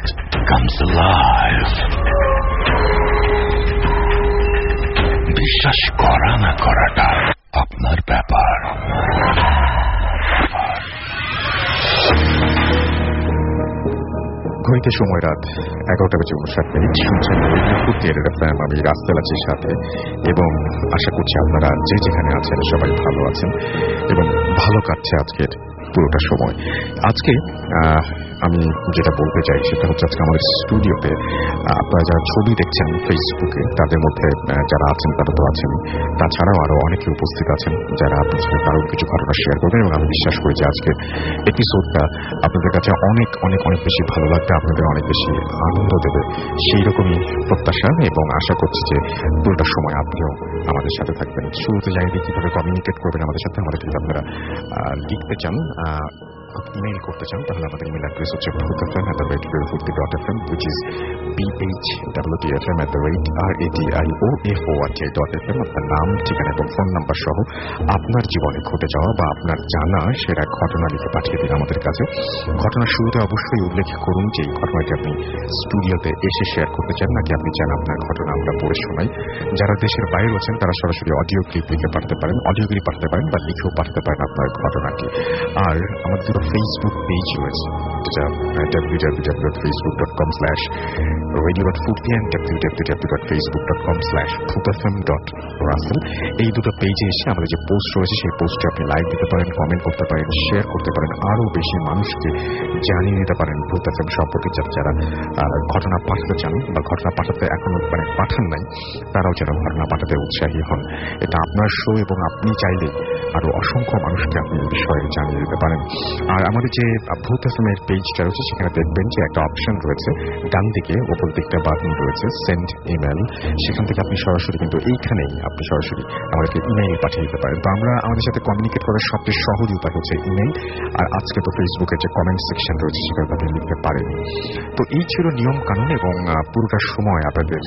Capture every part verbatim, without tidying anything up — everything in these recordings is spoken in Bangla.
comes alive. বিশ্বাস করা না করাটা আপনার ব্যাপার। ঘড়িতে সময় রাত এগারোটা বেজে উনষাট মিনিট। শুনছেন আমি রাস্তাল আছি সাথে, এবং আশা করছি আপনারা যে যেখানে আছেন সবাই ভালো আছেন এবং ভালো কাটছে আজকের পুরোটা সময়। আজকে আমি যেটা বলতে চাই সেটা হচ্ছে, আজকে আমাদের স্টুডিওতে আপনারা যারা ছবি দেখছেন ফেসবুকে, তাদের মধ্যে যারা আছেন তারা তো আছেন, তাছাড়াও আরো অনেকে উপস্থিত আছেন যারা আপনার সাথে কারো কিছু ঘটনা শেয়ার করবেন, এবং আমি বিশ্বাস করি যে আজকের এপিসোডটা আপনাদের কাছে অনেক অনেক অনেক বেশি ভালো লাগবে, আপনাদের অনেক বেশি আনন্দ দেবে, সেই রকমই প্রত্যাশা, এবং আশা করছি যে পুরোটা সময় আপনিও আমাদের সাথে থাকবেন। শুরুতে জানিয়ে দিই কিভাবে কমিউনিকেট করবেন আমাদের সাথে। আমাদের যদি আপনারা লিখতে চান, ইমেইল করতে চান, তাহলে আমাদের ইমেল অ্যাড্রেস হচ্ছে Bhoot FM at the rate Foorti dot F M, which is B H W T F M at the rate R A T I O F O R T dot F M. আপনার নাম, ঠিকানা এবং ফোন নাম্বার সহ আপনার জীবনে ঘটে যাওয়া বা আপনার জানা সেরা ঘটনা লিখে পাঠিয়ে দিন আমাদের কাছে। ঘটনার শুরুতে অবশ্যই উল্লেখ করুন যে এই ঘটনাটি আপনি স্টুডিওতে এসে শেয়ার করতে চান, নাকি আপনি চান আপনার ঘটনা আমরা পড়ে শোনাই। যারা দেশের বাইরে আছেন তারা সরাসরি অডিও ক্লিপ লিখে পাঠাতে পারেন, অডিও ক্লিপ পাঠাতে পারেন বা লিখেও পাঠাতে পারেন আপনার ঘটনাটি। আর আমাদের দুটো ফেসবুক পেজ রয়েছে, যেটা W W W dot Facebook dot com slash radio dot Foorti and W W W dot Facebook dot com slash Bhoot FM dot Russell. এই দুটো পেজে এসে আমাদের যে পোস্ট রয়েছে সেই পোস্টে আপনি লাইক দিতে পারেন, কমেন্ট করতে পারেন, শেয়ার করতে পারেন, আরও বেশি মানুষকে জানিয়ে দিতে পারেন ভূতএফএম সম্পর্কে, যারা যারা ঘটনা পাঠাতে চান বা ঘটনা পাঠাতে এখনো মানে পাঠান নাই, তারাও যেন ঘটনা পাঠাতে উৎসাহী হন। এটা আপনার শো, এবং আপনি চাইলে আরো অসংখ্য মানুষকে আপনি এই বিষয়ে জানিয়ে দিতে পারেন। আর আমাদের যে ভূতএফএমের পেজটা রয়েছে সেখানে দেখবেন যে একটা অপশন রয়েছে ডান দিকে, ওপর দিকটা বাটন রয়েছে সেন্ড ইমেল। সেখান থেকে আপনি সরাসরি কিন্তু এইখানেই আপনি সরাসরি আমাদেরকে ইমেইল পাঠিয়ে দিতে পারেন। তো আমরা আমাদের সাথে কমিউনিকেট করার সবচেয়ে সহজ উপায় হচ্ছে ইমেইল। আর আজকে তো ফেসবুকের যে কমেন্ট সেকশন রয়েছে সেখানে আপনি লিখতে পারেন। তো এই ছিল নিয়ম কানুন, এবং পুরোটা সময় আপনাদের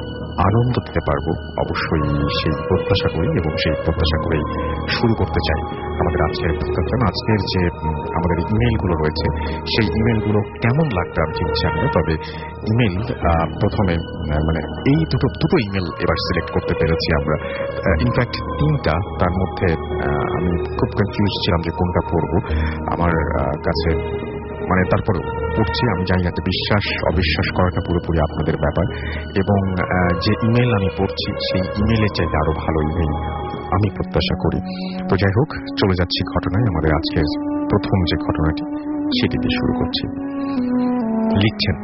আনন্দ দিতে পারবো অবশ্যই সেই প্রত্যাশা করি, এবং সেই প্রত্যাশা করেই শুরু করতে চাই আমাদের আজকের প্রত্যাশা। আজকের যে আমাদের ইমেলগুলো রয়েছে সেই ইমেলগুলো কেমন লাগবে আমি ঠিক জানি না, তবে ইমেল প্রথমে মানে এই দুটো দুটো ইমেল এবার সিলেক্ট করতে পেরেছি আমরা, ইনফ্যাক্ট তিনটা। তার মধ্যে আমি খুব কনফিউজ ছিলাম যে কোনটা পড়বো। আমার কাছে মানে তারপরেও পড়ছি, আমি জানি একটা বিশ্বাস অবিশ্বাস করাটা পুরোপুরি আপনাদের ব্যাপার, এবং যে ইমেল আমি পড়ছি সেই ইমেলের চাইতে আরো ভালো ইমেল আমি প্রত্যাশা করি। তো যাই হোক, চলে যাচ্ছি ঘটনায়। আমাদের আজকের প্রথম যে ঘটনাটি সেটি দিয়ে শুরু করছি। লিখছেন,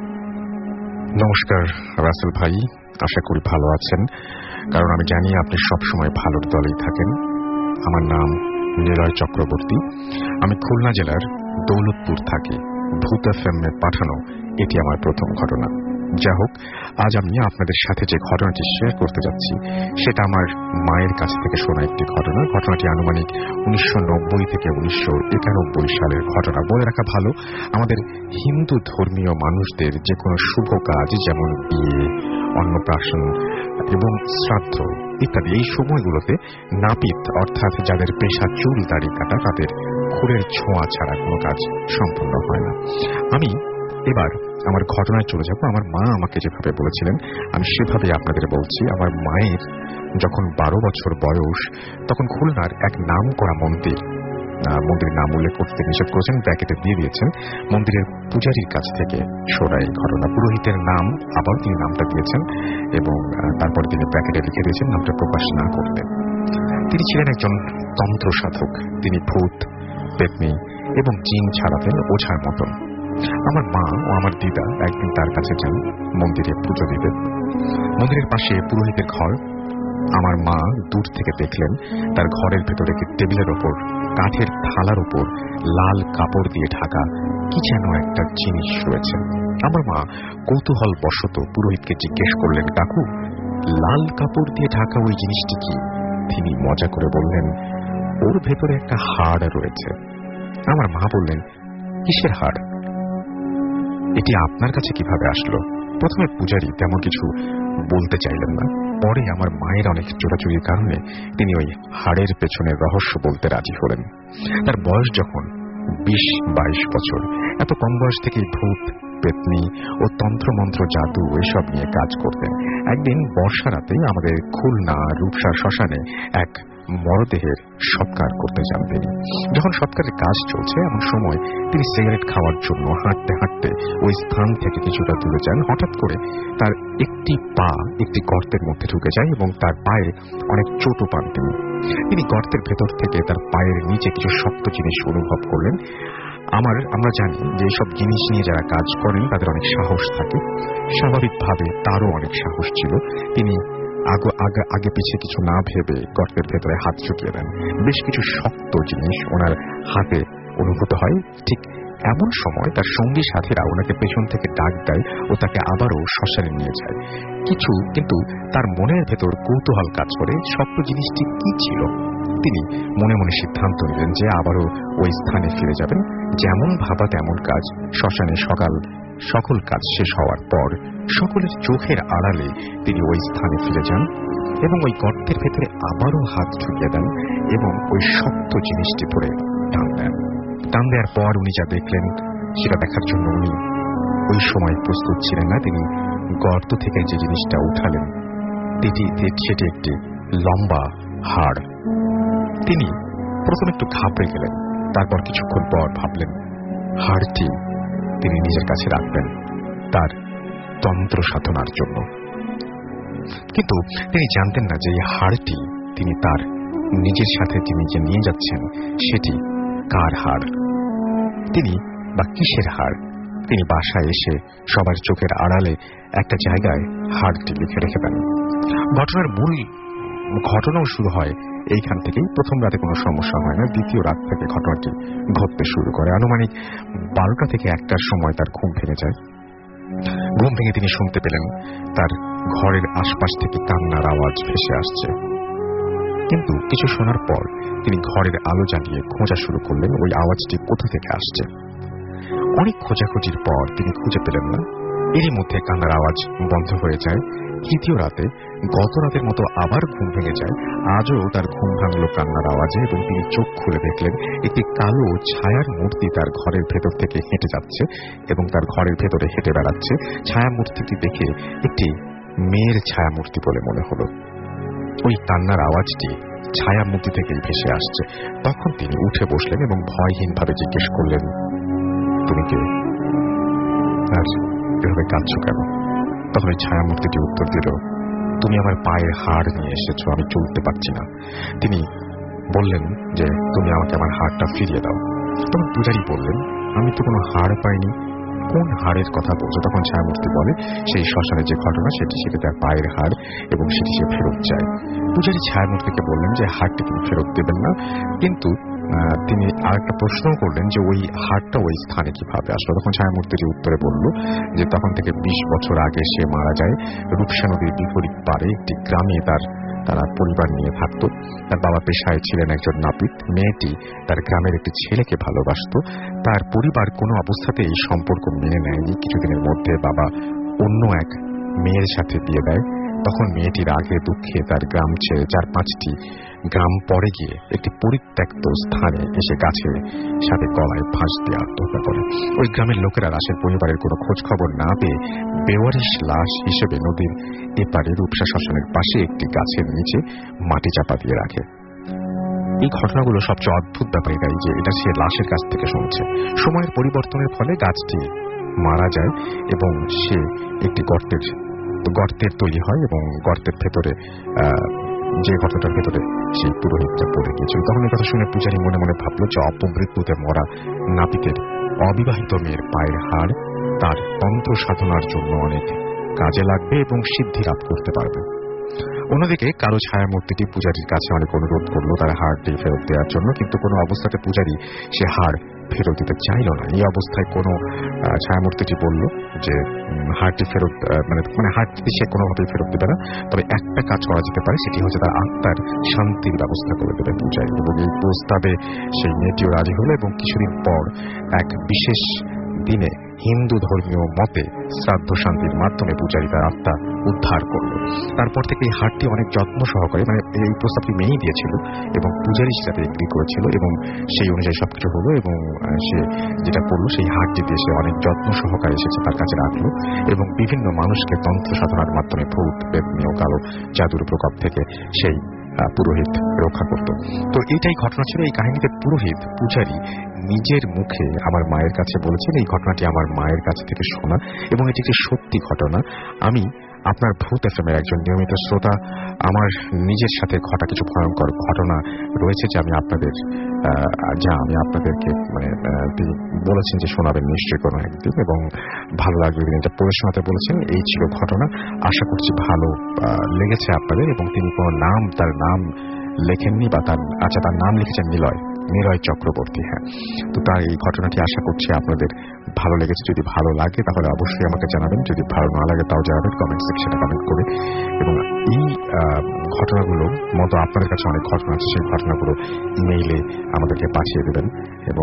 নমস্কার রাসেল ভাই, আশা করি ভালো আছেন, কারণ আমি জানি আপনি সবসময় ভালোর দলেই থাকেন। আমার নাম নিলয় চক্রবর্তী, আমি খুলনা জেলার দৌলতপুর থাকি। ভূতএফএমে পাঠানো এটি আমার প্রথম ঘটনা। যা হোক, আজ আমি আপনাদের সাথে যে ঘটনাটি শেয়ার করতে যাচ্ছি সেটা আমার মায়ের কাছ থেকে শোনা একটি ঘটনা। ঘটনাটি আনুমানিক উনিশশো নব্বই থেকে উনিশশো একানব্বই সালের ঘটনা। বলে রাখা ভালো, আমাদের হিন্দু ধর্মীয় মানুষদের যে কোনো শুভ কাজ, যেমন বিয়ে, অন্নপ্রাশন এবং শ্রাদ্ধ ইত্যাদি, এই সময়গুলোতে নাপিত অর্থাৎ যাদের পেশা চুল দাড়ি কাটা, তাদের খুরের ছোঁয়া ছাড়া কোনো কাজ সম্পূর্ণ হয় না। আমি এবার আমার ঘটনায় চলে যাব। আমার মা আমাকে যেভাবে বলেছিলেন আমি সেভাবে আপনাদের বলছি। আমার মায়ের যখন বারো বছর বয়স, তখন খুলনার এক নাম করা মন্দির, মন্দিরের নাম উল্লেখ করতে নিষেধ করেছেন, ব্র্যাকেটে দিয়ে দিয়েছেন, মন্দিরের পূজারীর কাছ থেকে শোনা এই ঘটনা। পুরোহিতের নাম আবার তিনি নামটা দিয়েছেন, এবং তারপর তিনি ব্র্যাকেটে লিখে দিয়েছেন নামটা প্রকাশ না করতে। তিনি ছিলেন একজন তন্ত্র সাধক। তিনি ভূত, পেতনি এবং জিন ছাড়াতেন ওঝার মতন। আমার মা ও আমার দিদা একদিন তার কাছে যান মন্দিরে পুজো দিতে। মন্দিরের পাশে পুরোহিতের ঘর। আমার মা দূর থেকে দেখলেন তার ঘরের ভেতরে একটি টেবিলের ওপর কাঠের থালার উপর লাল কাপড় দিয়ে ঢাকা কি যেন একটা জিনিস রয়েছে। আমার মা কৌতূহল বশত পুরোহিতকে জিজ্ঞেস করলেন, কাকু, লাল কাপড় দিয়ে ঢাকা ওই জিনিসটি কি? তিনি মজা করে বললেন, ওর ভেতরে একটা হাড় রয়েছে। আমার মা বললেন, কিসের হাড়? এটি আপনার কাছে কিভাবে আসলো? প্রথমে পূজারী তেমন কিছু বলতে চাইলেন না। পরে আমার মায়ের অনেক চোরাচুরির কারণে তিনি ওই হাড়ের পেছনের রহস্য বলতে রাজি হলেন। তার বয়স যখন বিশ বাইশ বছর, এত কম বয়স থেকেই ভূত, পেতনি ও তন্ত্রমন্ত্র জাদু এসব নিয়ে কাজ করতেন। একদিন বর্ষা রাতে আমাদের খুলনা রূপসা শ্মশানে এক মরদেহের সৎকার করতে যান তিনি। যখন সৎকারের কাজ চলছে এমন সময় তিনি সিগারেট খাওয়ার জন্য হাঁটতে হাঁটতে ওই স্থান থেকে কিছুটা দূরে যান। হঠাৎ করে তার একটি পা একটি গর্তের মধ্যে ঢুকে যায় এবং তার পায়ে অনেক চোটও পান তিনি। তিনি গর্তের ভেতর থেকে তার পায়ের নিচে কিছু শক্ত জিনিস অনুভব করলেন। আমার আমরা জানি যে এইসব জিনিস নিয়ে যারা কাজ করেন তাদের অনেক সাহস থাকে। স্বাভাবিকভাবে তারও অনেক সাহস ছিল। তিনি আগে আগে আগে পিছিয়ে কিছু না ভেবে গর্তের ভেতরে হাত ঢুকিয়ে দেন। বেশ কিছু শক্ত জিনিস ওনার হাতে অনুভূত হয়। ঠিক এমন সময় তার সঙ্গী সাথীরা ওনাকে পেছন থেকে ডাক দেয় ও তাকে আবারও শ্মশানে নিয়ে যায়। কিছু কিন্তু তার মনের ভেতর কৌতূহল কাজ করে শক্ত জিনিসটি কি ছিল। তিনি মনে মনে সিদ্ধান্ত নিলেন যে আবারও ওই স্থানে ফিরে যাবেন। যেমন ভাবা তেমন কাজ। শ্মশানে সকাল সকল কাজ শেষ হওয়ার পর সকলের চোখের আড়ালে তিনি ওই স্থানে ফিরে যান এবং ওই গর্তের ভেতরে আবারও হাত ঢুকিয়ে দেন এবং ওই শক্ত জিনিসটি ধরে টান দেন। টান দেওয়ার পর উনি যা দেখলেন সেটা দেখার জন্য উনি ওই সময় প্রস্তুত ছিলেন না। তিনি গর্ত থেকে যে জিনিসটা উঠালেন সেটি একটি লম্বা হাড়। তিনি প্রথম একটু ঘাবড়ে গেলেন, তারপর কিছুক্ষণ পর ভাবলেন হাড়টি তিনি নিজের কাছে রাখবেন তার তন্ত্র সাধনার জন্য। কিন্তু তিনি জানতেন না যে এই হাড়টি তিনি তার নিজের সাথে তিনি যে নিয়ে যাচ্ছেন সেটি কার হাড়, তিনি বা কিসের হাড়। তিনি বাসায় এসে সবার চোখের আড়ালে একটা জায়গায় হাড়টি লিখে রেখে দেন। ঘটনার মূল ঘটনাও শুরু হয় এইখান থেকেই। প্রথম রাতে কোনো সমস্যা হয় না, দ্বিতীয় রাত থেকে ঘটনাটি ঘটতে শুরু করে। আনুমানিক বারোটা থেকে একটার সময় তার ঘুম ভেঙে যায়। ঘুম ভেঙে তিনি শুনতে পেলেন তার ঘরের আশপাশ থেকে কান্নার আওয়াজ ভেসে আসছে। কিন্তু কিছু শোনার পর তিনি ঘরের আলো জ্বালিয়ে খোঁজা শুরু করলেন ওই আওয়াজটি কোথা থেকে আসছে। অনেক খোঁজাখুঁজির পর তিনি খুঁজে পেলেন না। এরই মধ্যে কান্নার আওয়াজ বন্ধ হয়ে যায়। তৃতীয় রাতে গত রাতের মতো আবার ঘুম ভেঙে যায়। আজও তার ঘুম ভাঙল কান্নার আওয়াজে এবং তিনি চোখ খুলে দেখলেন একটি কালো ছায়ার মূর্তি তার ঘরের ভেতর থেকে হেঁটে যাচ্ছে এবং তার ঘরের ভেতরে হেঁটে বেড়াচ্ছে। ছায়া মূর্তিটি দেখে একটি মেয়ের ছায়া মূর্তি বলে মনে হলো। ওই কান্নার আওয়াজটি ছায়া মূর্তি থেকেই ভেসে আসছে। তখন তিনি উঠে বসলেন এবং ভয়হীনভাবে জিজ্ঞেস করলেন, তুমি কে আর এভাবে কাঁদছ কেন? তখন ওই ছায়া মূর্তিটি উত্তর দিল, তুমি আমার পায়ের হাড় নিয়ে এসেছো, আমি চলতে পারছি না। তিনি বললেন যে তুমি আমাকে আমার হাড়টা ফিরিয়ে দাও। তখন পূজারী বললেন, আমি তো কোনো হাড় পাইনি, কোন হাড়ের কথা বলছো? তখন ছায়ামূর্তি বলে সেই শ্মশানে যে ঘটনা সেটি সেটি তার পায়ের হাড় এবং সেটি সে ফেরত যায়। পূজারী ছায়ামূর্তিকে বললেন যে হাড়টি তিনি ফেরত দেবেন না, কিন্তু তিনি আর একটা প্রশ্ন করলেন যে ওই হাড়টা ওই স্থানে কিভাবে আসলো। তখন ছায়ামূর্তিটি উত্তরে বলল যে তখন থেকে বিশ বছর আগে সে মারা যায়। রূপসা নদীর বিপরীত পারে একটি গ্রামে তার তারা পরিবার নিয়ে থাকত। তার বাবা পেশায় ছিলেন একজন নাপিত। মেয়েটি তার গ্রামের একটি ছেলেকে ভালোবাসত। তার পরিবার কোনো অবস্থাতে এই সম্পর্ক মেনে নেয়নি। কিছুদিনের মধ্যে বাবা অন্য এক মেয়ের সাথে বিয়ে দেয়। তখন মেয়েটি রাগে দুঃখে তার গ্রাম ছেড়ে চার পাঁচটি গ্রাম পরে গিয়ে একটি পরিত্যক্ত স্থানে এসে গাছের সাথে গলায় ফাঁস দিয়ে আত্মহত্যা করে। ওই গ্রামের লোকেরা লাশের পরিবারের কোনো খোঁজ খবর না পেয়ে বেওয়ারিশ লাশ হিসেবে নদীর এপারে রূপসা শ্মশানের পাশে একটি গাছের নিচে মাটি চাপা দিয়ে রাখে। এই ঘটনাগুলো সবচেয়ে অদ্ভুত ব্যাপার এটাই যে এটা সে লাশের কাছ থেকে শুনছে। সময়ের পরিবর্তনের ফলে গাছটি মারা যায় এবং সে একটি গর্তের গর্তের তৈরি হয় এবং গর্তের ভেতরে যে গর্তটার ভেতরে সেই পুরোহিতটা পড়ে গিয়েছিল। তখন এই কথা শুনে পূজারী মনে মনে ভাবল যে অপমৃত্যুতে মরা নাপিতের অবিবাহিত মেয়ের পায়ের হাড় তার তন্ত্র সাধনার জন্য অনেক কাজে লাগবে এবং সিদ্ধি লাভ করতে পারবে। অন্যদিকে কালো ছায়ামূর্তিটি পূজারীর কাছে অনেক অনুরোধ করলো তার হাড়টি ফেরত দেওয়ার জন্য, কিন্তু কোনো অবস্থাতে পূজারী সে হাড় ফেরত দিতে চাইল না। এই অবস্থায় কোনো ছায়ামূর্তিটি বলল যে হাড়টি ফেরত মানে মানে হাড়টি সে কোনোভাবেই ফেরত দেবে না, তবে একটা কাজ করা যেতে পারে, সেটি হচ্ছে তার আত্মার শান্তির ব্যবস্থা করে দেবে পূজারী। এবং এই প্রস্তাবে সেই মেয়েটিও রাজি হলো এবং কিছুদিন পর এক বিশেষ দিনে হিন্দু ধর্মীয় মতে শ্রাদ্ধ শান্তির মাধ্যমে পূজারী তার আত্মা উদ্ধার করলো। তারপর থেকে এই হারটি অনেক যত্ন সহকারে, মানে এই প্রস্তাবটি মেয়েই দিয়েছিল এবং পূজারী সাথে এগ্রি করেছিল এবং সেই অনুযায়ী সবকিছু হলো এবং সে যেটা করলো সেই হারটি দিয়ে সে অনেক যত্ন সহকারে এসেছে তার কাছে রাখলো এবং বিভিন্ন মানুষকে তন্ত্র সাধনার মাধ্যমে ভূত পেতনি ও কালো জাদুর প্রকোপ থেকে সেই পুরোহিত রক্ষা করত। তো এইটাই ঘটনা ছিল। এই কাহিনীতে পুরোহিত পূজারী নিজের মুখে আমার মায়ের কাছে বলেছেন। এই ঘটনাটি আমার মায়ের কাছ থেকে শোনা এবং এটি একটি সত্যি ঘটনা। আমি আপনার ভূত এফ এম এর একজন নিয়মিত শ্রোতা। আমার নিজের সাথে ঘটা কিছু ভয়ঙ্কর ঘটনা রয়েছে যা আমি আপনাদের যা আমি আপনাদেরকে মানে তিনি বলেছেন যে শোনাবেন নিশ্চয়ই কোনো একদিন এবং ভালো লাগবে তিনি এটা পড়ে শোনাতে বলেছেন। এই ছিল ঘটনা। আশা করছি ভালো লেগেছে আপনাদের। এবং তিনি কোনো নাম তার নাম লেখেননি বা তার আচ্ছা তার নাম লিখেছেন নিলয় নিলয় চক্রবর্তী। হ্যাঁ, তো তার এই ঘটনাটি আশা করছি আপনাদের ভালো লেগেছে। যদি ভালো লাগে তাহলে অবশ্যই আমাকে জানাবেন, যদি ভালো না লাগে তাও জানাবেন কমেন্ট সেকশনে কমেন্ট করে। এবং এই ঘটনাগুলো মতো আপনাদের কাছে অনেক ঘটনা আছে, সেই ঘটনাগুলো ইমেইলে আমাদেরকে পাঠিয়ে দেবেন। এবং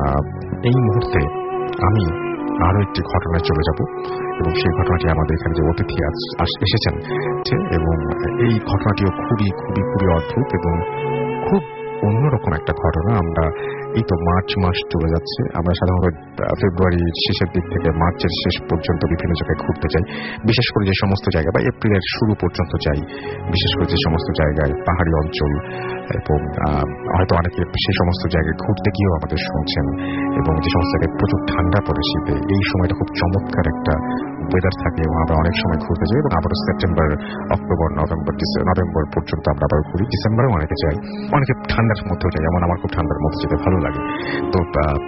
এই মুহূর্তে আমি আরো একটি ঘটনায় চলে যাব এবং সেই ঘটনাটি আমাদের এখানে যে অতিথি এসেছেন এবং এই ঘটনাটিও খুবই খুবই খুবই অদ্ভুত এবং খুব অন্যরকম একটা ঘটনা। আমরা এই তো মার্চ মাস চলে যাচ্ছে, আমরা সাধারণত ফেব্রুয়ারির শেষের দিক থেকে মার্চের শেষ পর্যন্ত বিভিন্ন জায়গায় ঘুরতে যাই, বিশেষ করে যে সমস্ত জায়গায় বা এপ্রিলের শুরু পর্যন্ত যাই, বিশেষ করে যে সমস্ত জায়গায় পাহাড়ি অঞ্চল এবং হয়তো অনেকে সেই সমস্ত জায়গায় ঘুরতে গিয়েও আমাদের শুনছেন এবং যে সমস্ত জায়গায় প্রচুর ঠান্ডা পড়ে শীতে, এই সময়টা খুব চমৎকার একটা ওয়েদার থাকে এবং আমরা অনেক সময় ঘুরতে যাই এবং আবারও সেপ্টেম্বর অক্টোবর নভেম্বর নভেম্বর পর্যন্ত আমরা আবার ঘুরি, ডিসেম্বরেও অনেকে যাই, অনেকে ঠান্ডার মধ্যেও যাই, যেমন আমার খুব ঠান্ডার মধ্যে যেতে ভালো লাগে। তো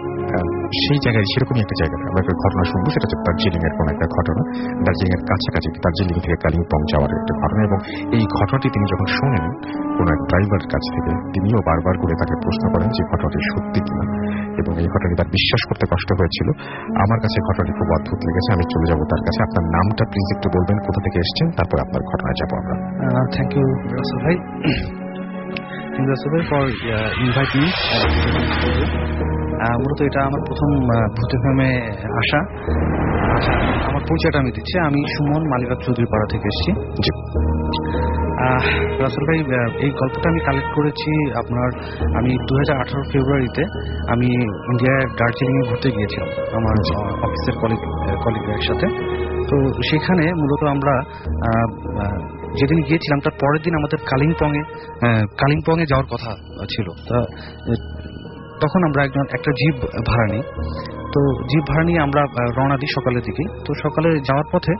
সেই জায়গায় সেরকমই একটা জায়গায় আমরা একটা ঘটনা শুনবো, সেটা হচ্ছে দার্জিলিং এর কোন একটা ঘটনা, দার্জিলিং এর কাছাকাছি দার্জিলিং থেকে কালিম্পং যাওয়ার একটা ঘটনা। এবং এই ঘটনাটি তিনি যখন শোনেন কোন এক ড্রাইভারের কাছ থেকে, তিনিও বারবার করে তাকে প্রশ্ন করেন যে ঘটনাটি সত্যি কিনা এবং এই ঘটনাটি তার বিশ্বাস করতে কষ্ট হয়েছিল। আমার কাছে ঘটনাটি খুব অদ্ভুত লেগেছে, আমি চলে যাব তার কাছে। আপনার নামটা প্লিজ একটু বলবেন, কোথা থেকে এসেছেন, তারপর আপনার ঘটনায় যাবো আমরা। থ্যাংক ইউ রাসেল ভাই, থ্যাংক ইউ রাসেল ভাই ফর ইনভাইট মি। মূলত এটা আমার প্রথম ভূত এফ এম এ আসা। আচ্ছা, আমার পরিচয়টা আমি দিচ্ছি। আমি সুমন মালিবাগ চৌধুরীপাড়া থেকে এসেছি। রাসেল ভাই, এই গল্পটা আমি কালেক্ট করেছি আপনার, আমি দু হাজার আঠারো ফেব্রুয়ারিতে আমি ইন্ডিয়ার দার্জিলিংয়ে ঘুরতে গিয়েছিলাম আমার অফিসের কলিগ কলিগদের একসাথে। তো সেখানে মূলত আমরা যেদিন গিয়েছিলাম তার পরের দিন আমাদের কালিম্পংয়ে কালিম্পংয়ে যাওয়ার কথা ছিল। তা তখন আমরা একজন একটা জিপ ভাড়া নিই। তো জিপ ভাড়া নিয়ে আমরা রওনা দিই সকালের দিকে। তো সকালে যাওয়ার পথে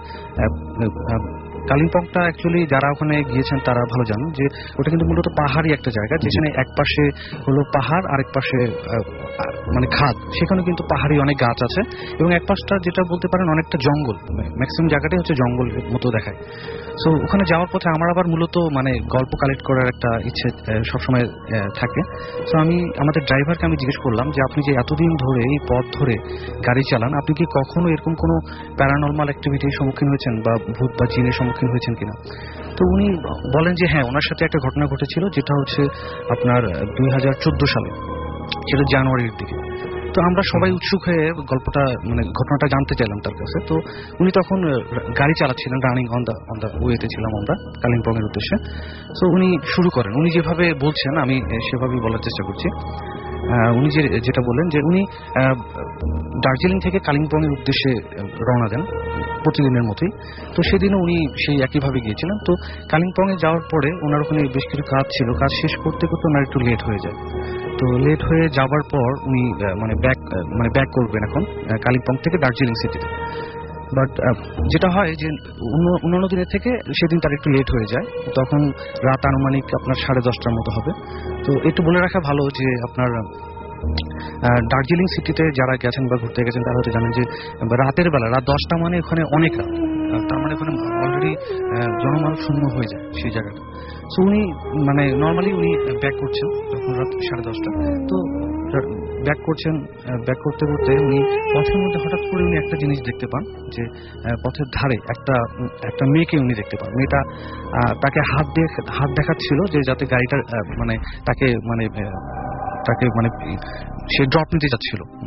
কালিম্পংটা অ্যাকচুয়ালি যারা ওখানে গিয়েছেন তারা ভালো জানেন যে ওটা কিন্তু মূলত পাহাড়ি একটা জায়গা, যেখানে এক পাশে হলো পাহাড়, আরেক পাশে মানে খাদ। সেখানে কিন্তু পাহাড়ি অনেক গাছ আছে এবং এক পাশটা যেটা বলতে পারেন অনেকটা জঙ্গল, ম্যাক্সিমাম জায়গাটাই হচ্ছে জঙ্গলের মতো দেখায়। সো ওখানে যাওয়ার পথে আমার আবার মূলত মানে গল্প কালেক্ট করার একটা ইচ্ছে সবসময় থাকে। সো আমি আমাদের ড্রাইভারকে আমি জিজ্ঞেস করলাম যে আপনি যে এতদিন ধরে এই পথ ধরে গাড়ি চালান, আপনি কি কখনো এরকম কোনো প্যারানর্মাল অ্যাক্টিভিটির সম্মুখীন হয়েছেন বা ভূত বা জিনের সম্মুখীন হয়েছেন কিনা? তো উনি বলেন যে হ্যাঁ, ওনার সাথে একটা ঘটনা ঘটেছিল, যেটা হচ্ছে আপনার দুই হাজার চোদ্দ সালে, সেটা জানুয়ারির দিকে। তো আমরা সবাই উৎসুক হয়ে গল্পটা মানে ঘটনাটা জানতে চাইলাম তার কাছে। তো উনি তখন গাড়ি চালাচ্ছিলেন, running on the on the ওয়েতে ছিলাম আমরা কালিম্পং এর উদ্দেশ্যে। তো উনি শুরু করেন, উনি যেভাবে বলছেন আমি সেভাবেই বলার চেষ্টা করছি। উনি যে যেটা বললেন যে উনি দার্জিলিং থেকে কালিম্পং এর উদ্দেশ্যে রওনা দেন প্রতিদিনের মতোই। তো সেদিনও উনি সেই একইভাবে গিয়েছিলেন। তো কালিম্পং এ যাওয়ার পরে ওনার ওখানে বেশ কিছু কাজ ছিল, কাজ শেষ করতে করতে ওনার একটু লেট হয়ে যায়। তো লেট হয়ে যাওয়ার পর উনি মানে ব্যাক মানে ব্যাক করবেন এখন কালিম্পং থেকে দার্জিলিং সিটিতে। বাট যেটা হয় যে অন্যান্য দিনের থেকে সেদিন তার একটু লেট হয়ে যায়, তখন রাত আনুমানিক আপনার সাড়ে দশটার মতো হবে। তো একটু বলে রাখা ভালো যে আপনার দার্জিলিং সিটিতে যারা গেছেন বা ঘুরতে গেছেন তারা হয়তো জানেন যে রাতের বেলা রাত দশটা মানে ওখানে অনেক রাত, তার মানে ওখানে অলরেডি জনমানব শূন্য হয়ে যায় সেই জায়গাটা। সো উনি মানে নর্মালি উনি ব্যাক করছেন তখন রাত সাড়ে দশটা। তো ব্যাক করছেন, ব্যাক করতে করতে উনি পথের মধ্যে হঠাৎ করে উনি একটা জিনিস দেখতে পান যে পথের ধারে একটা একটা মেয়েকে উনি দেখতে পান। মেয়েটা তাকে হাত দিয়ে হাত দেখাচ্ছিল যে যাতে গাড়িটা মানে তাকে মানে তাকে মানে সে ড্রপ নিতে যাচ্ছিল, মানে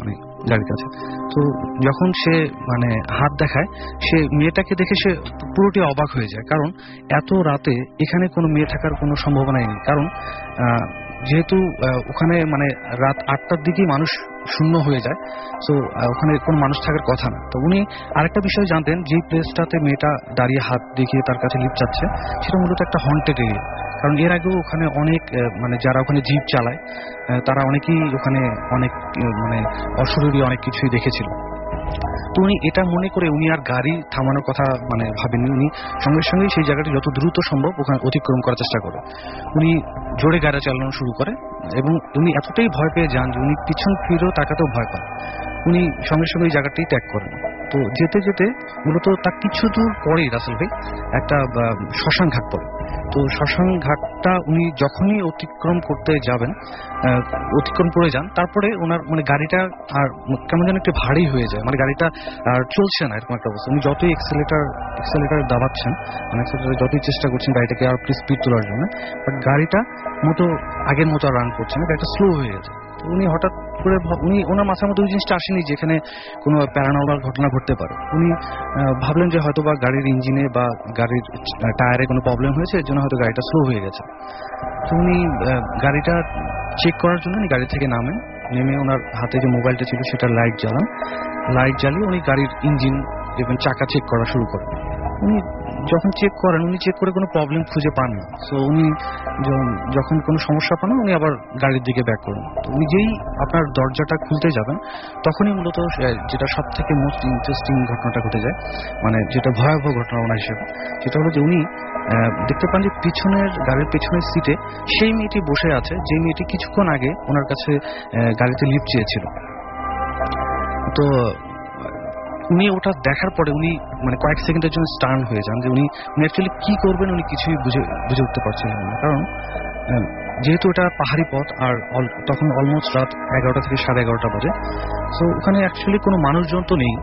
গাড়ির কাছে। তো যখন সে মানে হাত দেখায়, সে মেয়েটাকে দেখে সে পুরোটি অবাক হয়ে যায়, কারণ এত রাতে এখানে কোনো মেয়ে থাকার কোনো সম্ভাবনাই নেই। কারণ যেহেতু ওখানে মানে রাত আটটার দিকেই মানুষ শূন্য হয়ে যায়, সো ওখানে কোনো মানুষ থাকার কথা না। তো উনি আরেকটা বিষয় জানতেন, যে প্লেসটাতে মেয়েটা দাঁড়িয়ে হাত দেখিয়ে তার কাছে লিফট চাচ্ছে, সেটা মূলত একটা হন্টেড এরিয়া। কারণ এর আগেও ওখানে অনেক মানে যারা ওখানে জিপ চালায় তারা অনেকেই ওখানে অনেক মানে অশরীরী অনেক কিছুই দেখেছিল। তো উনি এটা মনে করে উনি আর গাড়ি থামানোর কথা মানে ভাবেননি। উনি সঙ্গে সঙ্গেই সেই জায়গাটি যত দ্রুত সম্ভব ওখানে অতিক্রম করার চেষ্টা করে। উনি জোরে গাড়ি চালানো শুরু করে এবং উনি এতটাই ভয় পেয়ে যান যে উনি পিছন ফিরেও তাকাতেও ভয় পান। উনি সঙ্গে সঙ্গে এই জায়গাটি ত্যাগ করেন। তো যেতে যেতে মূলত তার কিছু দূর পরেই রাসেল ভাই একটা শ্মশান ঘাট পড়ে। তো শ্মশান ঘাটটা উনি যখনই অতিক্রম করতে যাবেন, অতিক্রম করে যান, তারপরে ওনার মানে গাড়িটা আর কেমন যেন একটু ভারী হয়ে যায়, মানে গাড়িটা আর চলছে না, এরকম একটা অবস্থা। উনি যতই এক্সেলেটার এক্সেলেটার দাবাচ্ছেন, মানে এক্সেলেটার যতই চেষ্টা করছেন গাড়িটাকে আর স্পিড তোলার জন্য, বাট গাড়িটা মতো আগের মতো আর রান করছে না, গাড়িটা স্লো হয়ে গেছে। উনি হঠাৎ করে উনি ওনার মাথার মধ্যে ওই জিনিসটা আসেনি যেখানে কোনো প্যারানর্মাল ঘটনা ঘটতে পারে। উনি ভাবলেন যে হয়তো বা গাড়ির ইঞ্জিনে বা গাড়ির টায়ারে কোনো প্রবলেম হয়েছে, এর জন্য হয়তো গাড়িটা স্লো হয়ে গেছে। তো উনি গাড়িটা চেক করার জন্য উনি গাড়ি থেকে নামেন। নেমে ওনার হাতে যে মোবাইলটা ছিল সেটা লাইট জ্বালান। লাইট জ্বালিয়ে উনি গাড়ির ইঞ্জিন এবং চাকা চেক করা শুরু করেন। উনি যখন চেক করেন, উনি চেক করে কোনো প্রবলেম খুঁজে পান না। সো উনি যখন কোনো সমস্যা পান, উনি আবার গাড়ির দিকে ব্যাক করেন। তো উনি যেই আপনার দরজাটা খুলতে যাবেন, তখনই মূলত যেটা সব থেকে মোস্ট ইন্টারেস্টিং ঘটনাটা ঘটে যায়, মানে যেটা ভয়াবহ ঘটনা ওনার হিসেবে, সেটা হলো যে উনি দেখতে পান যে পিছনের গাড়ির পেছনের সিটে সেই মেয়েটি বসে আছে, যে মেয়েটি কিছুক্ষণ আগে ওনার কাছে গাড়িতে লিফট চেয়েছিল। তো উনি ওটা দেখার পরে উনি মানে কয়েক সেকেন্ডের জন্য স্টার্ন হয়ে যান যে উনি উনি অ্যাকচুয়ালি কি করবেন উনি কিছুই বুঝে বুঝে উঠতে পারছিলেন না। কারণ যেহেতু এটা পাহাড়ি পথ আর তখন অলমোস্ট রাত এগারোটা থেকে সাড়ে এগারোটা বাজে, সো ওখানে অ্যাকচুয়ালি কোনো মানুষজন তো নেই।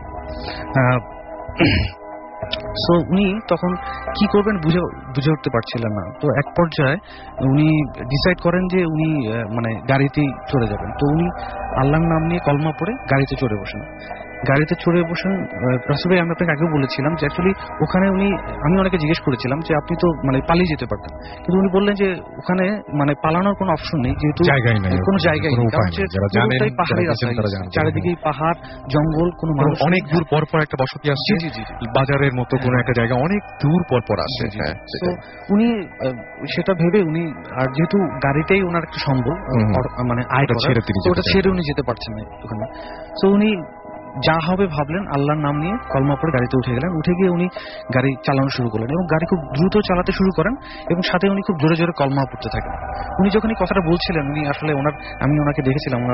সো উনি তখন কি করবেন বুঝে বুঝে উঠতে পারছিলেন না। তো এক পর্যায়ে উনি ডিসাইড করেন যে উনি মানে গাড়িতেই চড়ে যাবেন। তো উনি আল্লাহর নাম নিয়ে কলমা পড়ে গাড়িতে চড়ে বসেন। গাড়িতে চড়ে বসেন রাসূল ভাই, আমি আপনাকে আগেও বলেছিলাম যে অ্যাকচুয়ালি ওখানে উনি, আমি অনেকে জিজ্ঞেস করেছিলাম যে আপনি তো মানে পালিয়ে যেতে পারতেন, কিন্তু উনি বললেন যে ওখানে মানে পালানোর কোনো অপশন নেই, যেহেতু কোনো জায়গায় নেই, পাহাড়ি রাস্তা, চারিদিকেই পাহাড় জঙ্গল, কোনো মানুষ, অনেক দূর পর পর একটা বসতি আসছে, বাজারের মতো কোনো একটা জায়গা অনেক দূর পর পর আসছে। তো উনি সেটা ভেবে উনি, আর যেহেতু গাড়িটাই ওনার একটা সম্বল মানে আয় করা, ওটা ছেড়ে উনি যেতে পারছেন না ওখানে। তো উনি যা হবে ভাবলেন, আল্লাহর নাম নিয়ে কলমা পড়ে গাড়িতে উঠে গেলেন। উঠে গিয়ে উনি গাড়ি চালানো শুরু করলেন এবং গাড়ি খুব দ্রুত চালাতে শুরু করেন এবং সাথে উনি খুব জোরে জোরে কলমা পড়তে থাকেন। উনি যখন এই কথাটা বলছিলেন, উনি আসলে ওনার, আমি ওনাকে দেখেছিলাম, ওনার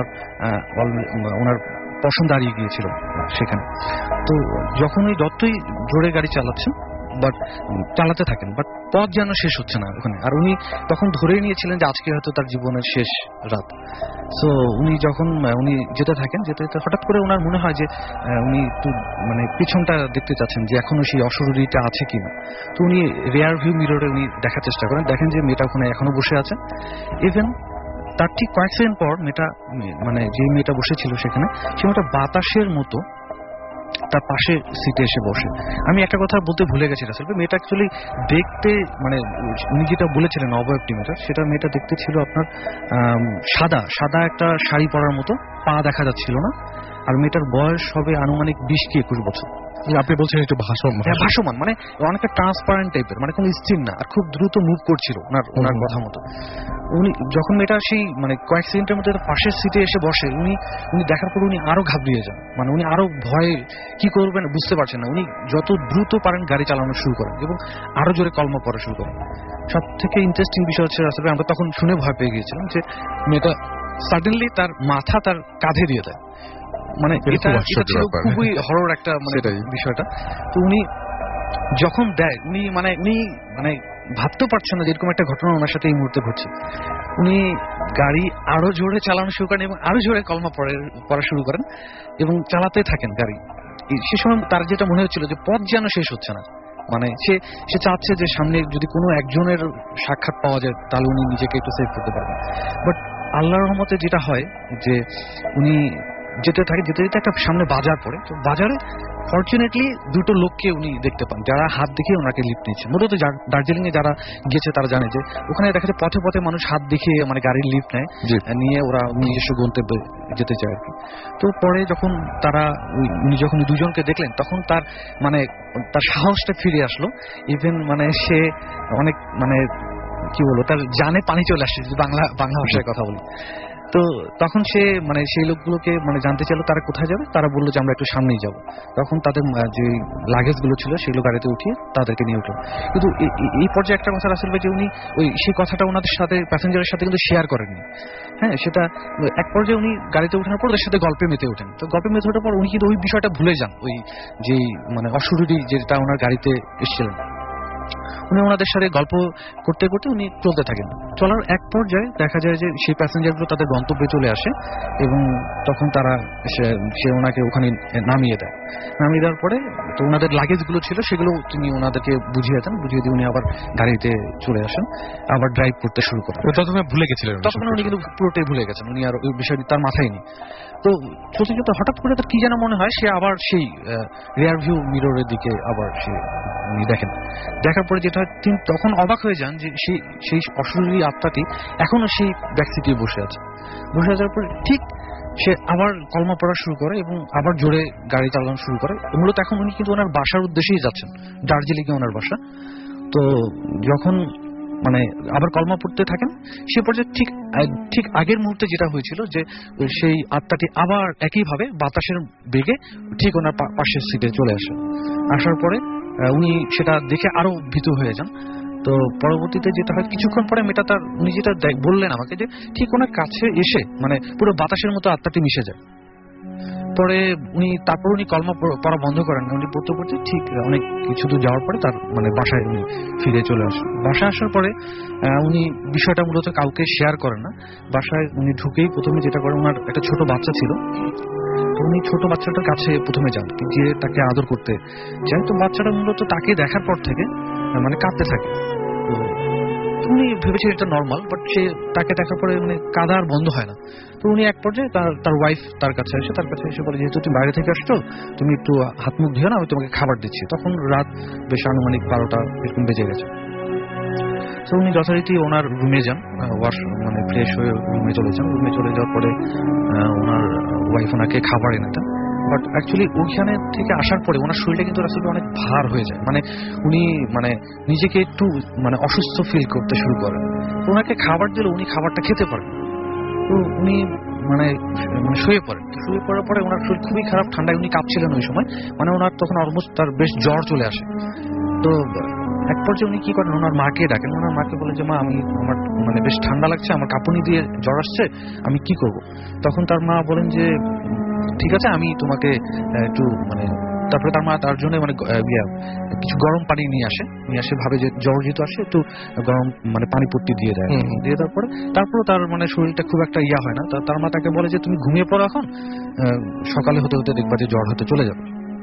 ওনার পশম দাঁড়িয়ে গিয়েছিল সেখানে। তো যখন উনি যতই জোরে গাড়ি চালাচ্ছেন বাট চালাতে থাকেন, বাট পথ যেন শেষ হচ্ছে না ওখানে। আর উনি তখন ধরেই নিয়েছিলেন যে আজকে হয়তো তার জীবনের শেষ রাত। সো উনি যখন উনি যেতে থাকেন, যেতে যেতে হঠাৎ করে ওনার মনে হয় যে উনি একটু মানে পিছনটা দেখতে চাচ্ছেন যে এখনো সেই অশরীরীটা আছে কিনা। তো উনি রেয়ার ভিউ মিররে উনি দেখার চেষ্টা করেন, দেখেন যে মেয়েটা ওখানে এখনো বসে আছে। ইভেন তার ঠিক কয়েক সেকেন্ড পর মেয়েটা মানে যে মেয়েটা বসেছিল সেখানে, সে মেয়েটা বাতাসের মতো তার পাশে সিটে এসে বসে। আমি একটা কথা বলতে ভুলে গেছি রাসেল ভাই, মেয়েটা অ্যাকচুয়ালি দেখতে মানে উনি যেটা বলেছিলেন অবয়বটি মেয়েটা, সেটা মেয়েটা দেখতে ছিল আপনার সাদা সাদা একটা শাড়ি পরার মতো, পা দেখা যাচ্ছিল না। আর মেয়েটার বয়স হবে আনুমানিক বিশ কি একুশ বছর। আপনি বলছেন একটু ভাসমান, ভাসমান মানে অনেকটা ট্রান্সপারেন্ট টাইপের, মানে কোনো স্থির না, আর খুব দ্রুত মুভ করছিল ওনার ওনার কথা মতো। উনি যখন মেয়েটা সেই মানে কয়েক সেকেন্ডের মধ্যে পাশের সিটে এসে বসে, উনি উনি দেখার পর উনি আরো ঘাবড়িয়ে যান, মানে উনি আরো ভয়ে কি করবেন বুঝতে পারছেন না। উনি যত দ্রুত পারেন গাড়ি চালানো শুরু করেন এবং আরো জোরে কলমা পড়া শুরু করেন। সব থেকে ইন্টারেস্টিং বিষয় হচ্ছে আসলে আমরা তখন শুনে ভয় পেয়ে গিয়েছিলাম যে মেয়েটা সাডেনলি তার মাথা তার কাঁধে দিয়ে দেয়। মানে এটা এটা ছিল খুবই হরর একটা মানে বিষয়টা। তো উনি যখন দেয়, উনি মানে উনি মানে ভাবতেও পারছেন না যে এরকম একটা ঘটনা ওনার সাথে এই মুহূর্তে ঘটছে। উনি গাড়ি আরো জোরে চালানো শুরু করেন এবং আরো জোরে কলমা পড়া শুরু করেন এবং চালাতে থাকেন গাড়ি। সে সময় তার যেটা মনে হচ্ছিল যে পথ যেন শেষ হচ্ছে না, মানে সে সে চাচ্ছে যে সামনে যদি কোনো একজনের সাক্ষাৎ পাওয়া যায় তাহলে উনি নিজেকে একটু সেভ করতে পারবেন। বাট আল্লাহর রহমতে যেটা হয় যে উনি যেতে থাকে যেতে যেতে একটা সামনে বাজার পড়ে, তো বাজারে ফরচুনেটলি দুটো লোককে উনি দেখতে পান যারা হাত দেখিয়ে ওনাকে লিফট নিচ্ছে। মূলত দার্জিলিং এ যারা গেছে তারা জানে যে ওখানে দেখা যায় পথে পথে মানুষ হাত দেখিয়ে মানে গাড়ির লিফট নেয়, নিয়ে ওরা নিজস্ব গন্তব্যে যেতে চায় আর কি। তো পরে যখন তারা উনি যখন দুজনকে দেখলেন তখন তার মানে তার সাহসটা ফিরে আসলো। ইভেন মানে সে অনেক মানে কি বলবো তার জানে পানি চলে আসছে, বাংলা বাংলা ভাষায় কথা বলি। তো তখন সে মানে সেই লোকগুলোকে মানে জানতে চাইলো তারা কোথায় যাবে। তারা বললো যে আমরা একটু সামনেই যাব। তখন তাদের যে লাগেজ গুলো ছিল সেগুলো গাড়িতে উঠিয়ে তাদেরকে নিয়ে উঠলো। কিন্তু এই পর্যায়ে একটা কথা রাসেল ভাই যে উনি ওই সেই কথাটা ওনাদের সাথে প্যাসেঞ্জারের সাথে কিন্তু শেয়ার করেননি। হ্যাঁ, সেটা এক পর্যায়ে উনি গাড়িতে ওঠানোর পর ওদের সাথে গল্পে মেতে ওঠেন। তো গল্পে মেতে ওঠার পর উনি কিন্তু ওই বিষয়টা ভুলে যান, ওই যে মানে অশরীরী যেটা ওনার গাড়িতে এসেছিলেন। উনি ওনাদের সাথে গল্প করতে করতে উনি চলতে থাকেন। চলার এক পর্যায়ে দেখা যায় যে সেই প্যাসেঞ্জারগুলো তাদের গন্তব্যে চলে আসে এবং তখন তারা সে ওনাকে ওখানে নামিয়ে দেয়। নামিয়ে দেওয়ার পরে তো ওনাদের লাগেজগুলো ছিল সেগুলো তিনি ওনাদেরকে বুঝিয়ে দেন, বুঝিয়ে দিয়ে উনি আবার গাড়িতে চলে আসেন, আবার ড্রাইভ করতে শুরু করেন। ততক্ষণে ভুলে গেছিলেন? তখন উনি কিন্তু পুরোটাই ভুলে গেছেন, উনি আর ওই বিষয়টি তার মাথায় নেই। তো চলতে চলতে হঠাৎ করে তার কি যেন মনে হয় সে আবার সেই রিয়ার ভিউ মিররের দিকে আবার সে উনি দেখেন। দেখার পরে যেটা তিনি তখন অবাক হয়ে যান যে সেই সেই অশরীরী আত্মাটি এখনো সেই ব্যাকসিটে বসে আছে। বসে যাওয়ার পরে ঠিক সে আবার কলমা পড়া শুরু করে এবং আবার জোরে গাড়ি চালানো শুরু করে। মূলত এখন উনি কিন্তু ওনার বাসার উদ্দেশ্যেই যাচ্ছেন, দার্জিলিংয়ে ওনার বাসা। তো যখন মানে আবার কলমা পড়তে থাকেন সে পর্যায়ে ঠিক ঠিক আগের মুহূর্তে যেটা হয়েছিল যে সেই আত্মাটি আবার একইভাবে বাতাসের বেগে ঠিক ওনার পাশের সিটে চলে আসে। আসার পরে উনি সেটা দেখে আরো ভীতু হয়ে যান। তো পরবর্তীতে যেটা হয় কিছুক্ষণ পরে মেয়েটা তার উনি যেটা বললেন আমাকে যে ঠিক ওনার কাছে এসে মানে পুরো বাতাসের মতো আত্মাটি মিশে যায়। পরে উনি তারপর উনি কলমা পড়া বন্ধ করেন, উনি পড়তে পড়তে ঠিক অনেক কিছু দূর যাওয়ার পরে তার মানে বাসায় উনি ফিরে চলে আসেন। বাসায় আসার পরে উনি বিষয়টা মূলত কাউকে শেয়ার করেন না। বাসায় উনি ঢুকেই প্রথমে যেটা করেন, ওনার একটা ছোট বাচ্চা ছিল, উনি ছোট বাচ্চাটার কাছে প্রথমে যান, যে তাকে আদর করতে চান। তো বাচ্চাটা মূলত তাকে দেখার পর থেকে মানে কাঁদতে থাকে। তো উনি ভেবেছেন এটা নর্মাল, বাট সে তাকে দেখার পরে মানে কাঁদা আর বন্ধ হয় না। তো উনি এক পর্যায়ে তার তার ওয়াইফ তার কাছে এসে তার কাছে এসে বলে যেহেতু তুমি বাইরে থেকে আসছো তুমি একটু হাত মুখ ধুয়ে না, আমি তোমাকে খাবার দিচ্ছি। তখন রাত বেশ আনুমানিক বারোটা এরকম বেজে গেছে। তো উনি যথারীতি ওনার রুমে যান, ওয়াশ মানে ফ্রেশ হয়ে রুমে চলে যান। রুমে চলে যাওয়ার পরে ওনার ওয়াইফ ওনাকে খাবার এনে দেন। বাট অ্যাকচুয়ালি ওইখানে থেকে আসার পরে ওনার শরীরটা কিন্তু আসলে অনেক ভার হয়ে যায়, মানে উনি মানে নিজেকে একটু মানে অসুস্থ ফিল করতে শুরু করেন। তো ওনাকে খাবার দিলে উনি খাবারটা খেতে পারেন। তো উনি মানে মানে শুয়ে পড়েন। শুয়ে পড়ার পরে ওনার শরীর খুবই খারাপ, ঠান্ডায় উনি কাঁপছিলেন ওই সময়, মানে ওনার তখন অলমোস্ট তার বেশ জ্বর চলে আসে। তো এক পর্যায়ে উনি কি করেন, ওনার মাকে ডাকেন। ওনার মাকে বলে যে মা আমি আমার মানে বেশ ঠান্ডা লাগছে, আমার কাঁপুনি দিয়ে জ্বর আসছে, আমি কি করব? তখন তার মা বলেন যে ঠিক আছে আমি তোমাকে একটু মানে তারপরে তার মা তার জন্য মানে কিছু গরম পানি নিয়ে আসে নিয়ে আসে ভাবে যে জ্বর যেহেতু আসে একটু গরম মানে পানি পট্টি দিয়ে দেয়। দিয়ে দেওয়ার পরে তারপরে তার মানে শরীরটা খুব একটা ইয়া হয় না। তার মা তাকে বলে যে তুমি ঘুমিয়ে পড়ো, এখন সকালে হতে হতে দেখবা যে জ্বর হতে চলে যাবে।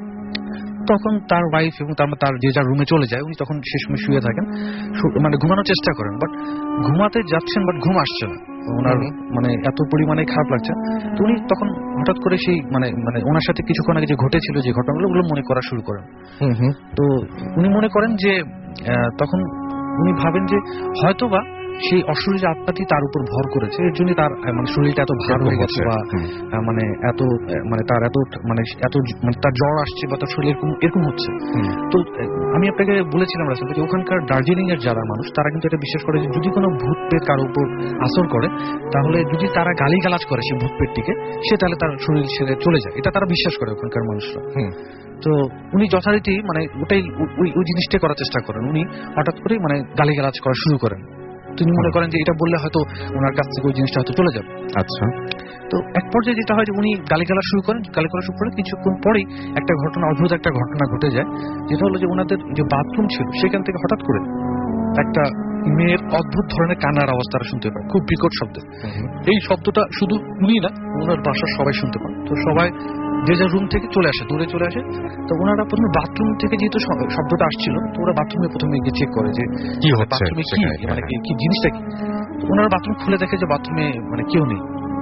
তখন তার ওয়াইফ এবং তার তার যে যার রুমে চলে যায়। উনি তখন সে সময় শুয়ে থাকেন, মানে ঘুমানোর চেষ্টা করেন, বাট ঘুমাতে যাচ্ছেন বাট ঘুম আসছে না। ওনার মানে এত পরিমাণে খারাপ লাগছে। তো উনি তখন হঠাৎ করে সেই মানে মানে ওনার সাথে কিছুক্ষণ আগে যে ঘটেছিল যে ঘটনাগুলো ওগুলো মনে করা শুরু করেন। তো উনি মনে করেন যে তখন উনি ভাবেন যে হয়তোবা সেই অশরীরী আত্মাটি তার উপর ভর করেছে, এর জন্য তার মানে শরীরটা এত ভার হয়ে গেছে বা মানে এত মানে তার এত মানে এত মানে তার জ্বর আসছে বা তার শরীর এরকম এরকম হচ্ছে। তো আমি আপনাকে বলেছিলাম রাসেল যে ওখানকার দার্জিলিং এর যারা মানুষ তারা কিন্তু এটা বিশ্বাস করে যে যদি কোনো ভূত পেট কারো উপর আসর করে, তাহলে যদি তারা গালিগালাজ করে সেই ভূত পেটটিকে, সে তাহলে তার শরীর ছেড়ে চলে যায়। এটা তারা বিশ্বাস করে ওখানকার মানুষরা। তো উনি যথারীতি মানে ওটাই ওই ওই জিনিসটাই করার চেষ্টা করেন। উনি হঠাৎ করে মানে গালিগালাজ করা শুরু করেন। তিনি মনে করেন যে এটা বললে হয়তো ওনার কাছ থেকে ওই জিনিসটা হয়তো চলে যাবে। আচ্ছা, তো এক পর্যায়ে যেটা হয় যে উনি গালিগালা শুরু করেন। গালিগালা শুরু করে কিছুক্ষণ পরেই একটা ঘটনা, অদ্ভুত একটা ঘটনা ঘটে যায়, যেটা হলো যে ওনাদের যে বাথরুম ছিল সেখান থেকে হঠাৎ করে একটা মেয়ের অদ্ভুত ধরনের কান্নার আওয়াজ তারা শুনতে পায়, খুব বিকট শব্দে। এই শব্দটা শুধু উনি না, ওনার বাসার সবাই শুনতে পান। তো সবাই যে যার রুম থেকে চলে আসে, দূরে চলে আসে। তো ওনারা প্রথমে বাথরুম থেকে যেহেতু শব্দটা আসছিল, তো ওরা বাথরুমে প্রথমে গিয়ে চেক করে যে বাথরুমে কি মানে কি জিনিসটা কি। ওনারা বাথরুম খুলে দেখে যে বাথরুমে মানে কেউ নেই।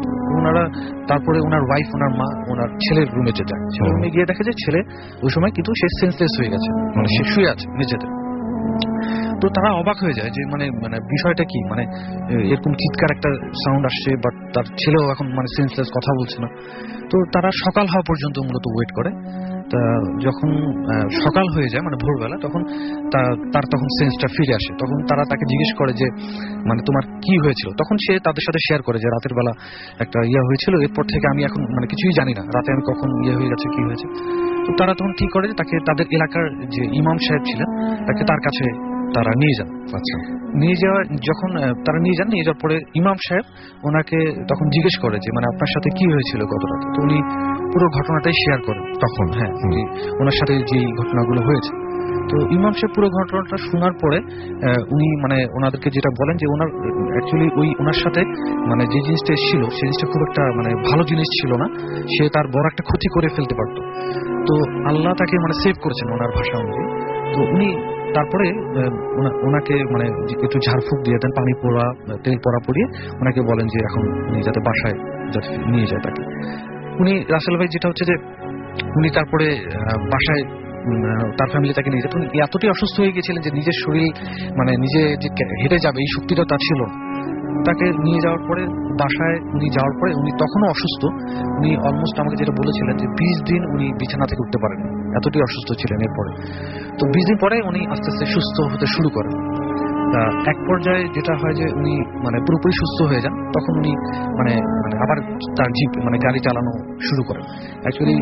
ওনারা তারপরে ওনার ওয়াইফ, ওনার মা, ওনার ছেলের রুমে যে যায়, ছেলের রুমে গিয়ে দেখে যে ছেলে ওই সময় কিন্তু সে সেন্সলেস হয়ে গেছে, মানে সে শুয়ে আছে মেঝেতে। তো তারা অবাক হয়ে যায় যে মানে মানে বিষয়টা কি, মানে এরকম চিৎকার একটা সাউন্ড আসছে, বাট তার ছেলেও এখন মানে সেন্সলেস, কথা বলছে না। তো তারা সকাল হওয়া পর্যন্ত মূলত ওয়েট করে। তা যখন সকাল হয়ে যায় মানে ভোরবেলা, তখন তার তখন সেন্সটা ফিরে আসে। তখন তারা তাকে জিজ্ঞেস করে যে মানে তোমার কি হয়েছিল। তখন সে তাদের সাথে শেয়ার করে যে রাতের বেলা একটা ইয়ে হয়েছিল, এরপর থেকে আমি এখন মানে কিছুই জানি না, রাতে আমি কখন ইয়ে হয়ে গেছে, কি হয়েছে। তো তারা তখন ঠিক করে যে তাকে তাদের এলাকার যে ইমাম সাহেব ছিলেন তাকে তার কাছে তারা নিয়ে যান। আচ্ছা, নিয়ে যাওয়া যখন তারা নিয়ে যান, নিয়ে যাওয়ার পরে ইমাম সাহেব ওনাকে তখন জিজ্ঞেস করে যে মানে আপনার সাথে কি হয়েছিল গত রাতে। তো উনি পুরো ঘটনাটাই শেয়ার করেন তখন, হ্যাঁ, ওনার সাথে যে ঘটনাগুলো হয়েছে। তো ইমাম সাহেব পুরো ঘটনাটা শোনার পরে উনি মানে ওনাদেরকে যেটা বলেন যে ওনার অ্যাকচুয়ালি ওই ওনার সাথে মানে যে জিনিসটা এসেছিল সেই জিনিসটা খুব একটা মানে ভালো জিনিস ছিল না, সে তার বড় একটা ক্ষতি করে ফেলতে পারত। তো আল্লাহ তাকে মানে সেভ করেছেন ওনার ভাষা অনুযায়ী। তো উনি তারপরে ওনাকে মানে একটু ঝাড়ফুঁক দিয়ে দেন, পানি পোড়া, তেল পোড়া পরিয়ে ওনাকে বলেন যে এখন উনি যাতে বাসায় যাতে নিয়ে যায় তাকে। উনি রাসেল ভাই যেটা হচ্ছে যে উনি তারপরে বাসায় তার ফ্যামিলি তাকে নিয়ে যেত। উনি এতটাই অসুস্থ হয়ে গেছিলেন যে নিজের শরীর মানে নিজে যে হেঁটে যাবে এই শক্তিটা তার ছিল না। তাকে নিয়ে যাওয়ার পরে বাসায় উনি যাওয়ার পরে উনি তখনও অসুস্থ। উনি অলমোস্ট আমাকে যেটা বলেছিলেন যে বিশ দিন উনি বিছানা থেকে উঠতে পারেন, এতটাই অসুস্থ ছিলেন। এরপরে তো বিশ দিন পরে উনি আস্তে আস্তে সুস্থ হতে শুরু করেন। তা এক পর্যায়ে যেটা হয় যে উনি মানে পুরোপুরি সুস্থ হয়ে যান, তখন উনি মানে মানে আবার তার জিপ মানে গাড়ি চালানো শুরু করেন। অ্যাকচুয়ালি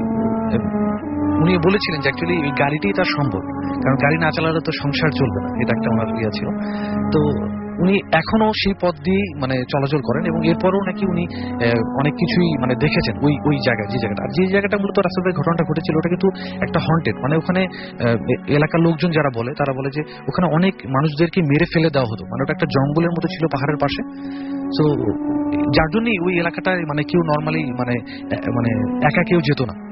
উনি বলেছিলেন যে অ্যাকচুয়ালি এই গাড়িটাই তার সম্ভব, কারণ গাড়ি না চালালে তো সংসার চলবে না, এটা একটা ওনার ইয়ে ছিল। তো উনি এখনো সেই পথ দিয়ে মানে চলাচল করেন এবং এরপরও নাকি উনি অনেক কিছুই মানে দেখেছেন ওই ওই জায়গায়, যে জায়গাটা আর যে জায়গাটা মূলত রাস্তার ঘটনাটা ঘটেছিল ওটা কিন্তু একটা হন্টেড, মানে ওখানে এলাকার লোকজন যারা বলে তারা বলে যে ওখানে অনেক মানুষদেরকে মেরে ফেলে দেওয়া হতো, মানে ওটা একটা জঙ্গলের মতো ছিল পাহাড়ের পাশে। তো যার জন্যই ওই এলাকাটায় মানে কেউ নর্মালি মানে মানে একা কেউ যেত না।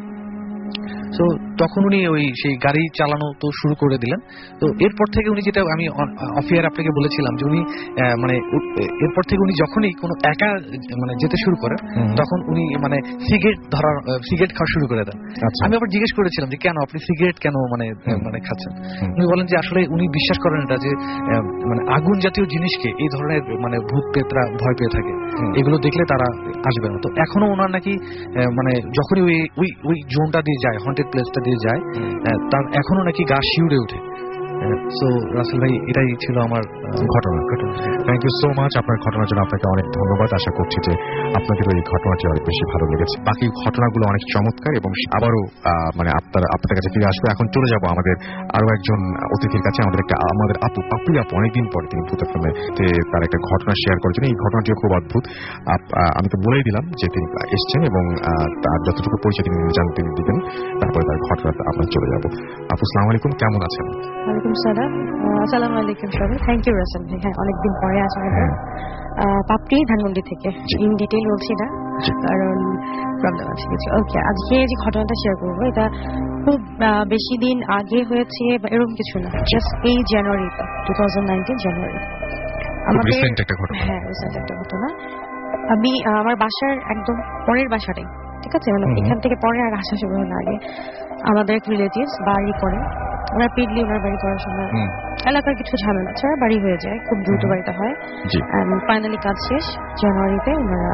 তো তখন উনি ওই সেই গাড়ি চালানো তো শুরু করে দিলেন। তো এরপর থেকে উনি যেটা আমি অফিয়ার আপনাকে বলেছিলাম যে উনি মানে এরপর থেকে উনি যখনই কোনো একা মানে যেতে শুরু করেন তখন উনি মানে সিগারেট ধরার সিগারেট খাওয়া শুরু করে দেন। আমি আবার জিজ্ঞেস করেছিলাম যে কেন আপনি সিগারেট কেন মানে মানে খাচ্ছেন। উনি বলেন যে আসলে উনি বিশ্বাস করেন এটা যে মানে আগুন জাতীয় জিনিসকে এই ধরনের মানে ভূত পেতরা ভয় পেয়ে থাকে, এগুলো দেখলে তারা আসবে না। তো এখনো ওনার নাকি মানে যখনই ওই ওই ওই জোনটা দিয়ে যায়, হন্টেড প্লেসটা দিয়ে যায়, তার এখনো নাকি গা শিউরে ওঠে। সো রাসেল ভাই এটাই ছিল আমার ঘটনা। থ্যাংক ইউ সো মাচ আপনার ঘটনার জন্য, আপনাকে অনেক ধন্যবাদ। আশা করছি যে আপনাদের এই ঘটনাটি অনেক বেশি ভালো লেগেছে। বাকি ঘটনাগুলো অনেক চমৎকার এবং আবারও মানে আপনার আপনাদের কাছে ফিরে আসবে। এখন চলে যাব আমাদের আরো একজন অতিথির কাছে, আমাদের একটা আমাদের আপু পাপড়ি আপু অনেকদিন পরে তিনি ভূত এফএমে তার একটা ঘটনা শেয়ার করেছেন। এই ঘটনাটিও খুব অদ্ভুত। আমি তো বলেই দিলাম যে তিনি এসছেন এবং তার যতটুকু পরিচয় তিনি জান তিনি দিবেন, তারপরে তার ঘটনাটা আমরা চলে যাব। আপু আসসালামু আলাইকুম, কেমন আছেন? ওয়ালাইকুম সালাম। আসসালামু আলাইকুম সবাই। থ্যাংক ইউ রাসেল ভাই। হ্যাঁ, অনেকদিন পরে আসা হবে। পাপড়ি ধানমন্ডি থেকে ইন ডিটেইল বলছি না, কারণ প্রবলেম আছে কিছু। ওকে, আজকে যে ঘটনাটা শেয়ার করবো এটা খুব বেশি দিন আগে হয়েছে বা এরকম কিছু না, জাস্ট এই জানুয়ারিতে টু থাউজেন্ড নাইনটিন জানুয়ারি আমাদের। হ্যাঁ, রিসেন্ট একটা ঘটনা। আমি আমার বাসার একদম পরের বাসাটাই, ঠিক আছে, মানে এখান থেকে পরে আর আসা শুরু হলো আগে আমাদের এক রিলেটিভস বাড়ি করে, ওরা পিডলি ওনার বাড়ি করার সময় এলাকার কিছু ঝামেলা ছাড়া বাড়ি হয়ে যায়, খুব দ্রুত বাড়িটা হয়। ফাইনালি কাজ শেষ, জানুয়ারিতে ওনারা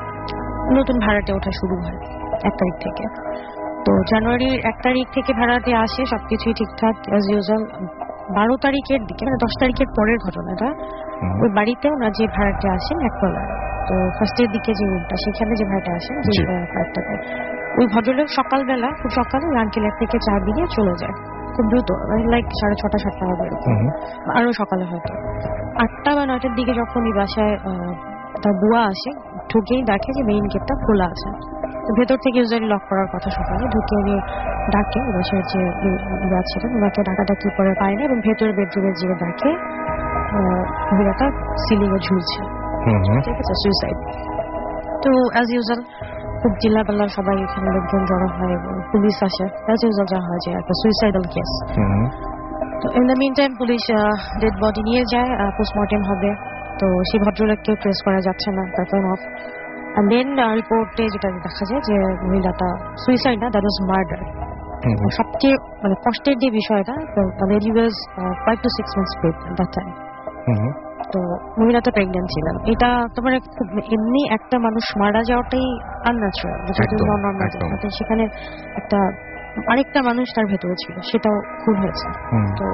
নতুন ভাড়াটে ওঠা শুরু হয় এক তারিখ থেকে। তো জানুয়ারির এক তারিখ থেকে ভাড়াটে আসে, সবকিছুই ঠিকঠাক অ্যাজ ইউজুয়াল। বারো তারিখের দিকে মানে দশ তারিখের পরের ঘটনাটা, ওই বাড়িতে ওনার যে ভাড়াটে আসেন একতলায়, তো ফার্স্টের দিকে যে রুমটা সেখানে যে ভাড়াটে আসেন যে ফ্ল্যাটটাতে, ওই ভদ্রলোক সকালবেলা খুব সকালে আঙ্কেলের থেকে চা দিয়ে চলে যায় খুব দ্রুত, লাইক সাড়ে ছটা সাতটা হবে এরকম, আরো সকালে হয়তো আটটা বা নয়টার দিকে যখন এই বাসায় তার বুয়া আসে, ঢুকেই দেখে যে মেইন গেটটা খোলা আছে। তো ভেতর থেকে ইউজুয়ালি লক করার কথা, সকালে ঢুকে উনি ডাকে বাসার যে বুয়া ছিলেন ওনাকে ডাকাডাকি করে পায় না, এবং ভেতরে বেডরুমে যে দেখে মহিলাটা সিলিং এ ঝুলছে, ঠিক আছে, সুইসাইড। তো অ্যাজ ইউজুয়াল খুব চিল্লাপাল্লা সবাই, এখানে লোকজন জড়ো হয় এবং পুলিশ আসে, অ্যাজ ইউজুয়াল যা হয় যে একটা সুইসাইডাল কেস। তো in the mean time police dead body নিয়ে যায়, পোস্টমর্টেম হবে। তো সেই ভদ্রলোককে ট্রেস করা যাচ্ছে না, তার ফোন অফ। and then রিপোর্টে যেটা দেখা যায় যে মহিলাটা সুইসাইড না, দ্যাট ওয়াজ মার্ডার। সবচেয়ে মানে কষ্টের যে বিষয়টা, মানে he was five two six months pregnant that time. তো মহিলাটা প্রেগন্যান্ট ছিলেন। এটা তোমার খুব এমনি একটা মানুষ মারা যাওয়াটাই আনন্যাচারাল, যেটা সেখানে একটা আরেকটা মানুষ তার ভেতরে ছিল, সেটাও খুব হয়েছে। তো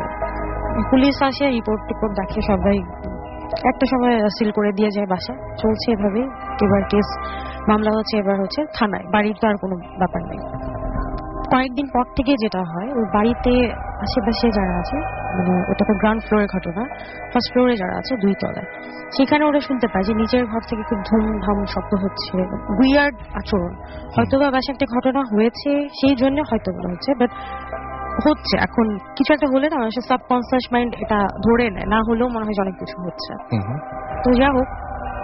পুলিশ আসে, রিপোর্ট টিপোর্ট দেখে, সবাই একটা সময় সিল করে দিয়ে যায়, বাসা চলছে এভাবেই। এবার কেস মামলা হচ্ছে, এবার হচ্ছে থানায়, বাড়িতে আর কোনো ব্যাপার নেই। কয়েকদিন পর থেকে যেটা হয়, ওই বাড়িতে আশেপাশে যারা আছে, মানে ওটা তো গ্রাউন্ড ফ্লোরের ঘটনা, ফার্স্ট ফ্লোরে যারা আছে দুই তলায়, সেখানে ওরা শুনতে পায় যে নিচের ঘর থেকে খুব ধুমধাম শব্দ হচ্ছে, উইয়ার্ড আচরণ। হয়তো বা বাসে একটা ঘটনা হয়েছে সেই জন্য হয়তো বলা হচ্ছে, বাট হচ্ছে এখন কিছু একটা হলে না মানুষের সাবকনসিয়াস মাইন্ড এটা ধরে নেয়, না হলেও মনে হয় অনেক কিছু হচ্ছে। তো যা হোক,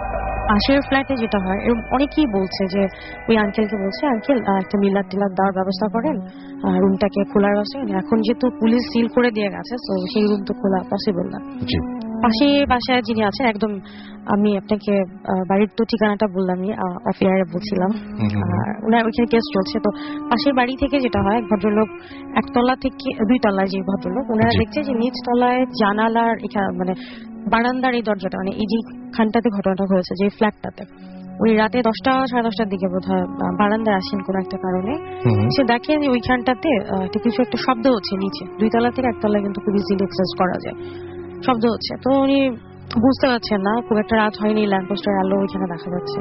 পাশের ফ্ল্যাটে যেটা হয়, এরকম অনেকেই বলছে যে ওই আঙ্কেলকে বলছে, আঙ্কেল একটা মিলাদ টিলাদ দেওয়ার ব্যবস্থা করেন, রুমটাকে খোলার ব্যবস্থা করেন। এখন যেহেতু পুলিশ সিল করে দিয়ে গেছে, তো সেই রুম তো খোলা পসিবল না। পাশে বাসায় যিনি আছেন, একদম আমি আপনাকে বাড়ির তো ঠিকানাটা বললাম, অফ এয়ারে বলছিলাম, আর ওনার ওইখানে কেস চলছে। তো পাশের বাড়ি থেকে যেটা হয়, ভদ্রলোক একতলা থেকে দুই তলায় যে ভদ্রলোক, ওনারা দেখছে যে নিচ তলায় জানালার এখানে মানে বারান্দার এই দরজাটা, মানে এই যে খানটাতে ঘটনাটা হয়েছে, যে ফ্ল্যাটটাতে, উনি রাতে দশটা সাড়ে দশটার দিকে বোধ হয় বারান্দায় আসেন কোন একটা কারণে। সে দেখে যে ওইখানটাতে কিছু একটা শব্দ হচ্ছে নিচে, দুই তলা থেকে একতলায় কিন্তু খুব ইজিলি অ্যাক্সেস করা যায়, শব্দ হচ্ছে। তো উনি বুঝতে পারছেন না, খুব একটা রাত হয়নি, ল্যাম্পপোস্টের আলো ওইখানে দেখা যাচ্ছে।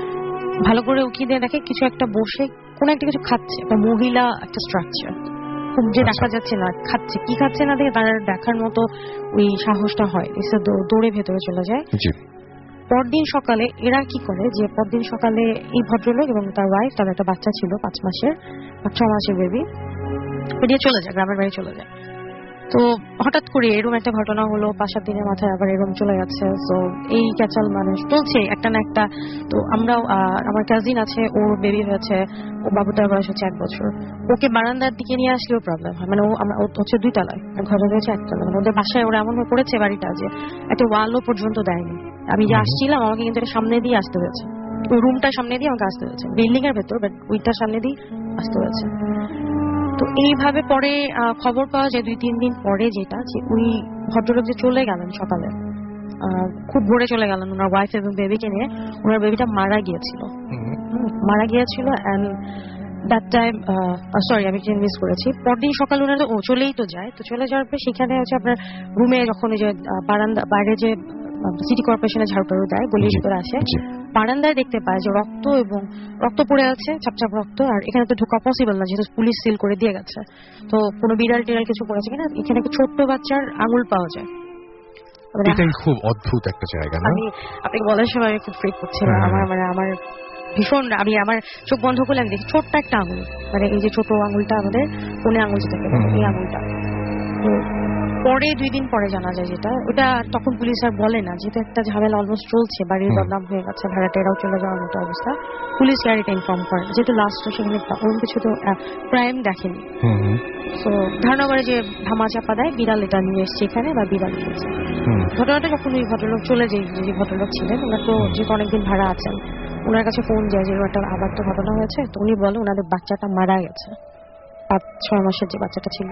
ভালো করে উকি দিয়ে দেখে কিছু একটা বসে কোন একটা কিছু খাচ্ছে, একটা মহিলা একটা স্ট্রাকচার, খুব যে দেখা যাচ্ছে না খাচ্ছে, কি খাচ্ছে না দেখে তার দেখার মতো ওই সাহসটা হয়, এসে দৌড়ে ভেতরে চলে যায়। পরদিন সকালে এরা কি করে, যে পরদিন সকালে এই ভদ্রলোক এবং তার ওয়াইফ, তার একটা বাচ্চা ছিল পাঁচ মাসের, পাঁচ ছ মাসের বেবি, বেরিয়ে চলে যায়, গ্রামের বাড়ি চলে যায়। তো হঠাৎ করে এরকম একটা ঘটনা হলো, পাঁচ দিনের মাথায় আবার এরকম চলে যাচ্ছে। তো এই ক্যাচাল মানুষ চলছে একটা না একটা। তো আমরাও, আমার কাজিন আছে, ওর বেবি হয়েছে, ও বাবুটার বয়স হচ্ছে এক বছর, ওকে বারান্দার দিকে নিয়ে আসলেও প্রবলেম হয়, মানে ও আমরা হচ্ছে দুই তলায়, ঘরে রয়েছে একতলা, মানে ওদের বাসায় ওরা এমন হয়ে পড়েছে বাড়িটা যে একটা ওয়ালও পর্যন্ত দেয়নি। আমি যে আসছিলাম, আমাকে কিন্তু এটা সামনে দিয়ে আসতে হয়েছে, ওই রুমটার সামনে দিয়ে আমাকে আসতে হয়েছে, বিল্ডিং এর ভেতর, বাট ওইটার সামনে দিয়ে আসতে হয়েছে। তো এইভাবে পরে খবর পাওয়া যায় দুই তিন দিন পরে, যেটা যে ওই ভদ্রলোক যে চলে গেলেন সকালে, খুব ভোরে চলে গেলেন ওনার ওয়াইফ এবং বেবিকে নিয়ে, ওনার বেবিটা মারা গিয়েছিল, মারা গিয়েছিল অ্যান্ড দ্যাট টাইম সরি আমি মিস করেছি। পরদিন সকালে ওনারা ও চলেই তো যায়, তো চলে যাওয়ার পর সেখানে হচ্ছে আপনার রুমে যখন ওই যে বারান্দা বাইরে যে সিটি কর্পোরেশনের ঝাড়ু টাড়ু দেয়, গলির ভিতরে আসে, বারান্দায় দেখতে পায় যে রক্ত এবং রক্ত পড়ে আছে, ছাপছাপ রক্ত, আর এখানে তো ঢোকা পসিবল না যেহেতু পুলিশ সিল করে দিয়ে গেছে। তো কোনো বিড়াল টিড়াল কিছু করেছে কিনা, এখানে একটা ছোট্ট বাচ্চার আঙুল পাওয়া যায়। এটাই খুব অদ্ভুত একটা জায়গা না? আমি আপনাকে বলার সময় আমি খুব ফ্রিক করছিলাম, আমার মানে আমার ভীষণ, আমি আমার চোখ বন্ধ করলে আমি দেখি ছোট্ট একটা আঙুল, মানে এই যে ছোট আঙুলটা আমাদের কোনে আঙুল যেটাকে বলে, এই আঙুলটা। তো পরে দুই দিন পরে জানা যায় যেটা, ওটা তখন পুলিশ আর বলে না, যেহেতু একটা ঝামেলা অলমোস্ট চলছে, বাড়ির বদনাম হয়ে গেছে, ভাড়াটেরাও চলে যাওয়ার মতো অবস্থা, পুলিশ আর এটা ইনফর্ম করে, যেহেতু লাস্ট সেখানে ওরকম কিছু তো ক্রাইম দেখেনি। তো ধারণা করে যে ধামা চাপা দেয়, বিড়াল এটা নিয়ে এসছে এখানে, বা বিড়াল নিয়েছে। ঘটনাটা যখন ওই ভদ্রলোক চলে যায়, যে ভদ্রলোক ছিলেন, ওনার তো যেহেতু অনেকদিন ভাড়া আছেন, ওনার কাছে ফোন যায় যে একটা আবার তো ঘটনা হয়েছে। তো উনি বলে ওনাদের বাচ্চাটা মারা গেছে, পাঁচ ছয় মাসের যে বাচ্চাটা ছিল,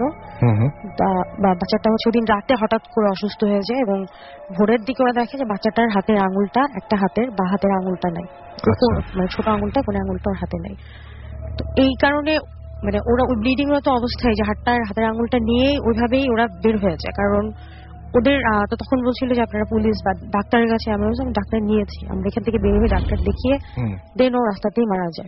বাচ্চাটা হচ্ছে ওদিন রাতে হঠাৎ করে অসুস্থ হয়ে যায়, এবং ভোরের দিকে ওরা দেখে যে বাচ্চাটার হাতের আঙুলটা, একটা হাতের বা হাতের আঙুলটা নাই, মানে ছোট আঙুলটা, কোনো আঙুলটা ওর হাতে নেই। তো এই কারণে মানে ওরা ওই ব্লিডিং রত অবস্থায় যে হাতটার হাতের আঙুলটা নিয়ে ওইভাবেই ওরা বের হয়ে যায়। কারণ ওদের তো তখন বলছিল যে আপনারা পুলিশ বা ডাক্তারের কাছে, আমরা ডাক্তার নিয়েছি, আমরা এখান থেকে বের হয়ে ডাক্তার দেখিয়ে দেন ও রাস্তাতেই মারা যায়।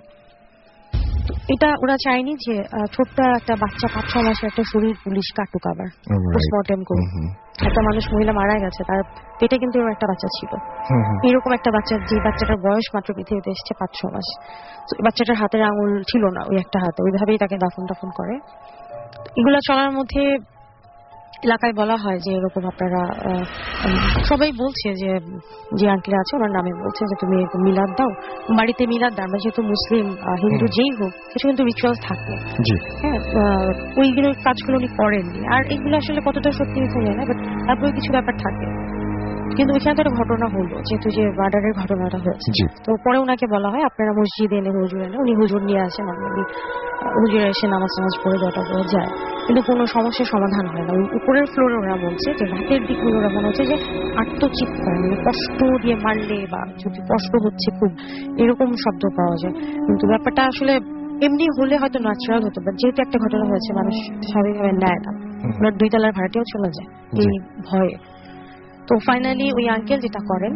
এটা ওরা চায়নি যে ছোট্ট একটা বাচ্চা, পাঁচ ছ মাসের একটা শরীর পুলিশ কাটুক, আবার পোস্টমর্টেম করুক। একটা মানুষ, মহিলা মারা গেছে, তার পেটে কিন্তু এরকম একটা বাচ্চা ছিল, এরকম একটা বাচ্চা, যে বাচ্চাটার বয়স মাত্র পৃথিবীতে এসছে পাঁচ ছ মাস, বাচ্চাটার হাতের আঙুল ছিল না, ওই একটা হাতে, ওইভাবেই তাকে দাফন টাফন করে। এগুলা চলার মধ্যে এলাকায় বলা হয় যে এরকম আপনারা সবাই বলছে যে যে আঙ্কেল আছে ওনার নামে বলছে যে তুমি মিলাদ দাও, বাড়িতে মিলাদ দাও, আমরা যেহেতু মুসলিম হিন্দু যেই হোক কিছু কিন্তু রিচুয়ালস থাকে, হ্যাঁ, ওইগুলো কাজগুলো উনি করেননি। আর এইগুলো আসলে কতটা সত্যি মিথ্যা জানি না, বাট তারপরে কিছু ব্যাপার থাকে। কিন্তু ওইখানে তো একটা ঘটনা হলো, যেহেতু যে মার্ডারের ঘটনাটা হয়েছে, তো পরে ওনাকে বলা হয় আপনারা মসজিদে এনে হুজুর এনে, উনি হুজুর নিয়ে আসে, নর্মালি হুজুর এসে নামাজ নামাজ পড়ে যটা করে যায়, কিন্তু কোনো সমস্যার সমাধান হয় না। ওই উপরের ফ্লোরে ওরা বলছে যে রাতের দিকে ওরা মনে হচ্ছে যে আত্মচিৎ করে, মানে কষ্ট দিয়ে মারলে বা যদি কষ্ট হচ্ছে খুব এরকম শব্দ পাওয়া যায়। কিন্তু ব্যাপারটা আসলে এমনি হলে হয়তো ন্যাচারাল হতো, বাট যেহেতু একটা ঘটনা হয়েছে মানুষ স্বাভাবিকভাবে নেয় না, ওনার দুই তলার ভাড়াটিও চলে যায় এই ভয়ে। তো ফাইনালি ওই আঙ্কেল যেটা করেন,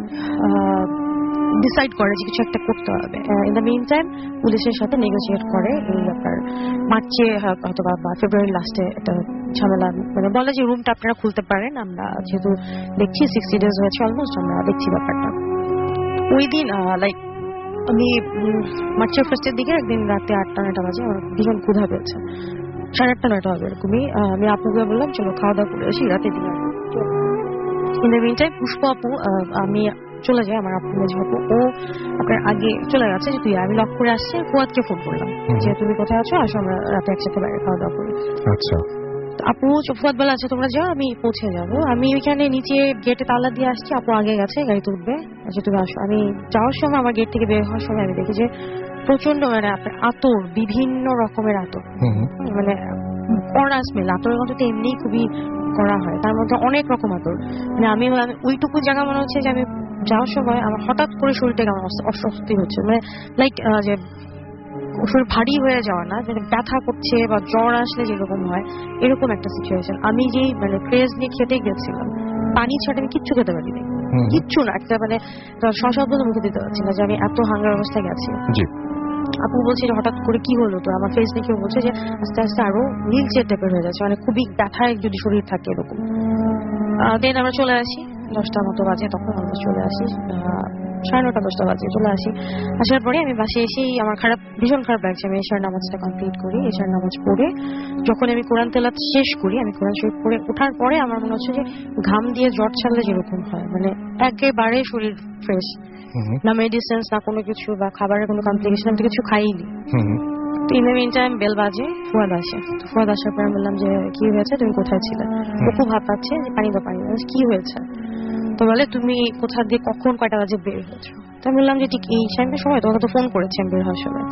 ডিসাইড করে যে কিছু একটা করতে হবে। ইন দ্য মেইন টাইম পুলিশের সাথে নেগোসিয়েট করে এই আপনার মার্চে হয়তো বা ফেব্রুয়ারি লাস্টে একটা ঝামেলা, মানে বলে যে রুমটা আপনারা খুলতে পারেন, আমরা যেহেতু দেখছি সিক্সটি ডেজ হয়েছে অলমোস্ট, আমরা দেখছি ব্যাপারটা। ওই দিন লাইক আমি মার্চের ফার্স্টের দিকে একদিন রাতে আটটা নয়টা বাজে আমার ভীষণ ক্ষুধা পেয়েছে, সাড়ে আটটা নয়টা হবে এরকমই। আমি আপুকে বললাম চলো খাওয়া দাওয়া করে আসি, রাতে দিন। In the mean time Pushpa আপু, আমি চলে যাই, আমার আপু মেজ আপু, ও আপনার আগে চলে গেছে যে তুই, আমি লক করে আসছি। ফুয়াদকে ফোন করলাম যে তুমি কোথায় আছো, আসো আমরা রাতে একসাথে বাইরে খাওয়া দাওয়া করি। আচ্ছা, আপু ফুয়াদ বলে আছে তোমরা যাও, আমি পৌঁছে যাবো। আমি ওইখানে নিচে গেটে তালা দিয়ে আসছি, আপু আগে গেছে, গাড়িতে উঠবে, আচ্ছা তুমি আসো। আমি যাওয়ার সময় আমার গেট থেকে বের হওয়ার সময় আমি দেখি যে প্রচন্ড মানে আপনার আতর, বিভিন্ন রকমের আতর, মানে কড়া স্মেল। আতরের মধ্যে তো এমনি খুবই করা হয়, তার মধ্যে অনেক রকম আতর। মানে আমি ওইটুকু জায়গা মনে হচ্ছে যে আমি যাওয়ার সময় আমার হঠাৎ করে শরীরটা কেমন অস্বস্তি হচ্ছে, মানে লাইক যে শরীর ভারী হয়ে যাওয়া না, মানে ব্যথা করছে বা জ্বর আসলে যেরকম হয় এরকম একটা সিচুয়েশন। আমি যেই মানে ক্রেজ নিয়ে খেতে গেছিলাম, পানি ছাড়া আমি কিচ্ছু খেতে পারিনি, কিচ্ছু না, একটা মানে সশব্দ মুখে দিতে পারছি না যে আমি এত হাঙ্গার অবস্থায় গেছি। আপু বলছে যে হঠাৎ করে কি হলো, তো আমার ফেস দেখে বলছে যে আস্তে আস্তে আরো নীল চেয়ার টাইপের হয়ে যাচ্ছে, মানে খুবই ব্যথায় যদি শরীর থাকে এরকম। দেন আমরা চলে আসি, দশটার মতো বাজে, তখন আমরা চলে আসি, সাড়ে নটা দশটা বাজে চলে আসি। আসার পরে আমি বাসে এসেই আমার খারাপ, ভীষণ খারাপ লাগছে। আমি এশার নামাজটা কমপ্লিট করি, এশার নামাজ পড়ে যখন আমি কোরআন তেলাওয়াত শেষ করি, আমি কোরআন শরীফ পড়ে ওঠার পরে আমার মনে হচ্ছে যে ঘাম দিয়ে জ্বর ছাড়লে যেরকম হয়, মানে একেবারে শরীর ফ্রেশ, না মেডিসিনস না কোনো কিছু বা খাবারের কোনো কমপ্লিকেশন, আমি তো কিছু খাইনি। তো in the mean time bell বাজে, ফুয়াদ আসে। তো ফুয়াদ আসার পরে বললাম যে কি হয়েছে, তুমি কোথায় ছিলে? ও খুব হাত পাচ্ছে যে পানি দাও পানি দাও। কি হয়েছে? তো বলে তুমি কোথা দিয়ে কখন কয়টা বাজে বের হয়েছো? তো আমি বললাম যে ঠিক এই টাইমের সময়, তোমাকে তো ফোন করেছি আমি বের হওয়ার সময়।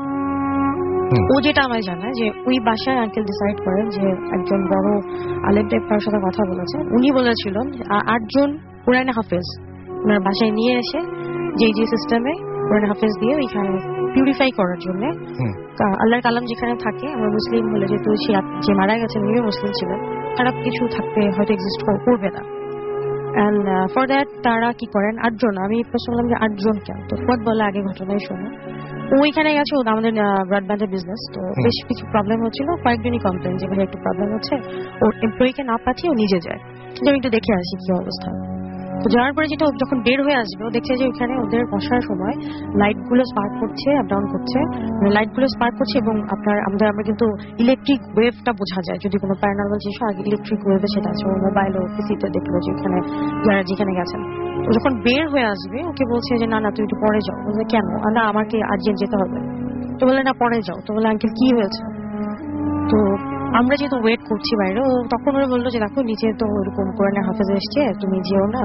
ও যেটা আমায় জানায় যে ওই বাসায় আঙ্কেল ডিসাইড করেন যে একজন বড় আলেম টাইপ কারোর সাথে কথা বলেছে, উনি বলেছিলেন আটজন কোরআনে হাফেজ ওনার বাসায় নিয়ে এসে যে যে সিস্টেমে কোরআনে হাফেজ দিয়ে ওইখানে পিউরিফাই করার জন্য, আল্লাহর কালাম যেখানে থাকে, আমরা মুসলিম হলে যেহেতু যে মারা গেছে উনিও মুসলিম ছিলেন, খারাপ কিছু থাকতে হয়তো এক্সিস্ট করবে না। অ্যান্ড ফর দ্যাট তারা কি করেন, আটজন, আমি প্রশ্ন করলাম যে আটজন কেন? তো ফুয়াদ বলে আগে ঘটনায় শোনো, ওইখানে গেছে আমাদের ব্রডব্যান্ডের বিজনেস, তো বেশ কিছু প্রবলেম হচ্ছিল, কয়েকজনই কমপ্লেন যে ভাই একটু প্রবলেম হচ্ছে, ওর এমপ্লয়িকে না পাঠিয়ে ও নিজে যায়, আমি একটু দেখে আসি কি অবস্থা। তো যাওয়ার পরে যেটা যখন বের হয়ে আসবে, ও দেখছে যে ওখানে ওদের বসার সময় লাইট গুলো স্পার্ক করছে, আপ ডাউন করছে, মানে লাইট গুলো স্পার্ক করছে এবং আপনার আমাদের আমরা কিন্তু ইলেকট্রিক ওয়েভটা বোঝা যায়, যদি কোনো প্যারানর্মাল জিনিস আগে ইলেকট্রিক ওয়েভে সেটা আছে, ও মোবাইল ও পিসিতে দেখলো যে ওখানে যারা যেখানে গেছেন। ও যখন বের হয়ে আসবে ওকে বলছে যে না না তুই একটু পরে যাও। বলছে কেন? না আমাকে আর্জেন্ট যেতে হবে। তো বলে না পরে যাও। তো বলে আঙ্কেল কি হয়েছে? তো আমরা যেহেতু ওয়েট করছি বাইরে, ও তখন ওরা বললো যে দেখো নিচে তো ওরকম কোরআনের হাফেজ এসছে, তুমি যেও না।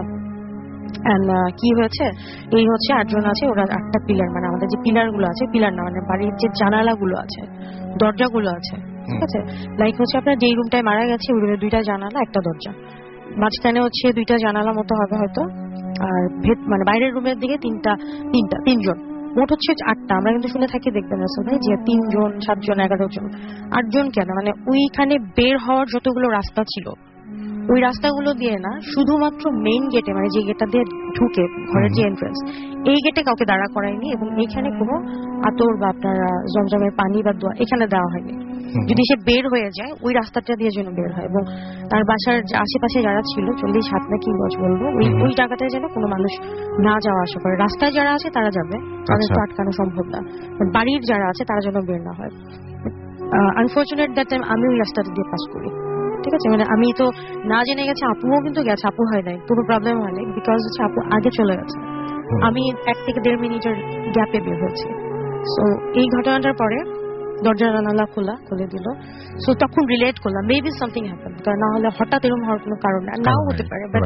কি হয়েছে, এই হচ্ছে আটজন আছে, ওরা আটটা পিলার, মানে আমাদের যে পিলার গুলো আছে, পিলার না মানে বাড়ির যে জানালা গুলো আছে, দরজা গুলো আছে, ঠিক আছে, লাইক হচ্ছে আপনার যেই রুমটায় মারা গেছে ওই রুমে দুইটা জানালা একটা দরজা, মাঝখানে হচ্ছে দুইটা জানালা মতো হবে হয়তো, আর মানে বাইরের রুমের দিকে তিনটা তিনটা তিনজন, মোট হচ্ছে আটটা। আমরা কিন্তু শুনে থাকি, দেখবেন রাসেল ভাই, যে তিনজন সাতজন এগারো জন, আটজন কেন, মানে ওইখানে বের হওয়ার যতগুলো রাস্তা ছিল ওই রাস্তাগুলো দিয়ে না, শুধুমাত্র মেইন গেটে, মানে যে গেটটা দিয়ে ঢুকে ঘরের যে এন্ট্রান্স, এই গেটে কাউকে দাঁড়া করায়নি এবং এইখানে কোনো আতর বা আপনার জমজমের পানি বা দোয়া এখানে দেওয়া হয়নি। যদি সে বের হয়ে যায় ওই রাস্তাটা দিয়ে যেন বের হয়, এবং তার বাসার আশেপাশে যারা ছিল চল্লিশ হাত না কি গজ বলবো, ওই ওই জায়গাটায় যেন কোনো মানুষ না যাওয়া আসা করে। রাস্তায় যারা আছে তারা যাবে, তাদের তো আটকানো সম্ভব না, বাড়ির যারা আছে তারা যেন বের না হয়। আনফর্চুনেট দ্যাট টাইম আমি ওই রাস্তাটা দিয়ে পাস করি, ঠিক আছে, মানে আমি তো না জেনে গেছে, আপুও কিন্তু গেছে, আপু হয় নাই, কোনো প্রবলেম হয় নাই, বিকজ হচ্ছে আপু আগে চলে গেছে, আমি এক থেকে দেড় মিনিটের গ্যাপে বের হয়েছি। সো এই ঘটনাটার পরে দরজা জানালা খোলা খুলে দিল, সো তখন রিলেট করলাম মেবি সামথিং হ্যাপেন, কারণ না হলে হঠাৎ এরকম হওয়ার কোনো কারণ নাও হতে পারে, বাট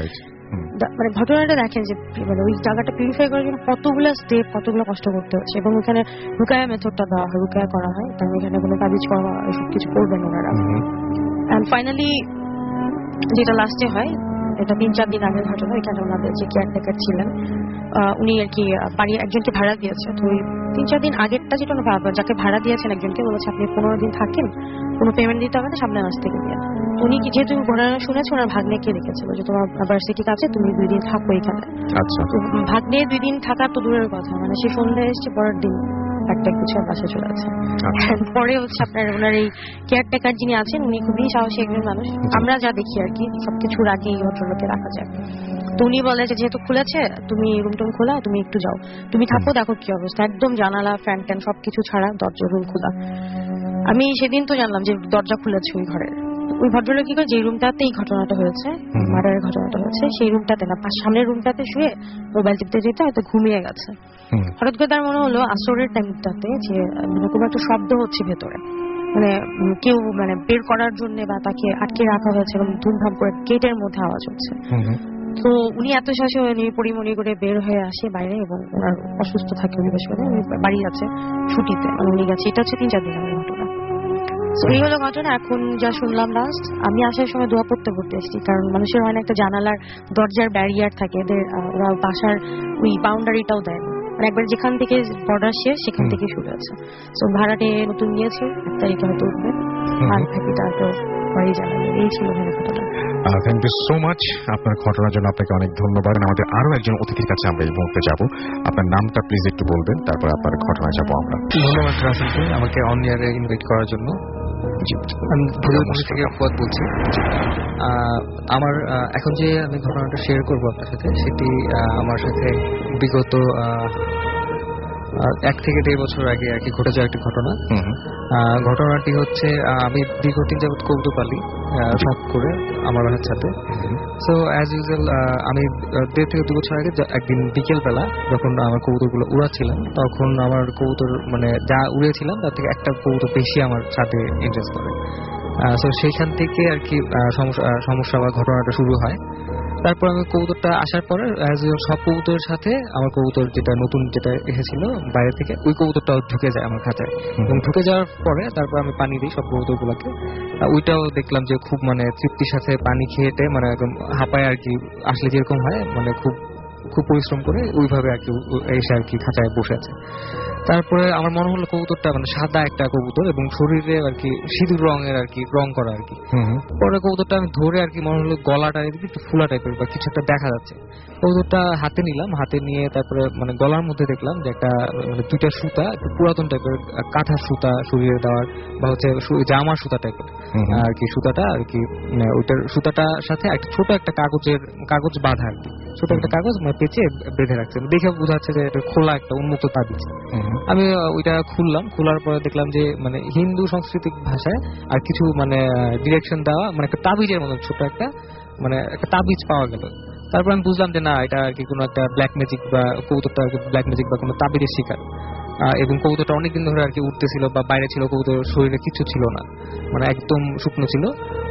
মানে ঘটনাটা দেখেন যে মানে ওই জায়গাটা পিউরিফাই করার জন্য কতগুলো স্টেপ কতগুলো কষ্ট করতে হচ্ছে এবং ওখানে রুকায়া মেথডটা দেওয়া হয়, রুকায়া করা হয়, কারণ এখানে কোনো তাবিজ করা এসব কিছু করবেন ওনারা। অ্যান্ড ফাইনালি যেটা লাস্টে হয়, এটা তিন চার দিন আগের ঘটনা। এখানে ওনাদের যে কেয়ারটেকার ছিলেন উনি আর কি বাড়ি একজনকে ভাড়া দিয়েছে, তো ওই তিন চার দিন আগেরটা যেটা যাকে ভাড়া দিয়েছেন একজনকে বলেছে আপনি পনেরো দিন থাকেন, কোনো পেমেন্ট দিতে হবে না, সামনে মাস থেকে দিয়ে। উনি কি যেহেতু ঘটনা শুনেছে ওনার ভাগ্নেকে রেখেছিল যে তোমার ভার্সিটি কাছে, তুমি দুই দিন থাকো এখানে। আচ্ছা, ভাগ্নে দুই দিন থাকার তো দূরের কথা, মানে সে সন্ধ্যায় এসছে, পরের দিন একটা কিছু বাসায় চলে আছে। পরে হচ্ছে আপনার ওনার এই কেয়ারটেকার যিনি আছেন উনি খুবই সাহসী একজন মানুষ, আমরা যা দেখি আর কি সবকিছুর আগে এই ভদ্রলোকে রাখা যায়। তো উনি বলে যে যেহেতু খুলেছে তুমি রুম টুম খোলা, তুমি একটু যাও, তুমি থাকো, দেখো কি অবস্থা, একদম জানালা ফ্যান ট্যান সবকিছু ছাড়া দরজা রুম খোলা। আমি সেদিন তো জানলাম যে দরজা খুলেছে ওই ঘরের। ওই ভদ্রলোক কি করে যে রুমটাতে এই ঘটনাটা হয়েছে, মার্ডারের ঘটনাটা হয়েছে, সেই রুমটাতে না, সামনের রুমটাতে শুয়ে মোবাইল টিপতে যেতে হয়তো ঘুমিয়ে গেছে। হঠাৎ করে তার মনে হলো আসরের টাইমটাতে যে কোনো একটা শব্দ হচ্ছে ভেতরে, মানে কেউ মানে বের করার জন্য বা তাকে আটকে রাখা হয়েছে এবং ধুমধাম করে গেটের মধ্যে আওয়াজ হচ্ছে। তো উনি এত শাসে পরিমণি করে বের হয়ে আসে বাইরে এবং ওনার অসুস্থ থাকে, উনি বেশ করে বাড়ি আছে ছুটিতে, মানে উনি গেছে। এটা হচ্ছে তিন চার দিন আগের ঘটনা। এই হলো ঘটনা। এখন যা শুনলাম লাস্ট, আমি আসার সময় দোয়া পড়তে পড়তে এসেছি, কারণ মানুষের হয় না একটা জানালার দরজার ব্যারিয়ার থাকে, এদের ওরা বাসার ওই বাউন্ডারিটাও দেয় না, মানে একবার যেখান থেকে বর্ডার শেষ সেখান থেকে শুরু আছে। তো ভাড়াটে নতুন নিয়েছি, এক তারিখে হয়তো উঠবে, আর বাকিটা তো বাড়ি জানাবে। এই ছিল ঘটনা। থ্যাংক ইউ সো মাচ আপনার ঘটনার জন্য, আপনাকে অনেক ধন্যবাদ। আমাদের আরো একজন অতিথির কাছে আমরা এই মুহূর্তে যাব, আপনার নামটা প্লিজ একটু বলবেন, তারপর আপনার ঘটনায় যাবো আমরা। ধন্যবাদ রাসেলকে আমাকে অন এয়ারে ইনভাইট করার জন্য। আমি ভুলবুলি থেকে পথ বলছি। আমার এখন যে আমি ঘটনাটা শেয়ার করবো আপনার সাথে, সেটি আমার সাথে বিগত এক থেকে দেড় বছর আগে আর কি ঘটে যাওয়া একটি ঘটনা। ঘটনাটি হচ্ছে আমি দীর্ঘদিন যাবৎ কবুতর পালি শখ করে আমার বাসার সাথে। সো অ্যাজ ইউজুয়াল আমি দেড় থেকে দু বছর আগে একদিন বিকেল বেলা যখন আমার কবুতরগুলো উড়াচ্ছিলাম, তখন আমার কবুতর মানে যা উড়েছিলাম তার থেকে একটা কবুতর বেশি আমার সাথে ইন্টারেস্ট করে। সো সেইখান থেকে আর কি সমস্যা বা ঘটনাটা শুরু হয়। তারপর আমি কবুতরটা আসার পরে সব কবুতরের সাথে আমার কবুতর যেটা নতুন যেটা এসেছিল বাইরে থেকে, ওই কবুতরটাও ঢুকে যায় আমার খাঁচায়, এবং ঢুকে যাওয়ার পরে তারপর আমি পানি দিই সব কবুতরগুলোকে। ওইটাও দেখলাম যে খুব মানে তৃপ্তির সাথে পানি খেয়েটে মানে একদম হাঁপায় আর কি, আসলে যেরকম হয় মানে খুব খুব পরিশ্রম করে ওইভাবে আর কি এসে আর কি খাঁচায় বসে আছে। তারপরে আমার মনে হলো কবুতরটা মানে সাদা একটা কবুতর এবং শরীরে আর কি সিঁদুর রঙের আর কি রং করা আর কি। পরে কবুতরটা আমি ধরে আর কি মনে হলো গলাটা একটু ফুলা টাইপের বা কিছু একটা দেখা যাচ্ছে। কবুতরটা হাতে নিলাম, হাতে নিয়ে তারপরে মানে গলার মধ্যে দেখলাম যে একটা মানে দুইটা সুতা একটু পুরাতন টাইপের কাঁথার সুতা শরীরে দেওয়ার বা হচ্ছে জামার সুতা টাইপের আর কি। সুতাটা আর কি ওইটার সুতাটার সাথে একটা ছোট একটা কাগজের কাগজ বাঁধা আর কি, ছোট একটা কাগজ মানে পেঁচে বেঁধে রাখছে। দেখে বোঝা যাচ্ছে যে এটা খোলা একটা উন্মুক্ত তাবিজ। আমি ওইটা খুললাম, খোলার পরে দেখলাম যে মানে হিন্দু সাংস্কৃতিক ভাষায় আর কিছু মানে ডিরেকশন দেওয়া মানে একটা তাবিজের মতো ছোট একটা মানে একটা তাবিজ পাওয়া গেল। তারপর আমি বুঝলাম যে না, এটা আর কি কোনো একটা ব্ল্যাক ম্যাজিক বা কবুতরটা ব্ল্যাক ম্যাজিক বা কোনো তাবিজের শিকার। এবং কবুতরটা অনেকদিন ধরে আর কি উঠতেছিল বা বাইরে ছিল, কবুতর শরীরে কিছু ছিল না, মানে একদম শুকনো ছিল।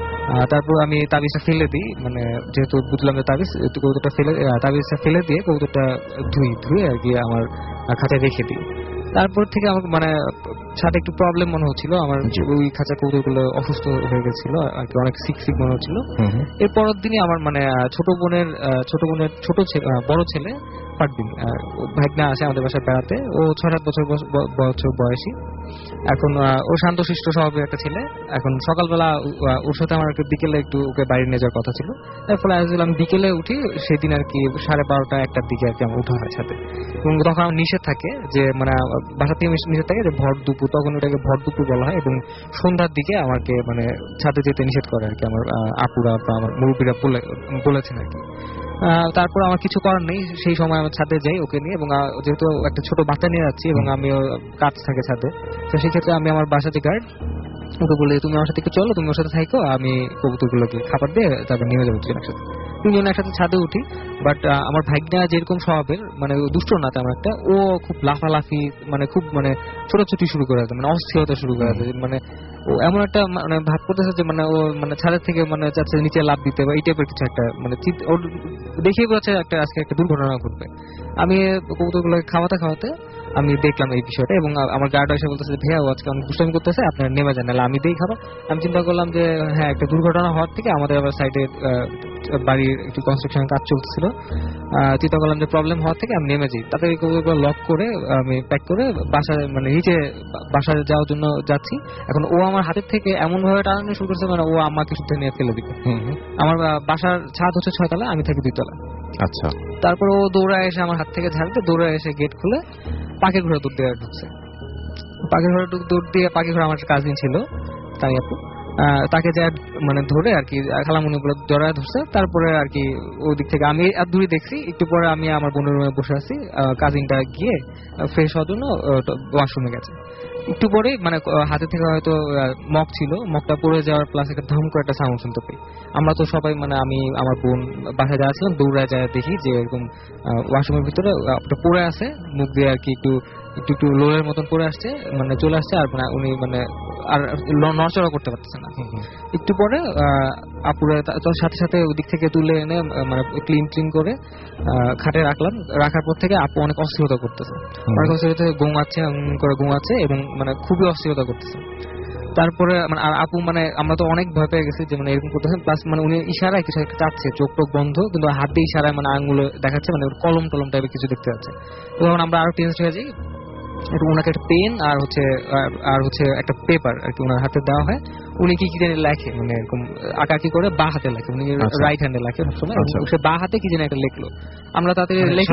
তারপর আমি তাবিজটা ফেলে দিই, মানে যেহেতু বুঝলাম যে তাবিজ, কবুতরটা ফেলে তাবিজটা ফেলে দিয়ে কবুতরটা ধুই ধুয়ে আর কি আমার খাঁচায় রেখে দিই। তারপর থেকে আমার মানে সাথে একটু প্রবলেম মনে হচ্ছিল, আমার ওই খাঁচা কবুতরগুলো অসুস্থ হয়ে গেছিল আর কি, অনেক সিক সিক মনে হচ্ছিল। এর পরের দিনই আমার মানে ছোট বোনের ছোট বোনের ছোট বড় ছেলে পারদিন ভাগনা আসে আমাদের বাসায় বেড়াতে। ও ছয় সাত বছর বছর বয়সী। এখন ও শান্তশিষ্ট স্বভাবের একটা ছেলে। এখন সকালবেলা ওর সাথে আমার বিকেলে একটু ওকে বাইরে নিয়ে যাওয়ার কথা ছিল। তার ফলে আমি বিকেলে উঠি, সেদিন আর কি সাড়ে বারোটা একটার দিকে আর কি আমার উঠা হয় সাথে। এবং তখন আমার নিষেধ থাকে যে মানে বাসা থেকে নিষেধ থাকে যে ভর দুপুর, তখন ওটাকে ভর দুপুর বলা হয়, এবং সন্ধ্যার দিকে আমাকে মানে ছাদে যেতে নিষেধ করে আর কি আমার আপুরা বা আমার মুরব্বীরা বলেছেন আর কি। তারপর আমার কিছু করার নেই, সেই সময় আমার ছাদে যাই ওকে নিয়ে, এবং যেহেতু একটা ছোট বাচ্চা নিয়ে যাচ্ছি এবং আমি কাজ থাকে ছাদে, তো সেই ক্ষেত্রে আমি আমার বাসা যে গার্ড ওকে বলে তুমি আমার সাথে একটু চলো, তুমি ওর সাথে থাকো, আমি কবুতরগুলোকে খাবার দিয়ে তারপর নেমে যাবো দুজন একসাথে। তিনজন একসাথে ছাদে উঠি। বাট আমার ভাগ্না যেরকম স্বভাবের, মানে দুষ্ট না তেমন একটা, ও খুব লাফালাফি, মানে খুব মানে ছোটাছুটি শুরু করে দেয়, মানে অস্থিরতা শুরু করে দেয়। মানে ও এমন একটা মানে ভাব করতেছে যে মানে ও মানে ছাদের থেকে মানে যাচ্ছে নিচে লাফ দিতে বা এই টাইপের কিছু একটা, মানে ওর দেখেই বলছে একটা আজকে একটা দুর্ঘটনা ঘটবে। আমি কবুতরগুলোকে খাওয়াতে খাওয়াতে আমি দেখলাম এই বিষয়টা, এবং আমার গার্ড এসে বলতেছে যে ভাইয়া ও আজকে অনেক দুষ্টামি করতেছে, আপনার নেমে যান, নাহলে আমি দেই খাবার। আমি চিন্তা করলাম যে হ্যাঁ, একটা দুর্ঘটনা হওয়ার থেকে আমাদের আবার সাইডে বাড়ির একটু কনস্ট্রাকশনের কাজ চলতেছিল, চিন্তা করলাম যে প্রবলেম হওয়ার থেকে আমি নেমে যাই। তাড়াতাড়ি কবুতরগুলো লক করে আমি প্যাক করে বাসায় মানে নিচে বাসায় যাওয়ার জন্য যাচ্ছি। এখন ও আমার হাতের থেকে এমন ভাবে টানানো শুরু করছে, মানে ও আমাকে শুদ্ধ নিয়ে ফেলে দিবে। আমার বাসার ছাদ হচ্ছে ছয়তলা, আমি থাকি দুইতলা। আচ্ছা। তারপর ও দৌড়ায় এসে আমার হাত থেকে ঝাড়তে, দৌড়ায় এসে গেট খুলে পাখির ঘরে দৌড় দিয়ে ঢুকছে। পাখির ঘরে দৌড় দিয়ে, পাখির ঘরে আমার কাজিন ছিল তাই আপু, তাকে যা মানে ধরে আর কি খালামুনি গুলো জড়ায় ধরছে। তারপরে আর কি ওই দিক থেকে আমি আর দূরে দেখছি। একটু পরে আমি আমার বোনের রুমে বসে আছি, কাজিনটা গিয়ে ফ্রেশ হওয়ার জন্য ওয়াশরুমে গেছে। একটু পরে মানে হাতে থেকে হয়তো মগ ছিল, মগটা পড়ে যাওয়ার প্লাস একটা ধম করে একটা সাউন্ড শুনতে পাই। আমরা তো সবাই মানে আমি আমার বোন বাসায় যাওয়া ছিলাম, দৌড়ায় যায় দেখি যে এরকম ওয়াশরুমের ভিতরে পড়ে আছে, মুখ দিয়ে আর কি একটু একটু একটু লোলের মতন পড়ে আসছে, মানে চলে আসছে। আর মানে উনি মানে আর নড়াচড়া করতে পারতেছে না। একটু পরে আপুরা তার সাথে সাথে ওদিক থেকে তুলে এনে মানে ক্লিন ক্লিন করে খাটে রাখলাম। রাখার পর থেকে আপু অনেক অস্থিরতা করতেছে, অনেক অস্থিরতা ঘুমাচ্ছে করে ঘুমাচ্ছে এবং মানে খুবই অস্থিরতা করতেছে। তারপরে মানে আর আপু মানে আমরা তো অনেক ভয় পেয়ে গেছি যে মানে এরকম করতেছেন, প্লাস মানে উনি ইশারায় কিছু একটা চাচ্ছে, চোখ টোক বন্ধ, কিন্তু হাত দিয়ে ইশারায় মানে আঙুলে দেখাচ্ছে, মানে কলম টলম টাইপের কিছু দেখতে যাচ্ছে। তখন আমরা আরো টেনশন হয়ে যাই। একটু ওনাকে একটা পেন আর হচ্ছে আর হচ্ছে একটা পেপার আর কি ওনার হাতে দেওয়া হয়। উনি কি কি জানি লেখে, মানে এরকম আঁকাকি করে বা হাতে লেখে, উনি রাইট হ্যান্ডে লেখে সবসময়, সে বা হাতে কি জানি একটা লিখলো। আমরা তাতে লেখে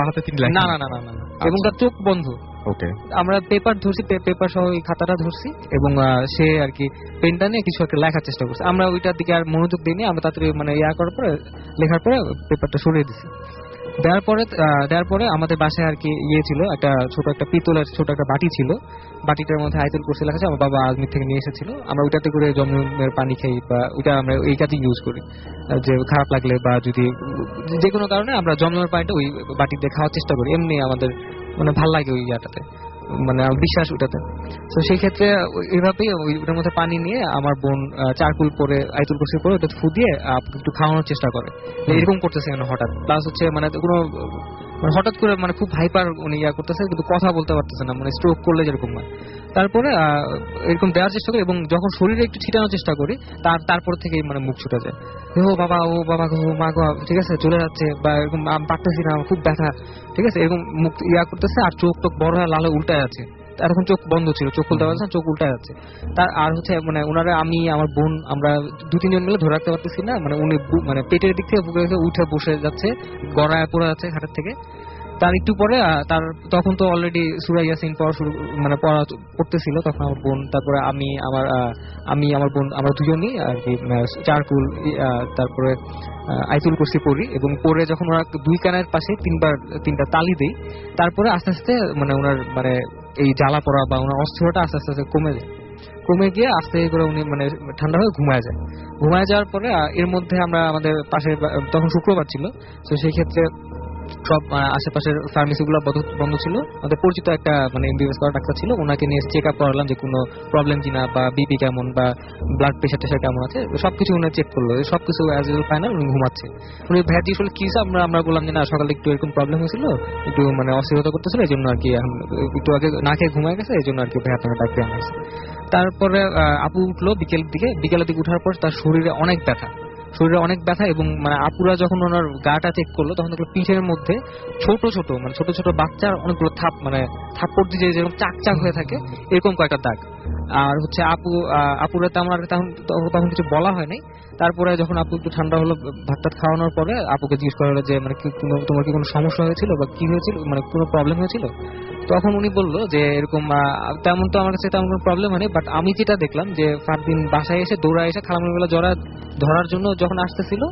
না না না না না এবং তার চোখ বন্ধ। ওকে, আমরা পেপার ধরছি, পেপার সহ এই খাতাটা ধরছি এবং সে আর কি পেনটা নিয়ে কিছু একটা লেখার চেষ্টা করছে। আমরা ওইটার দিকে আর মনোযোগ দিইনি, আমরা তাড়াতাড়ি মানে ইয়া করার পরে লেখার পরে পেপারটা সরিয়ে দিছি। দেওয়ার পরে দেওয়ার পরে আমাদের বাসায় আর কি ইয়ে ছিল, একটা ছোট একটা পিতলের ছোট একটা বাটি ছিল, বাটিটার মধ্যে আয়াতুল কুরসি লেখা আছে, আমার বাবা আজমির থেকে নিয়ে এসেছিল। আমরা ওইটাতে করে জমজমের পানি খাই বা ওইটা আমরা এই কাজে ইউজ করি, যে খারাপ লাগলে বা যদি যে কোনো কারণে আমরা জমজমের পানিটা ওই বাটিতে খাওয়ার চেষ্টা করি। এমনি আমাদের মানে ভাল লাগে ওই ইয়াটাতে, মানে বিশ্বাস ওটাতে। তো সেই ক্ষেত্রে এইভাবেই ওইটার মধ্যে পানি নিয়ে আমার বোন চারকুল পরে আয়াতুল কুরসি পরে ওটা ফু দিয়ে একটু খাওয়ানোর চেষ্টা করে। এরকম করতেছে কেন হঠাৎ, প্লাস হচ্ছে মানে কোনো মানে হঠাৎ করে মানে খুব হাইপার উনি ইয়া করতেছে, কিন্তু কথা বলতে পারতেছে না, মানে স্ট্রোক করলে যেরকম হয়। তারপরে এরকম দেওয়ার চেষ্টা করি এবং যখন শরীরে একটু ছিটানোর চেষ্টা করি তার তারপর থেকে মানে মুখ ছুটে যায়, ও বাবা ও বাবা ও মা গো, ঠিক আছে চলে যাচ্ছে, বা এরকম পারতেছি না, খুব ব্যথা, ঠিক আছে এরকম মুখ ইয়া করতেছে। আর চোখ টোক বড় হয়ে লালে উল্টায় আছে, এতক্ষণ চোখ বন্ধ ছিল, চোখ খুলতে পারছে না, চোখ উল্টায় যাচ্ছে। তার আর হচ্ছে মানে ওনারা আমি আমার বোন আমরা দু তিনজন মিলে ধরে রাখতে পারতেছি না, মানে উনি মানে পেটের দিক থেকে বুকে উঠে বসে যাচ্ছে, গড়ায় পড়ে যাচ্ছে খাটের থেকে। তার একটু পরে তার তখন তো অলরেডি সূরা ইয়াসিন পড়া শুরু মানে পড়া পড়তেছিল তখন আমার বোন, তারপরে আমি আমার আমি আমার বোন আমরা দুজনই আর কি চারকুল তারপরে আয়াতুল কুরসি পড়ি এবং পড়ে যখন ওরা দুই কানের পাশে তিনবার তিনটা তালি দেই, তারপরে আস্তে আস্তে মানে ওনার মানে এই জ্বালা পড়া বা ওনার অস্থিরতা আস্তে আস্তে আস্তে কমে যায়। কমে গিয়ে আস্তে করে উনি মানে ঠান্ডা হয়ে ঘুমায় যায়। ঘুমায় যাওয়ার পরে এর মধ্যে আমরা আমাদের পাশে তখন শুক্রবার ছিল, তো সেই ক্ষেত্রে সব আশেপাশের ফার্মেসিগুলো বন্ধ ছিল। আমাদের পরিচিত একটা মানে এমবিবিএস করা ডাক্তার ছিল, ওনাকে নিয়ে চেক আপ করালাম যে কোনো প্রবলেম কিনা বা বিপি কেমন বা ব্লাড প্রেশার টেশার কেমন আছে, সবকিছু উনি চেক করলো, সবকিছু অ্যাজ ইউজুয়াল ফাইনাল, উনি ঘুমাচ্ছে। উনি ভ্যাট ইউজুয়াল কি আমরা আমরা বললাম যে না সকালে একটু এরকম প্রবলেম হয়েছিল, একটু মানে অস্থিরতা করতেছিল, এই জন্য আর কি একটু আগে না খেয়ে ঘুমায় গেছে, এই জন্য আর কি ভ্যাট ডাক্তার আনাইছে। তারপরে আপু উঠলো বিকেল দিকে, বিকেলের দিকে উঠার পর তার শরীরে অনেক ব্যথা, শরীরে অনেক ব্যথা এবং মানে আপুরা যখন ওনার গাটা চেক করলো তখন দেখলো পিঠের মধ্যে ছোট ছোট মানে ছোট ছোট বাচ্চার অনেকগুলো থাপ মানে থাপ্পড় দিয়ে যেরকম চাক চাক হয়ে থাকে এরকম কয়েকটা দাগ। আর হচ্ছে আপু আপুরা তেমন আর তখন তখন কিছু বলা হয়নি। তারপরে যখন আপু একটু ঠান্ডা হলো, ভাত টাত খাওয়ানোর পরে আপুকে জিজ্ঞেস করা হলো যে মানে তোমার কি কোনো সমস্যা হয়েছিল বা কি হয়েছিল, মানে কোনো প্রবলেম হয়েছিল। তখন উনি বললো যে এরকম তেমন তো আমার কাছে তেমন কোনো প্রবলেম হয়নি, বাট আমি যেটা দেখলাম যে ফারদিন বাসায় এসে দৌড়া এসে খালামুনিবেলা জড়া ধরার জন্য যখন আসতেছিল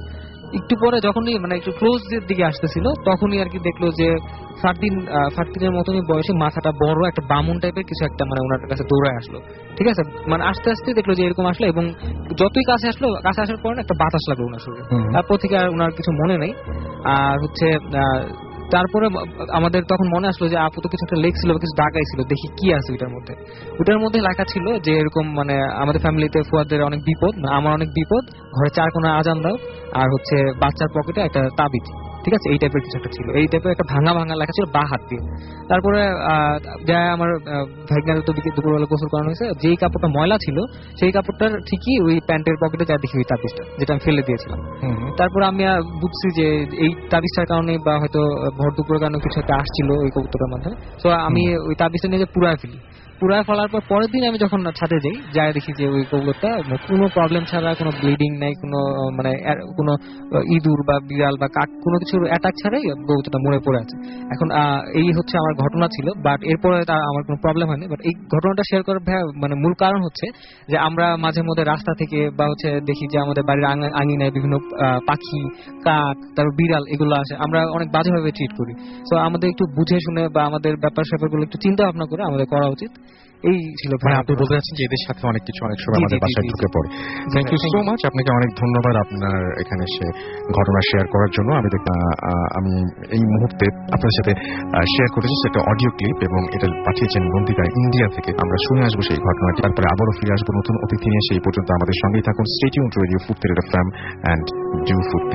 একটু পরে যখনই মানে একটু ক্লোজ এর দিকে আসতেছিল তখনই আর কি দেখলো যে ফারদিন ফারদিনের মতনই বয়সে মাথাটা বড় একটা বামুন টাইপের কিছু একটা মানে ওনার কাছে দৌড়ায় আসলো। ঠিক আছে, মানে আস্তে আস্তে দেখলো যে এরকম আসলো এবং যতই কাছে আসলো কাছে আসার পর একটা বাতাস লাগলো ওনার শরীরে। তারপর থেকে আর ওনার কিছু মনে নেই। আর হচ্ছে তারপরে আমাদের তখন মনে আসলো যে আপু তো কিছু একটা লেখছিল, কিছু দাগাই ছিল, দেখি কি আছে ওইটার মধ্যে। ওইটার মধ্যে লেখা ছিল যে এরকম মানে আমাদের ফ্যামিলিতে ফুয়াদের অনেক বিপদ, আমার অনেক বিপদ, ঘরে চার কোণা আজান দাও, আর হচ্ছে বাচ্চার পকেটে একটা তাবিজ। ঠিক আছে, এই টাইপের কিছু একটা ছিল, এই টাইপের একটা ভাঙা ভাঙা লেখা ছিল বা হাত দিয়ে। তারপরে যা আমার ভাইগনার তো দুপুরবেলা গোসল করানো হয়েছে, যেই কাপড়টা ময়লা ছিল সেই কাপড়টার ঠিকই ওই প্যান্টের পকেটে যা দেখি ওই তাবিজটা যেটা আমি ফেলে দিয়েছিলাম। তারপর আমি বুঝছি যে এই তাবিজটার কারণে বা হয়তো ভর দুপুরের কারণে কিছু একটা আসছিল ওই কবুতরের মাধ্যমে। তো আমি ওই তাবিজটা নিয়ে পুরায় ফেলি। পুরায় ফেলার পর পরের দিন আমি যখন ছাদে যাই যাই দেখি যে ওই কবুতরটা কোনো প্রবলেম ছাড়া, কোনো ব্লিডিং নাই, কোনো মানে কোনো ইঁদুর বা বিড়াল বা কাক কোনো কিছুর অ্যাটাক ছাড়াই কবুতরটা মরে পড়ে আছে। এখন এই হচ্ছে আমার ঘটনা ছিল, বাট এরপরে তার আমার কোনো প্রবলেম হয়নি। বাট এই ঘটনাটা শেয়ার করার মানে মূল কারণ হচ্ছে যে আমরা মাঝে মধ্যে রাস্তা থেকে বা হচ্ছে দেখি যে আমাদের বাড়ির আঙিনায় বিভিন্ন পাখি, কাক, তারপর বিড়াল এগুলো আসে, আমরা অনেক বাজেভাবে ট্রিট করি। তো আমাদের একটু বুঝে শুনে বা আমাদের ব্যাপার স্যাপারগুলো একটু চিন্তা ভাবনা করে আমাদের করা উচিত। এই ছিল মানে আপনি বলতে চাচ্ছেন যে এদের সাথে অনেক কিছু অনেক সময় আমাদের বাসায় ঢুকে পড়ে। থ্যাংক ইউ সো মাচ, আপনাকে অনেক ধন্যবাদ আপনার এখানে এসে ঘটনা শেয়ার করার জন্য। আমি আমি এই মুহূর্তে আপনাদের সাথে শেয়ার করেছি সেটা অডিও ক্লিপ এবং এটা পাঠিয়েছেন নন্দিতা ইন্ডিয়া থেকে। আমরা শুনে আসবো সেই ঘটনাটি, তারপরে আবারও ফিরে আসবো নতুন অতিথি নিয়ে। সেই পর্যন্ত আমাদের সঙ্গেই থাকুন। Stay tune to radio Foorti FM and do Foorti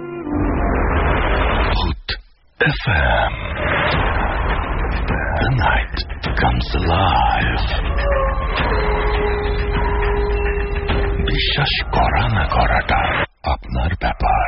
FM. The night comes alive. বিশ্বাস করা না করাটা আপনার ব্যাপার।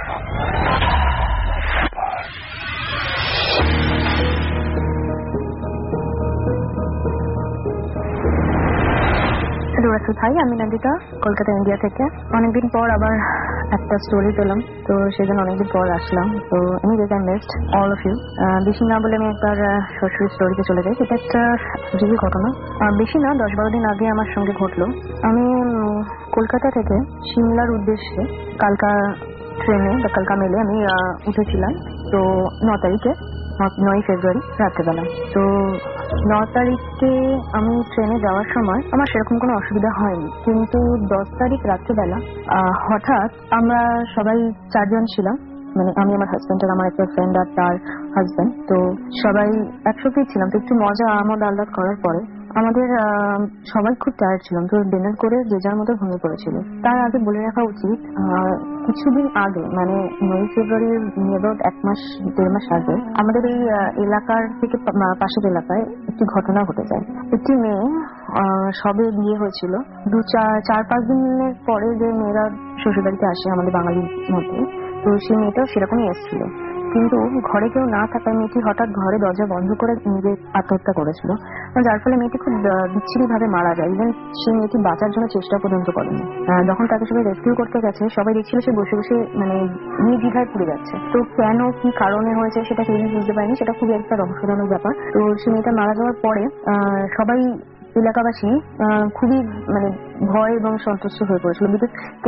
হ্যালো রাসেল ভাই, আমি নন্দিতা, কলকাতা ইন্ডিয়া থেকে। অনেকদিন পর আবার একটা স্টোরি পেলাম, তো সেই জন্য অনেকদিন পর আসলাম। তো anyways I missed all of you. বেশি না বলে আমি একবার সরাসরি স্টোরিতে চলে যাই। এটা একটা রিয়েল ঘটনা, বেশি না, দশ বারো দিন আগে আমার সঙ্গে ঘটলো। আমি কলকাতা থেকে সিমলার উদ্দেশ্যে কালকা ট্রেনে বা কালকা মেলে আমি উঠেছিলাম। তো ন তারিখে নয় ফেব্রুয়ারি রাত্রেবেলা। তো ন তারিখে আমি ট্রেনে যাওয়ার সময় আমার সেরকম কোনো অসুবিধা হয়নি, কিন্তু দশ তারিখ রাত্রেবেলা হঠাৎ আমরা সবাই চারজন ছিলাম, মানে আমি, আমার হাজব্যান্ড আর আমার একটা ফ্রেন্ড আর তার হাজব্যান্ড। তো সবাই একসাথেই ছিলাম। তো একটু মজা আমোদ আহ্লাদ করার পরে আমাদের সবাই খুব টায়ার্ড ছিলাম। তো ডিনার করে যে যার মতো ঘুমিয়ে পড়েছিল। তার আগে বলে রাখা উচিত, কিছুদিন আগে মানে নয় ফেব্রুয়ারির নিয়ার এক মাস দেড় মাস আগে আমাদের এই এলাকার থেকে পাশের এলাকায় একটি ঘটনা ঘটে যায়। একটি মেয়ে সবে বিয়ে হয়েছিল, দু চার চার পাঁচ দিনের পরে যে মেয়েরা শ্বশুরবাড়িতে আসে আমাদের বাঙালির মধ্যে, তো সেই মেয়েটাও সেরকমই এসেছিল। কিন্তু ঘরে কেউ না থাকায় মেয়েটি হঠাৎ ঘরে দরজা বন্ধ করে নিজে আত্মহত্যা করেছিল, যার ফলে মেয়েটি খুব বিচ্ছিরি ভাবে মারা যায়। ইভেন সেই মেয়েটি বাঁচার জন্য চেষ্টা পর্যন্ত করেনি। যখন তাকে সবাই রেস্কিউ করতে গেছে, সবাই দেখছিল সে বসে বসে মানে নির্দ্বিধায় পুড়ে যাচ্ছে। তো কেন কি কারণে হয়েছে সেটা কেউই বুঝতে পারেনি, সেটা খুবই একটা রহস্যজনক ব্যাপার। তো সেই মেয়েটা মারা যাওয়ার পরে সবাই এলাকাবাসী খুবই মানে ভয় এবং সন্তুষ্ট হয়ে পড়েছিল। বিকজ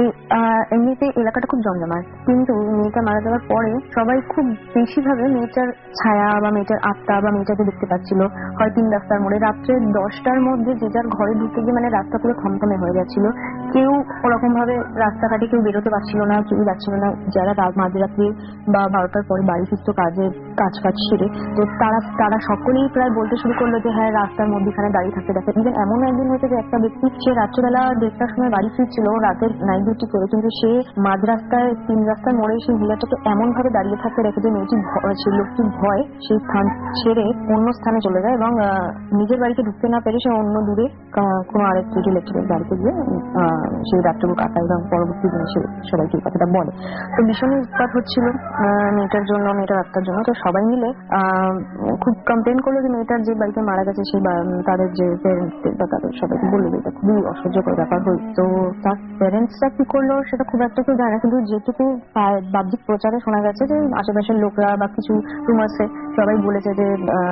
এমনিতে এলাকাটা খুব জমজমাট, কিন্তু মেয়েটা মারা যাওয়ার পরে সবাই খুব বেশিভাবে মেয়েটার ছায়া বা মেয়েটার আত্মা বা মেয়েটাকে দেখতে পাচ্ছিল। হয় তিন রাস্তার মোড়ে রাত্রে দশটার মধ্যে যে যার ঘরে ঢুকতে গিয়ে মানে রাস্তা পুরো থমথমে হয়ে যাচ্ছিল। কেউ ওরকম ভাবে রাস্তাঘাটে কেউ বেরোতে পারছিল না, কেউ যাচ্ছিল না। যারা রাত মাঝরাত্রি বা বারোটার পরে বাড়ি ফিরত কাজে কাজ কাজ সেরে, তো তারা তারা সকলেই প্রায় বলতে শুরু করলো যে হ্যাঁ রাস্তার মধ্যখানে দাঁড়িয়ে থাকতে দেখে। ইভেন এমন একদিন হয়েছে যে একটা ব্যক্তি সে রাত্রেবেলা দেড়টার সময় বাড়ি ফিরছিল রাতের নাইট ডিউটি করে, কিন্তু সে মাঝ রাস্তায় তিন রাস্তার মোড়ে সেই মহিলাটাকে এমন ভাবে দাঁড়িয়ে থাকতে দেখে যে মেয়েটি সেই লোকটির ভয় সেই স্থান ছেড়ে অন্য স্থানে চলে যায় এবং নিজের বাড়িতে ঢুকতে না পেরে সে অন্য দূরে কোনো আরেক রিলেটিভের বাড়িতে গিয়ে সেই রাত্রেগুলো কাটায় এবং পরবর্তী দিনে সে সবাইকে এই কথাটা বলে। তো ভীষণ উৎপাত হচ্ছিল মেয়েটার জন্য, মেয়েটার আত্মার জন্য। তো সবাই মিলে খুব কমপ্লেন করলো যে মেয়েটার যে বাড়িতে মারা গেছে সেই তাদের যে প্যারেন্টসদের বা তাদের সবাইকে বললো যে এটা খুবই অসহ্যকর ব্যাপার হল। তো তার প্যারেন্টসরা কি করলো সেটা খুব একটা কেউ জানে না, কিন্তু যেটুকু বাহ্যিক প্রচারে শোনা গেছে যে আশেপাশের লোকরা বা কিছু রুমার্সে সবাই বলেছে যে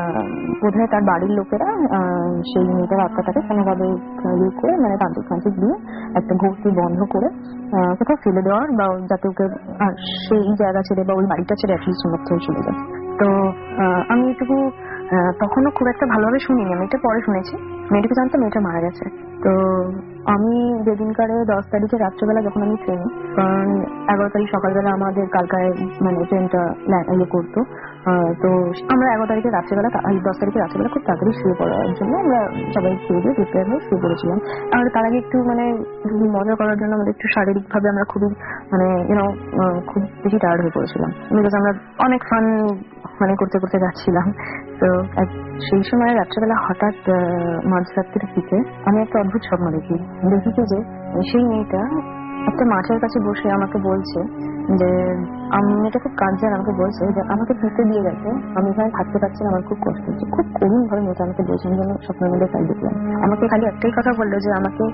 বোধহয় তার বাড়ির লোকেরা সেই মেয়েটার আত্মাটাকে কোনোভাবে ইয়ে করে মানে তান্ত্রিক ফান্ত্রিক দিয়ে একটা ঘুরতি বন্ধ করে কোথাও ফেলে দেওয়ার বা যাতে ওকে সেই জায়গা ছেড়ে বা ওই বাড়িটা ছেড়ে অ্যাটলিস্ট অন্যত্র চলে যায়। তো আমি এটুকু তখনও খুব একটা ভালোভাবে শুনিনি, আমি এটা পরে শুনেছি। মেয়েটাকে জানতো মেয়েটা মারা গেছে। তো আমি যেদিনকারে দশ তারিখে রাত্রেবেলা যখন আমি ট্রেন, কারণ এগারো তারিখ সকালবেলা আমাদের কালকায় মানে ট্রেনটা ইয়ে করতো, তো আমরা এগারো তারিখে রাত্রেবেলা দশ তারিখে রাত্রেবেলা খুব তাড়াতাড়ি শুয়ে পড়ার জন্য আমরা সবাই খেয়ে দিয়ে প্রিপেয়ার হয়ে শুয়ে পড়েছিলাম। আর তার আগে একটু মানে মজা করার জন্য আমাদের একটু শারীরিকভাবে আমরা খুবই মানে ইউনো খুব বেশি টায়ার্ড হয়ে পড়েছিলাম, বিকজ আমরা অনেক ফান মানে করতে করতে যাচ্ছিলাম। তো সেই সময় রাত্রেবেলা হঠাৎ মাঝরাত্রির দিকে আমি একটা অদ্ভুত স্বপ্ন দেখি দেখি যে সেই মেয়েটা একটা মাঠের কাছে বসে আমাকে বলছে যে আমি মেয়েটা খুব কাঁদছে, আর আমাকে বলছে যে আমাকে পিতে দিয়ে গেছে, আমি এখানে থাকতে পারছি না, আমার খুব কষ্ট হচ্ছে। খুব করুণ ভাবে মেয়েটা আমাকে বলছে, আমি যেন স্বপ্নের মধ্যে তাই দেখলাম। আমাকে খালি একটাই কথা বললো যে আমাকে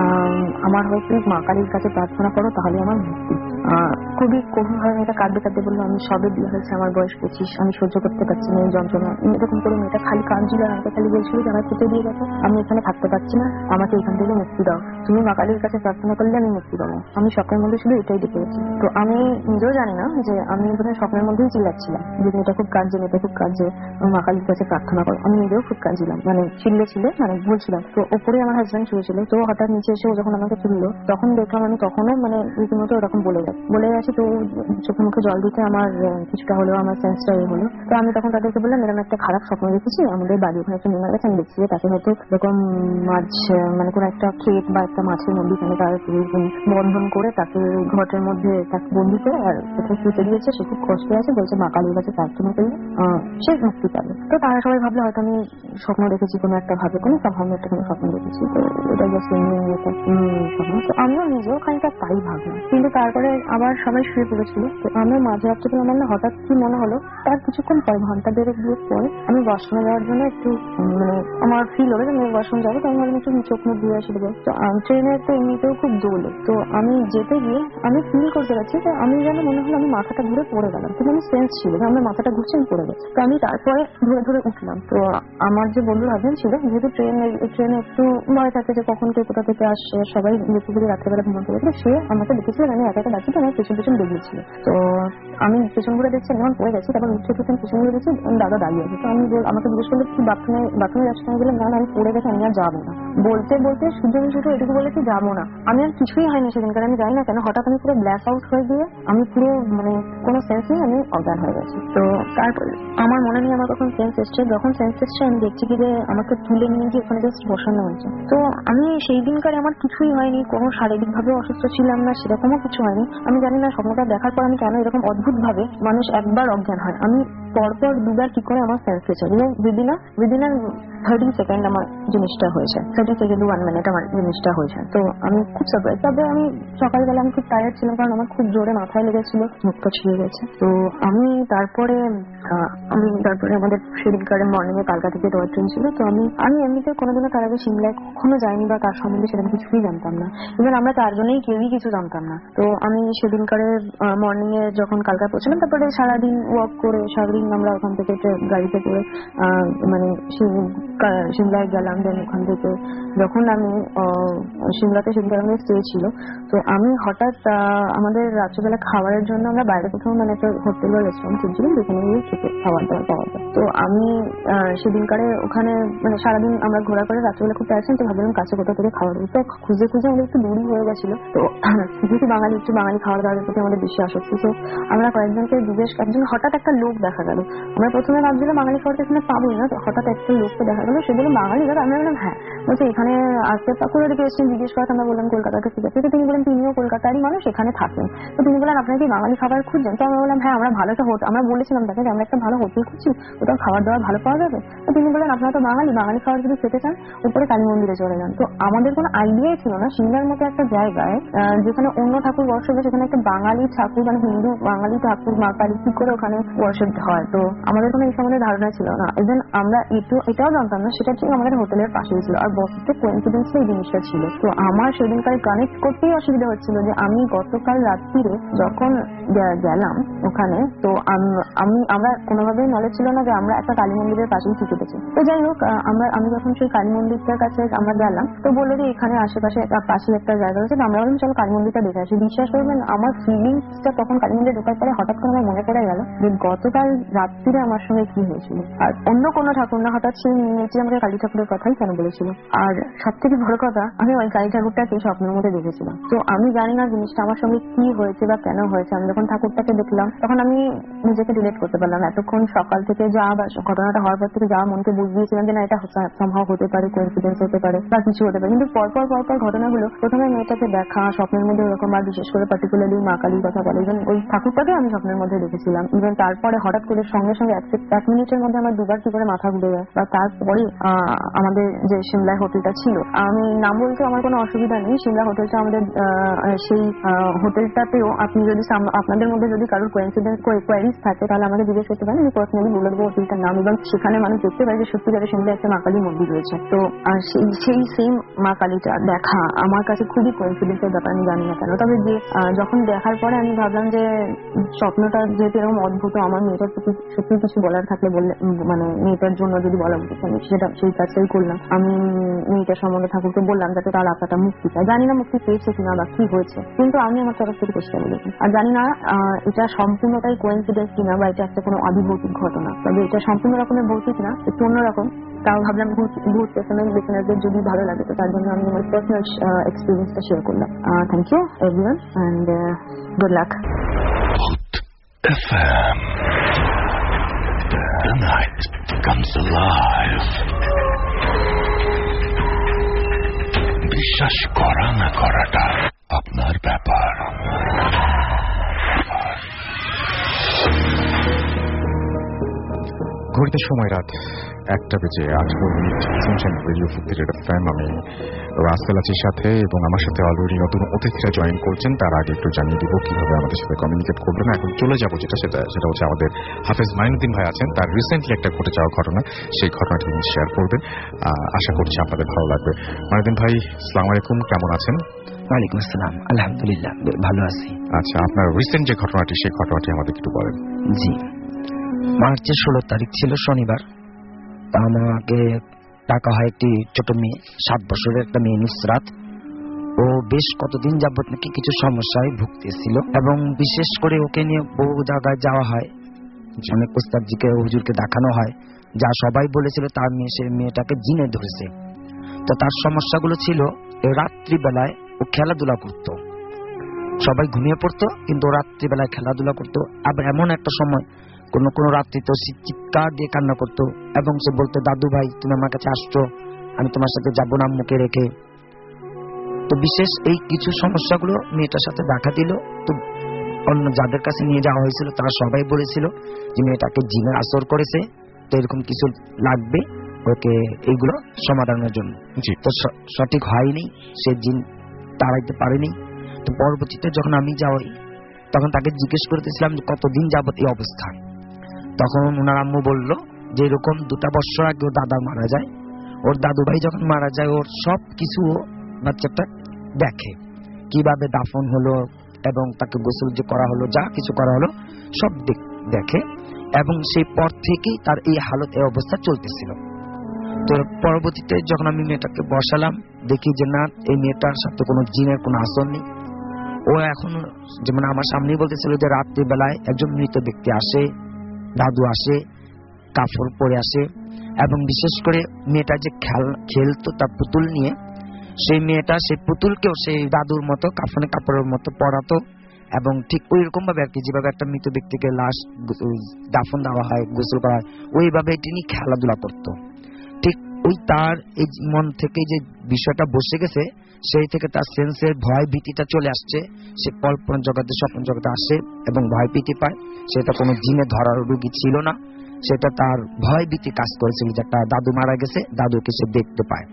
আমার হয়ে প্লিজ মা কালীর কাছে প্রার্থনা করো, তাহলে আমার মুক্তি। খুবই করুণ ভাবে মেয়েটা কাঁদতে কাঁদতে বললো আমি সবে বিয়ে হয়েছে, আমার বয়স পঁচিশ, আমি সহ্য করতে পারছি না এই যন্ত্রণা। এরকম করে মেয়েটা খালি কাঁদছিল, আর আমাকে খালি বলছিল যে আমার পিতে দিয়ে গেছে, আমি এখানে থাকতে পারছি না, আমাকে এখান থেকে মুক্তি দাও, তুমি মা কালীর কাছে প্রার্থনা করলে আমি মুক্তি পাবো। আমি স্বপ্নের মধ্যে শুধু এটাই দেখে গেছি। তো আমি নিজেও জানি না যে আমি বোধহয় স্বপ্নের মধ্যেই চিল্লাচ্ছিলাম যে মেয়েটা খুব কাঁদছে, মেয়েটা খুব কাঁদছে, মা কালীর কাছে প্রার্থনা করো। আমি নিজেও খুব কাঁদছিলাম, মানে চিল্লে ছিলে মানে বলছিলাম। তো ওপরে আমার হাজব্যান্ড শুয়েছিল, তো হঠাৎ নিচে এসে যখন আমাকে তুললো তখন দেখলাম আমি তখনও মানে রীতিমতো ওরকম বলে গেছে বলে গেছে তো চোখে মুখে জল দিতে আমার কিছুটা হলেও আমার সেন্সটা এ হলো। তো আমি তখন তাদেরকে বললাম এরকম একটা খারাপ স্বপ্ন দেখেছি, আমাদের বাড়ি ওখানে একটা নেমে গেছে, আমি দেখছি যে তাকে হয়তো এরকম মাছ মানে কোনো একটা ক্ষেত বা একটা মাছের মধ্যে তার বন্ধন করে তাকে ঘটের মধ্যে তাকে বন্দি করে আর কোথাও শুতে দিয়েছে, সে খুব কষ্ট আছে, বলছে মা কালীর কাছে প্রার্থনা করলে সে মুক্তি পাবে। তো তারা সবাই ভাবলে হয়তো আমি স্বপ্ন দেখেছি কোনো একটা ভাবে, কোনো ভাবনা একটা কোনো স্বপ্ন দেখেছি, তো এটা জাস্ট স্বপ্ন। তো আমিও নিজেও খানিকটা তাই ভাবলাম, কিন্তু তারপরে আবার সবাই শুয়ে পড়েছিল। তো আমি মাঝে রাত্রে আমার না হঠাৎ কি মনে হলো, তার কিছুক্ষণ পর ঘন্টা দেড়েক দিয়ে পরে আমি ওয়াশরুমে যাওয়ার জন্য একটু মানে আমার ফিল হলো যে আমি ওয়াশরুম যাবো, তো আমি ভাবলাম একটু চোখ মুখ ধুয়ে আসি দেবো। তো ট্রেনের তো এমনিতেও খুব দোলে, তো আমি যেতে গিয়ে আমি ফিল করতে পারছি যে আমি যেন মনে হলো আমি মাথাটা ঘুরে পড়ে গেলাম, কিন্তু আমি সেন্স ছিল যে আমার মাথাটা ঘুরছে আমি পড়ে গেছি। তো আমি তারপরে ধরে ধরে উঠলাম। তো আমার যে বন্ধু হাজবেন্ড ছিল, যেহেতু ট্রেনে ট্রেনে একটু ভয় থাকে যে কখন কে কোথা থেকে আসছে, সবাই বেশিরভাগ রাত্রেবেলা ঘুমাতে গেছিল, সে আমাকে দেখেছিল আমি একা একা যাচ্ছি, তো আমার পেছন পেছন বেরিয়েছিল। তো আমি পেছন ঘুরে দেখছি যখন পড়ে গেছি, তারপর উঠে পেছন পেছন ঘুরে দেখছি দাদা দাঁড়িয়ে আছে। তো আমি আমাকে জিজ্ঞেস করলো কি বাথরুমে বাথরুমে যাচ্ছি, আমি বললাম না আমি পড়ে গেছি, আমি আর যাবো না। বলতে বলতে সূর্য শুধু এটুকু বলেছি যাবো না, আমি আর কিছুই হয়নি সেদিন, কারণ আমি জানি না কেন হঠাৎ আমি পুরো ব্ল্যাক আউট হয়ে গিয়ে আমি পুরো মানে কোনো সেন্স নেই, আমি অজ্ঞান হয়ে গেছি। তো তারপর আমার মনে নেই আমার কখন সেন্স এসছে, যখন সেন্স এসছে আমি দেখছি কি যে আমাকে তুলে নিয়ে গিয়ে ওখানে জাস্ট বসানো হয়েছে। তো আমি সেই দিনকার আমার কিছুই হয়নি, কোনো শারীরিক ভাবে অসুস্থ ছিলাম না, সেরকমও কিছু হয়নি। আমি জানি না স্বপ্নটা দেখার পর আমি কেন এরকম অদ্ভুত ভাবে মানুষ একবার অজ্ঞান হয়, আমি পরপর দুবার কি করে আমার সেন্স হয়েছে, উইদিন উইদিন থার্টি সেকেন্ড আমার জিনিসটা হয়েছে, থার্টি সেকেন্ড ওয়ান মিনিট আমার জিনিসটা হয়েছে। তো আমি খুব সারপ্রাইজ। তবে আমি সকালবেলা আমি খুব টায়ার্ড ছিলাম, কারণ আমার খুব জোরে মাথায় লেগেছিল, মুখটা ছিঁড়ে গেছে। তো আমি তারপরে আমি তারপরে আমাদের সেদিনকারের মর্নিং এ কালকা থেকে টয় ট্রেন ছিল। তো আমি আমি এমনিতে কোনোদিনও তার আগে সিমলায় কখনো যাইনি বা তার সম্বন্ধে সেরকম কিছুই জানতাম না, ইভেন আমরা চারজনেই কেউই কিছু জানতাম না। তো আমি সেদিনকারের মর্নিং এ যখন কালকা পৌঁছলাম, তারপরে সারাদিন ওয়াক করে সারাদিন আমরা ওখান থেকে গাড়িতে করে মানে সিমলায় গেলাম। দেন ওখান থেকে যখন আমি সিমলাতে সেদিনকার আমাদের স্টে ছিল, তো আমি হঠাৎ আমাদের রাত্রিবেলা খাবারের জন্য আমরা বাইরে কোথাও মানে একটা হোটেল বা রেস্টুরেন্ট খুঁজছিলাম যেখানে গিয়ে খেতে খাবার দাবার পাওয়া যায়। তো আমি সেদিনকারে ওখানে মানে সারাদিন আমরা ঘোরা করে রাত্রিবেলা খুব টায়ার্ড ছিলাম, তো ভাবলাম কাছে কোথাও থেকে খাবার দেবো। তো খুঁজে খুঁজে আমাদের একটু দূরই হয়ে গেছিল, তো যেহেতু বাঙালি একটু বাঙালি খাবার দাবারের প্রতি আমাদের বেশি আসক্তি, তো আমরা কয়েকজনকে জিজ্ঞেস একজন হঠাৎ একটা লোক দেখা গেল। আমরা প্রথমে ভাবছিলাম বাঙালি খাবার তো এখানে পাবোই না, হঠাৎ একটা লোককে দেখা গেল, সেগুলো বাঙালি দাদা। আমরা বললাম হ্যাঁ, বলছে এখানে আসতে পাকুড়া থেকে এসেছেন জিজ্ঞেস করা, আমরা বললাম কলকাতাকে ঠিক আছে। তিনি বলেন তিনিও কলকাতারই মানুষ, এখানে থাকেন। তো তিনি বলেন আপনারা কি বাঙালি খাবার খুঁজছেন? তো আমরা বললাম হ্যাঁ আমরা ভালো একটা হোটেল, আমরা বলেছিলাম তাকে যে আমরা একটা ভালো হোটেল খুঁজছি, ওটাও খাবার দাবার ভালো পাওয়া যাবে। তো তিনি বলেন আপনারা তো বাঙালি, বাঙালি খাবার যদি খেতে চান উপরে কালী মন্দিরে চলে যান। তো আমাদের কোনো আইডিয়াই ছিল না সিমলার মতো একটা জায়গায় যেখানে অন্য ঠাকুর ওয়ার্শিপ, সেখানে একটা বাঙালি ঠাকুর মানে হিন্দু বাঙালি ঠাকুর মা কালী কি করে ওখানে ওয়ার্শিপ হয়। পাহাড়, তো আমাদের কোনো এই সম্বন্ধে ধারণা ছিল না। ইভেন আমরা একটু এটাও জানতাম না সেটা ঠিক আমাদের হোটেলের পাশেই ছিল, আর বসতে কোইন্সিডেন্সলি এই জিনিসটা ছিল। তো আমার সেদিনকার কানেক্ট করতেই অসুবিধা হচ্ছিল যে আমি গতকাল রাত্রিরে যখন গেলাম ওখানে, তো আমি আমরা কোনোভাবেই নলেজ ছিল না যে আমরা একটা কালী মন্দিরের পাশেই থেকে গেছি। তো যাই হোক, আমরা আমি যখন সেই কালী মন্দিরটার কাছে আমরা গেলাম, তো বললো যে এখানে আশেপাশে পাশে একটা জায়গা রয়েছে, আমরা বললাম চলো কালী মন্দিরটা দেখে আসি। বিশ্বাস করবেন আমার ফিলিংসটা তখন কালী মন্দিরে ঢোকার পরে হঠাৎ করে আমার মনে পড়ে গেল যে গতকাল রাত্রিরে আমার সঙ্গে কি হয়েছিল। আর অন্য কোনো ঠাকুর না, হঠাৎ সেই নিয়েছি আমাকে কালী ঠাকুরের কথাই কেন বলেছিল। আর সব থেকে বড় কথা, আমি ওই কালী ঠাকুরটাকে স্বপ্নের মধ্যে দেখেছিলাম। তো আমি জানি না জিনিসটা আমার সঙ্গে কি হয়েছে বা কেন হয়েছে। আমি যখন ঠাকুরটাকে দেখলাম তখন আমি নিজেকে রিলেট করতে পারলাম। এতক্ষণ সকাল থেকে যা ঘটনাটা হওয়ার পর থেকে যা মনকে বুঝ দিয়েছিলাম যে না এটা সম্ভব হতে পারে, কোইন্সিডেন্স হতে পারে বা কিছু হতে পারে, কিন্তু পরপর পরপর ঘটনাগুলো, প্রথমে মেয়েটাকে দেখা স্বপ্নের মধ্যে এরকম, আর বিশেষ করে পার্টিকুলারলি মা কালীর কথা বলে, ইভেন ওই ঠাকুরটাকে আমি স্বপ্নের মধ্যে দেখেছিলাম। ইভেন তারপরে হঠাৎ করে সঙ্গে সঙ্গে এক মিনিটের মধ্যে আমার দুবার কি করে মাথা ঘুরে যায়। বা তারপরে আমাদের যে সিমলা হোটেলটা ছিল, আমি নাম বলতে আমার কোনো অসুবিধা নেই, সিমলা হোটেলটা আমাদের সেই হোটেলটাতেও আপনি যদি আপনাদের মধ্যে যদি কারোর কোইন্সিডেন্স কোয়ারিজ থাকে তাহলে আমাকে জিজ্ঞেস করতে পারেন, আমি পার্সোনালি বলে দেবো হোটেলটার নাম, এবং সেখানে মানুষ দেখতে পারে যে সত্যিকারে সিমলা একটা মা কালী মন্দির রয়েছে। তো সেই সেম মা কালীটা দেখা আমার কাছে খুবই কোইন্সিডেন্সের ব্যাপার, আমি জানি না কেন। তবে যে যখন দেখার পরে আমি ভাবলাম যে স্বপ্নটা যেহেতু এরকম অদ্ভুত, আমার মেয়েটার প্রতি সত্যি কিছু বলার থাকলে বললে, মানে মেয়েটার জন্য যদি বলা উচিত, আমি সেটা সেই কাজটাই করলাম। আমি মেয়েটার সম্বন্ধে ঠাকুরকে বললাম যাতে তার আত্মাটা মুক্তি পায়। জানি না মুক্তি পেয়েছে কিনা বা কি হয়েছে, কিন্তু আমি আমার তরফ থেকে চেষ্টা করেছি। আর জানি না এটা সম্পূর্ণটাই কোইন্সিডেন্স কিনা বা এটা একটা কোনো আদিভৌতিক ঘটনা, তবে এটা সম্পূর্ণ রকমের ভৌতিক না, একটু অন্যরকম। তাও ভাবলাম ভূত ভূত পেছনের লিসেনারদের যদি ভালো লাগে তো তার জন্য আমি আমার পার্সোনাল এক্সপিরিয়েন্সটা শেয়ার করলাম। Thank you everyone and good luck. Hot F M. The night comes alive. বিশ্বাস করা না করাটা আপনার ব্যাপার। ঘড়িতে সময় রাত একটা বেজে আঠারো মিনিট শুনছেন রেডিও ফুর্তি রেড এফএম। আমি রাসেল আছি সাথে, এবং আমার সাথে অলরেডি নতুন অতিথিরা জয়েন করছেন। তার আগে একটু জানিয়ে দিব কিভাবে আমাদের সাথে কমিউনিকেট করবেন। এখন চলে যাবো যেটা সেটা সেটা হচ্ছে আমাদের হাফেজ মাইনুদ্দিন ভাই আছেন, তার রিসেন্টলি একটা ঘটে যাওয়া ঘটনা, সেই ঘটনাটি তিনি শেয়ার করবেন। আশা করছি আপনাদের ভালো লাগবে। মাইনুদ্দিন ভাই আসসালামু আলাইকুম, কেমন আছেন? ওয়ালাইকুম আসসালাম, আলহামদুলিল্লাহ ভালো আছি। আচ্ছা, আপনার রিসেন্ট যে ঘটনাটি সেই ঘটনাটি আমাদের একটু বলেন। জি, মার্চের ষোলো তারিখ ছিল শনিবার। তা আমাকে টাকা হয় একটি ছোট মেয়ে, সাত বছরের একটা মেয়ে নুসরাত। ও বেশ কতদিন যাবত নাকি কিছু সমস্যায় ভুগতেছিল, এবং বিশেষ করে ওকে নিয়ে বহু জায়গায় যাওয়া হয়, অনেক উস্তাদজিকে হুজুরকে দেখানো হয়, যা সবাই বলেছিল তার মেয়ে সে মেয়েটাকে জিনে ধরেছে। তো তার সমস্যাগুলো ছিল রাত্রিবেলায় ও খেলাধুলা করত, সবাই ঘুমিয়ে পড়তো কিন্তু রাত্রিবেলায় খেলাধুলা করতো। আবার এমন একটা সময় কোন কোন রাত্রি তো চিৎকার দিয়ে কান্না করতো, এবং সে বলতো দাদু ভাই তুমি আমার কাছে আসছো, আমি তোমার সাথে যাবো না মুখে রেখে। তো বিশেষ এই কিছু সমস্যাগুলো মেয়েটার সাথে দেখা দিল। তো অন্য যাদের কাছে নিয়ে যাওয়া হয়েছিল তারা সবাই বলেছিল যে মেয়েটাকে জিনের আসর করেছে, তো এরকম কিছু লাগবে ওকে এইগুলো সমাধানের জন্য। তো সঠিক হয়নি, সে জিন তাড়াইতে পারেনি। তো পরবর্তীতে যখন আমি যাই তখন তাকে জিজ্ঞেস করতেছিলাম যে কতদিন যাবত এই অবস্থা। তখন ওনার আম্মু বললো যে এরকম দুটা বছর আগে ওর দাদা মারা যায়, ওর দাদু ভাই যখন মারা যায় ওর সব কিছু বাচ্চাটা দেখে, কিভাবে দাফন হলো এবং তাকে গোসল যে করা হলো, যা কিছু করা হলো সব দেখে, এবং সেই পর থেকেই তার এই হালত এই অবস্থা চলতেছিল। তো পরবর্তীতে যখন আমি মেয়েটাকে বসালাম দেখি যে না, এই মেয়েটার সাথে কোনো জিনের কোনো আসর নেই। ও এখন যেমন আমার সামনেই বলতেছিল যে রাত্রি বেলায় একজন মৃত ব্যক্তি আসে, দাদু আসে, কাপড় পরে আসে, এবং বিশেষ করে মেয়েটা যে খেল খেলতো তার পুতুল নিয়ে, সেই মেয়েটা সেই পুতুলকেও সেই দাদুর মতো কাফনে কাপড়ের মতো পরাতো, এবং ঠিক ওই রকম ভাবে আর কি যেভাবে একটা মৃত ব্যক্তিকে লাশ দাফন দেওয়া হয়, গোসল করা হয়, ওইভাবে তিনি খেলাধুলা করতো। ঠিক ওই তার এই মন থেকে যে বিষয়টা বসে গেছে, সেই থেকে তার সেন্সের ভয় ভীতিটা চলে আসছে। সে কল্পনা জগতে স্বপ্ন জগতে আসে এবং ভয় ভীতি পায়। সেটা কোনো জিনে ধরার রোগী ছিল না, সেটা তার ভয় ভীতি কাজ করেছিল যে একটা দাদু মারা গেছে, দাদুকে সে দেখতে পায়।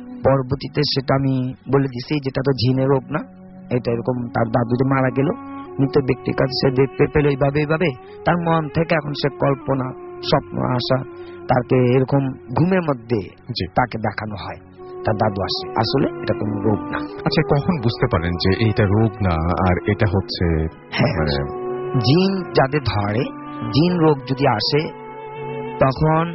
পরবর্তীতে সেটা আমি বলে দিছি যেটা তো জিনের রোগ না, এটা এরকম তার দাদু যে মারা গেল মৃত ব্যক্তির কাছে সে দেখতে পেল এইভাবে এইভাবে তার মন থেকে এখন সে কল্পনা স্বপ্ন আসা তাকে এরকম ঘুমের মধ্যে তাকে দেখানো হয় তার দাদু আসে। আসলে এটা কোনো রোগ না। আচ্ছা, কখন বুঝতে পারেন যে এইটা রোগ না আর এটা হচ্ছে জিন যাদের ধরে, জিন রোগ যদি আসে তখন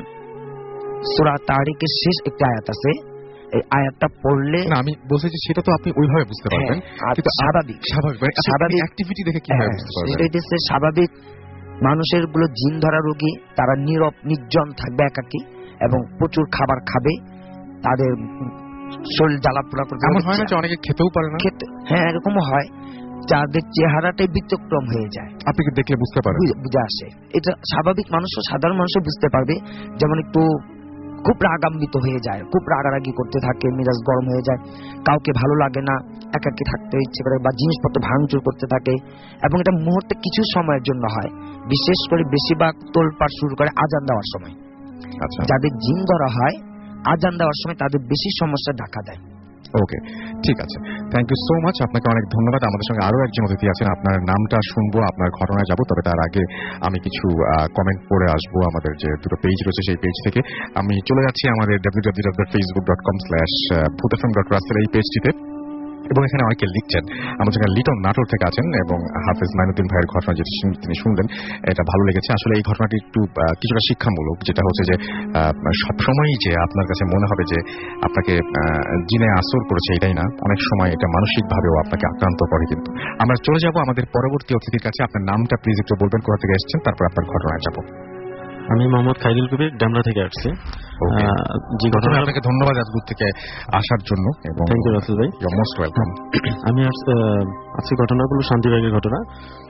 সূরা তারিকের শেষ একটা আয়াত আছে, এই আয়াতটা পড়লে না আমি বলছি যে সেটা তো আপনি ওইভাবে বুঝতে পারবেন, কিন্তু স্বাভাবিক স্বাভাবিক স্বাভাবিক অ্যাক্টিভিটি দেখে কিভাবে বুঝতে পারবেন? এটা হচ্ছে স্বাভাবিক মানুষের গুলো জিন ধরা রোগী, তারা নীরব নির্জন থাকবে একাকী এবং প্রচুর খাবার খাবে, তাদের শরীর জ্বালাপোড়া করবে। এমন হয় না যে অনেকে খেতেও পারে না? খেতে, হ্যাঁ এরকমও হয়, যাদের চেহারাটাই ব্যতিক্রম হয়ে যায়। আপনি কি দেখলে বুঝতে পারেন? বুঝে আসে। এটা স্বাভাবিক মানুষও, সাধারণ মানুষও বুঝতে পারবে। যেমন একটু খুব রাগান্বিত হয়ে যায়, খুব রাগারাগি করতে থাকে, মেজাজ গরম হয়ে যায়, কাউকে ভালো লাগে না, একাকী থাকতে ইচ্ছে করে বা জিনিসপত্র ভাঙচুর করতে থাকে, এবং এটা মুহূর্তে কিছু সময়ের জন্য হয়। বিশেষ করে বেশিরভাগ তোলপাড় শুরু করে আজান দেওয়ার সময়। আচ্ছা, যাদের জিন ধরা হয় আজান দেওয়ার সময় তাদের বেশি সমস্যা দেখা দেয়। ওকে, ঠিক আছে, থ্যাংক ইউ সো মাচ, আপনাকে অনেক ধন্যবাদ। আমাদের সঙ্গে আরো একজন অতিথি আছেন, আপনার নামটা শুনবো, আপনার ঘটনায় যাব, তবে তার আগে আমি কিছু কমেন্ট পড়ে আসবো। আমাদের যে দুটো পেজ রয়েছে সেই পেজ থেকে আমি চলে যাচ্ছি আমাদের W W W dot Facebook dot com slash Bhoot F M dot Russell এই পেজটিতে, এবং এখানে অনেকে লিখছেন। আমার সঙ্গে লিটন নাটোর থেকে আছেন এবং হাফেজ মাইনুদ্দিন ভাইয়ের ঘটনা যেটি তিনি শুনলেন এটা ভালো লেগেছে। আসলে এই ঘটনাটি একটু কিছুটা শিক্ষামূলক, যেটা হচ্ছে যে সবসময়ই যে আপনার কাছে মনে হবে যে আপনাকে জিনে আসর করেছে এটাই না, অনেক সময় এটা মানসিকভাবেও আপনাকে আক্রান্ত করে। কিন্তু আমরা চলে যাব আমাদের পরবর্তী অতিথির কাছে। আপনার নামটা প্লিজ একটু বলবেন, কোথা থেকে এসেছেন, তারপর আপনার ঘটনায় যাব। আমি মোহাম্মদ খাইরুল কবির, ডেমরা থেকে আসছি। জি, ঘটনা আপনাকে ধন্যবাদ এতদূর থেকে আসার জন্য এবং থ্যাংক ইউ রাসেল ভাই, ইউ মোস্ট ওয়েলকাম। আমি আজকে ঘটনাগুলো শান্তিবাগের ঘটনা।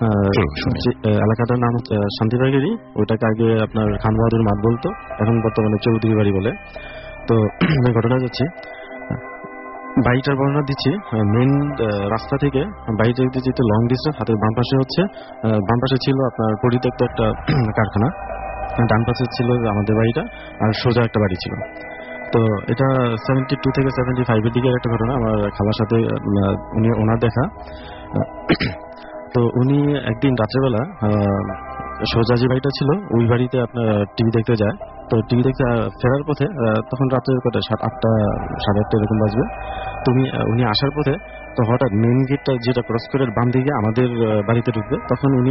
এলাকাটার নাম শান্তিবাগেরই, ওইটাকে আগে আপনার খান বাহাদুর মাঠ বলতো, এখন বর্তমানে চৌধুরী বাড়ি বলে। তো ঘটনা যাচ্ছি, বাড়িটার বর্ণনা দিচ্ছি। মেন রাস্তা থেকে বাড়িটা যেতে যেতে লং ডিস্টেন্স, হাতের বাম পাশে হচ্ছে বাম পাশে ছিল আপনার পরিত্যক্ত একটা কারখানা, ডান পাশে ছিল আমাদের বাড়িটা, আর সোজা একটা বাড়ি ছিল। তো এটা সেভেন্টি টু থেকে সেভেন্টি ফাইভের দিকের একটা ঘটনা। আমার খালার সাথে উনি ওনার দেখা। তো উনি একদিন রাত্রেবেলা সোজা যে বাড়িটা ছিল ওই বাড়িতে আপনার টিভি দেখতে যায়। তো টিভি দেখতে ফেরার পথে, তখন রাত্রের কথা সাত আটটা সাড়ে আটটা এরকম বাজবে, তুমি উনি আসার পথে তো হঠাৎ মেন গেটটা যেটা ক্রস করে বাম দিকে আমাদের বাড়িতে ঢুকবে, তখন উনি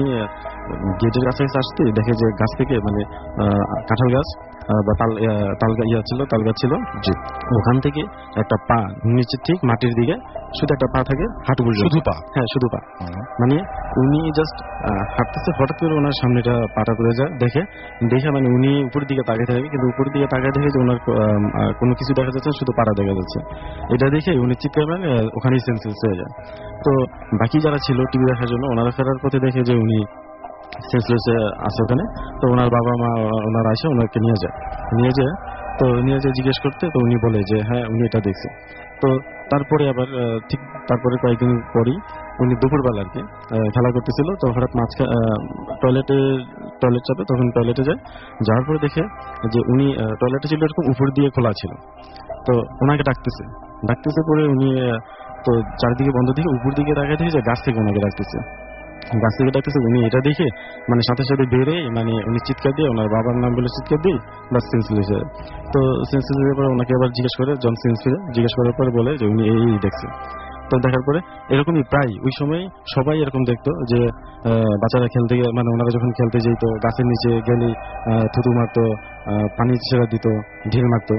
গেটের কাছে আসতে দেখে যে গাছ থেকে মানে কাঁঠাল গাছ বা তাল তাল ইয়া ছিল তাল গাছ ছিল, যে ওখান থেকে একটা পা নিচের ঠিক মাটির দিকে শুধু একটা পা থাকে হাঁটু পর্যন্ত, শুধু পা, হ্যাঁ শুধু পা। মানে উনি জাস্ট হাঁটতেছে, হঠাৎ করে ওনার সামনেটা পাটা করে যায়, দেখে দেখে মানে উনি উপরের দিকে তাকিয়ে থাকে, কিন্তু উপরের দিকে তাকিয়ে দেখে যে ওনার কোনো কিছু দেখা যাচ্ছে, শুধু পাটা দেখা যাচ্ছে। এটা দেখে উনি চিৎকার মানে ওখানেই সেন্সলেস হয়ে যায়। তো বাকি যারা ছিল টিভি দেখার জন্য, ওনারা ফেরার পথে দেখে যে উনি সেন্সলেস আছে ওখানে। তো ওনার বাবা মা ওনারা আসে ওনাকে নিয়ে যায়, নিয়ে যায় তো নিয়ে যায় জিজ্ঞেস করতে, তো উনি বলে যে হ্যাঁ উনি এটা দেখছে। তো তারপরে আবার ঠিক তারপরে কয়েকদিন পরই উনি দুপুরবেলা আর কি খেলা করতেছিল, তো হঠাৎ মাঝখানে টয়লেটে টয়লেট চাপে, তখন টয়লেটে যায়, যাওয়ার পরে দেখে যে উনি টয়লেটে ছিল এরকম উপর দিয়ে খোলা ছিল। তো ওনাকে ডাকতেছে ডাকতেছে পরে উনি তো চারিদিকে বন্ধ দিকে উপর দিকে তাকিয়ে দেখে যে গাছ থেকে ওনাকে ডাকতেছে, গাছ থেকে ডাকতেছে। উনি এটা দেখে মানে সাথে সাথে বেড়ে মানে উনি চিৎকার দিয়ে ওনার বাবার নাম বলে চিৎকার দিয়ে বাস সেন্সলেস হয়ে। তো সেন্সলেস হয়ে পরে ওনাকে আবার জিজ্ঞেস করে, জন সেন্সলেস জিজ্ঞেস করার পরে বলে যে উনি এই দেখছে। তো দেখার পরে এরকমই প্রায় ওই সময় সবাই এরকম দেখতো যে বাচ্চারা খেলতে গিয়ে মানে ওনারা যখন খেলতে যেত গাছের নিচে গেলে থুতু মারতো, পানি ছেড়া দিত, ঢিল মারতো।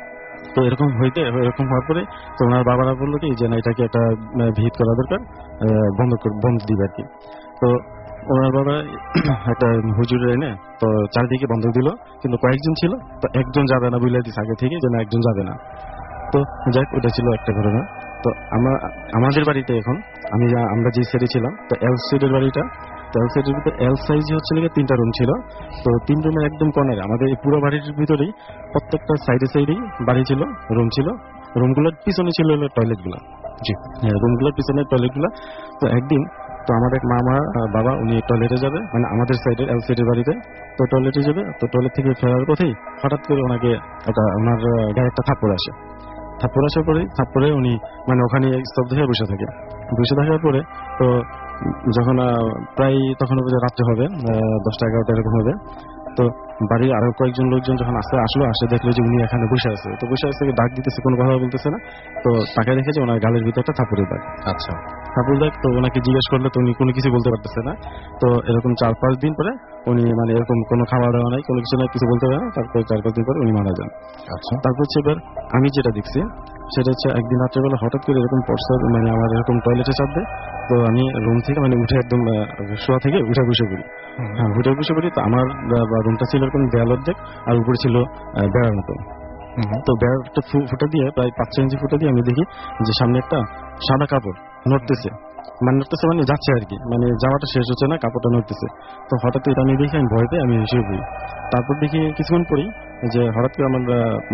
তো এরকম হইতে এরকম হওয়ার পরে তো ওনার বাবারা বললো কি যে না এটাকে একটা ভিত করা দরকার, বন্ধ বন্ধ দিবে আর কি। তো ওনার বাবা একটা হুজুরে এনে তো চারিদিকে বন্ধ দিল, কিন্তু কয়েকজন ছিল তো একজন যাবে না বুঝলে দিস আগে থেকে যে না একজন যাবে না। তো যাক ওটা ছিল একটা ঘটনা। তো আমরা আমাদের বাড়িতে এখন আমি আমরা যে সাইডে ছিলাম তো এল সাইডের বাড়িটা, তো এল সাইডের ভিতরে এল সাইজ হচ্ছে নাকি তিনটা রুম ছিল। তো তিন রুমের একদম কর্নারে আমাদের এই পুরো বাড়ির ভিতরেই প্রত্যেকটা সাইডে সাইডেই বাড়ি ছিল, রুম ছিল। রুমগুলোর পিছনে ছিল টয়লেট গুলা, জি হ্যাঁ রুমগুলোর পিছনে টয়লেট গুলা। তো একদিন তো আমাদের মামা বাবা উনি টয়লেটে যাবে মানে আমাদের সাইডে এল সাইডের বাড়িতে, তো টয়লেটে যাবে। তো টয়লেট থেকে ফেরার পথেই হঠাৎ করে ওনাকে একটা ওনার গায়ে একটা থাপ্পড় আসে। থাপ্পড় আসার পরে থাপ্পড়ে উনি মানে ওখানে স্তব্ধ হয়ে বসে থাকে। বসে থাকার পরে তো যখন প্রায় তখন রাত্রে হবে দশটা এগারোটা এরকম হবে, তো বাড়ির আরো কয়েকজন লোকজন যখন আসতে আসলো আসে দেখলো যে উনি এখানে বসে আছে, তো বসে আছে ডাক দিতেছে, কোনো কথা বলতেছে না। তো তাকে দেখে যে ওনার গালের ভিতরে একটা থাপড়ের দাগ। আচ্ছা, থাপড় দাগ। তো ওনাকে জিজ্ঞেস করলে তো উনি কোনো কিছু বলতে পারতেছে না। তো এরকম চার পাঁচ দিন পরে উনি মানে এরকম কোনো খাওয়া দাওয়া নাই, কোনো কিছু নাই, কিছু বলতে পারে না। তারপরে চার পাঁচ দিন পরে উনি মারা যান। আচ্ছা, তারপর হচ্ছে এবার আমি যেটা দেখছি সেটা হচ্ছে একদিন রাত্রেবেলা হঠাৎ করে এরকম পর্সা মানে আমার এরকম টয়লেটে চাপ দেয়। তো আমি রুম থেকে মানে উঠে একদম শোয়া থেকে উঠে বসে পড়ি। হ্যাঁ, উঠে বসে পড়ি। তো আমার রুমটা ছিল এরকম দেয়াল অর্ধেক আর উপরে ছিল বেড়ার মতো। তো বেড়াটা ফুটা দিয়ে প্রায় পাঁচ ছয় ইঞ্চি ফুটা দিয়ে আমি দেখি যে সামনে একটা সাদা কাপড় নড়তেছে, মানে নড়তেছে মানে যাচ্ছে আর কি, মানে যাওয়াটা শেষ হচ্ছে না, কাপড়টা নড়তেছে। তো হঠাৎ এটা আমি দেখি, আমি ভয় পেয়ে আমি শুয়ে পড়ি। তারপর দেখি কিছুক্ষণ পরেই যে হঠাৎ করে আমার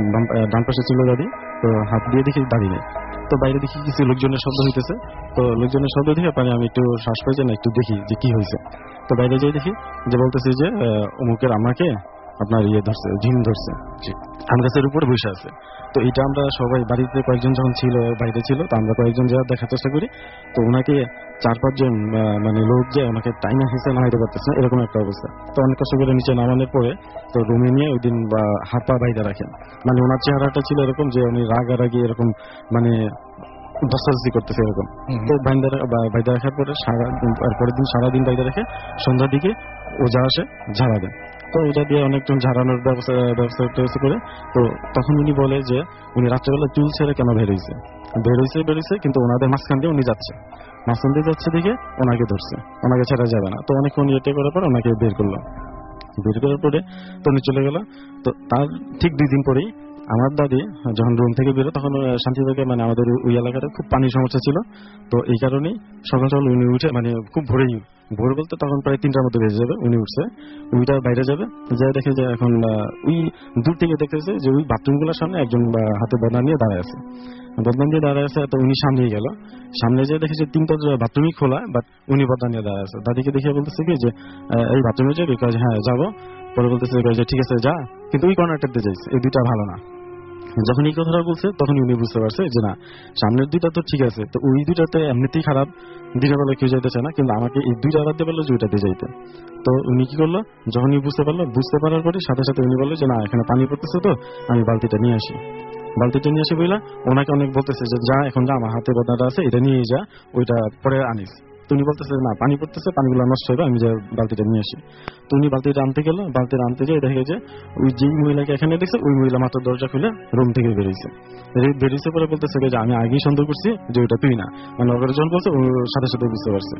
ডান পাশে ছিল দাদি, তো হাত দিয়ে দেখি দাদি নেই। তো বাইরে দেখি কিছু লোকজনের শব্দ হইতেছে। তো লোকজনের শব্দ দেখে মানে আমি একটু শ্বাস পাইছি না, একটু দেখি যে কি হয়েছে। তো বাইরে যেয়ে দেখি যে বলতেছে যে অমুকের আমাকে আপনার ইয়ে ধরছে, ঝিম ধরছে, আম গাছের উপরে বসে আছে। তো এটা আমরা সবাই বাড়িতে কয়েকজন যখন ছিল বাইরে ছিল, তো আমরা কয়েকজন যাওয়ার দেখার চেষ্টা করি। তো ওনাকে চার পাঁচজন মানে লোক যে ওনাকে টাইমে হেসে নামাইতে পারতেছে না, এরকম একটা অবস্থা। তো অনেক কষ্ট করে নিচে নামানোর পরে তো রুমে নিয়ে ওই দিন হাত পা বাইরে রাখেন। মানে ওনার চেহারাটা ছিল এরকম যে উনি রাগারাগি এরকম মানে বস্তাবস্তি করতেছে এরকম। তো বাইরে রাখার পরে সারা পরের দিন সারাদিন বাইরে রেখে সন্ধ্যার দিকে ও যা আসে ঝাড়া দেন। তো ওটা দিয়ে অনেকজন ঝাড়ানোর ব্যবস্থা ব্যবস্থা করে। তো তখন উনি বলে যে উনি রাত্রেবেলা চুল ছেড়ে কেন বেরোইছে বেরোইছে বেরোইছে কিন্তু ওনাদের মাঝখান দিয়ে উনি যাচ্ছে, মাঝখান দিয়ে যাচ্ছে দেখে ওনাকে ধরছে, ওনাকে ছেড়া যাবে না। তো অনেকক্ষণ ইয়েতে করার পর ওনাকে বের করলো। বের করার পরে তো উনি চলে গেল। তো তার ঠিক দুই দিন পরেই আমার দাদি যখন রুম থেকে বেরো তখন শান্তিবাগে মানে আমাদের ওই এলাকাটা খুব পানির সমস্যা ছিল। তো এই কারণেই সকাল সকাল উনি উঠে মানে খুব ভোরেই, ভোর বলতে তখন প্রায় তিনটার মধ্যে বেজে যাবে, উনি উঠছে, উইটা বাইরে যাবে, যাই দেখে যে এখন ওই দূর থেকে দেখতেছে যে ওই বাথরুমগুলোর সামনে একজন হাতে বদনা নিয়ে দাঁড়ায় আছে, বদনা দিয়ে দাঁড়ায় আছে। তো উনি সামনে গেল, সামনে যেয়ে দেখে যে তিনটা বাথরুমই খোলা, বাট উনি বদনা নিয়ে দাঁড়ায় আছে। দাদিকে দেখে বলতেছে কি যে এই বাথরুমে যাবে, হ্যাঁ যাবো। পরে বলতেছে যে ঠিক আছে যা, কিন্তু ওই কর্নারটাতে যাইছে, এই দুইটা ভালো না। যখন এই কথাটা বলছে তখন উনি বুঝতে পারছে যে না, সামনের দুইটা তো ঠিক আছে, তো ওই দুইটাতে এমনিতেই খারাপ, দিনের বেলা কেউ যাইতে চায় না, কিন্তু আমাকে এই দুইটা রাখতে পারলো যে ওইটাতে যাইতে। তো উনি কি করলো, যখনই বুঝতে পারলো, বুঝতে পারার পরে সাথে সাথে উনি বললো যে না এখানে পানি পড়তেছে, তো আমি বালতিটা নিয়ে আসি। বালতিটা নিয়ে আসি বইলা ওনাকে অনেক বলতেছে যে যা এখন যা, আমার হাতে বদনাটা আছে এটা নিয়ে যা, ওইটা পরে আনিস। তো উনি বলতেছে না পানি পড়তেছে, পানিগুলো নষ্ট হবে, আমি যে বালতিটা নিয়ে আসি। তো উনি বালতিটা আনতে গেল, বালতিটা আনতে যেয়ে দেখে যে ওই যেই মহিলাকে এখানে দেখছে ওই মহিলা মাত্র দরজা খুলে রুম থেকে বেরিয়েছে। বেরিয়েছে পরে বলতেছে যে আমি আগেই সন্দেহ করছি যে ওইটা তুই না, মানে ওকে যখন বলছে ওর সাথে সাথে বুঝতে পারছে।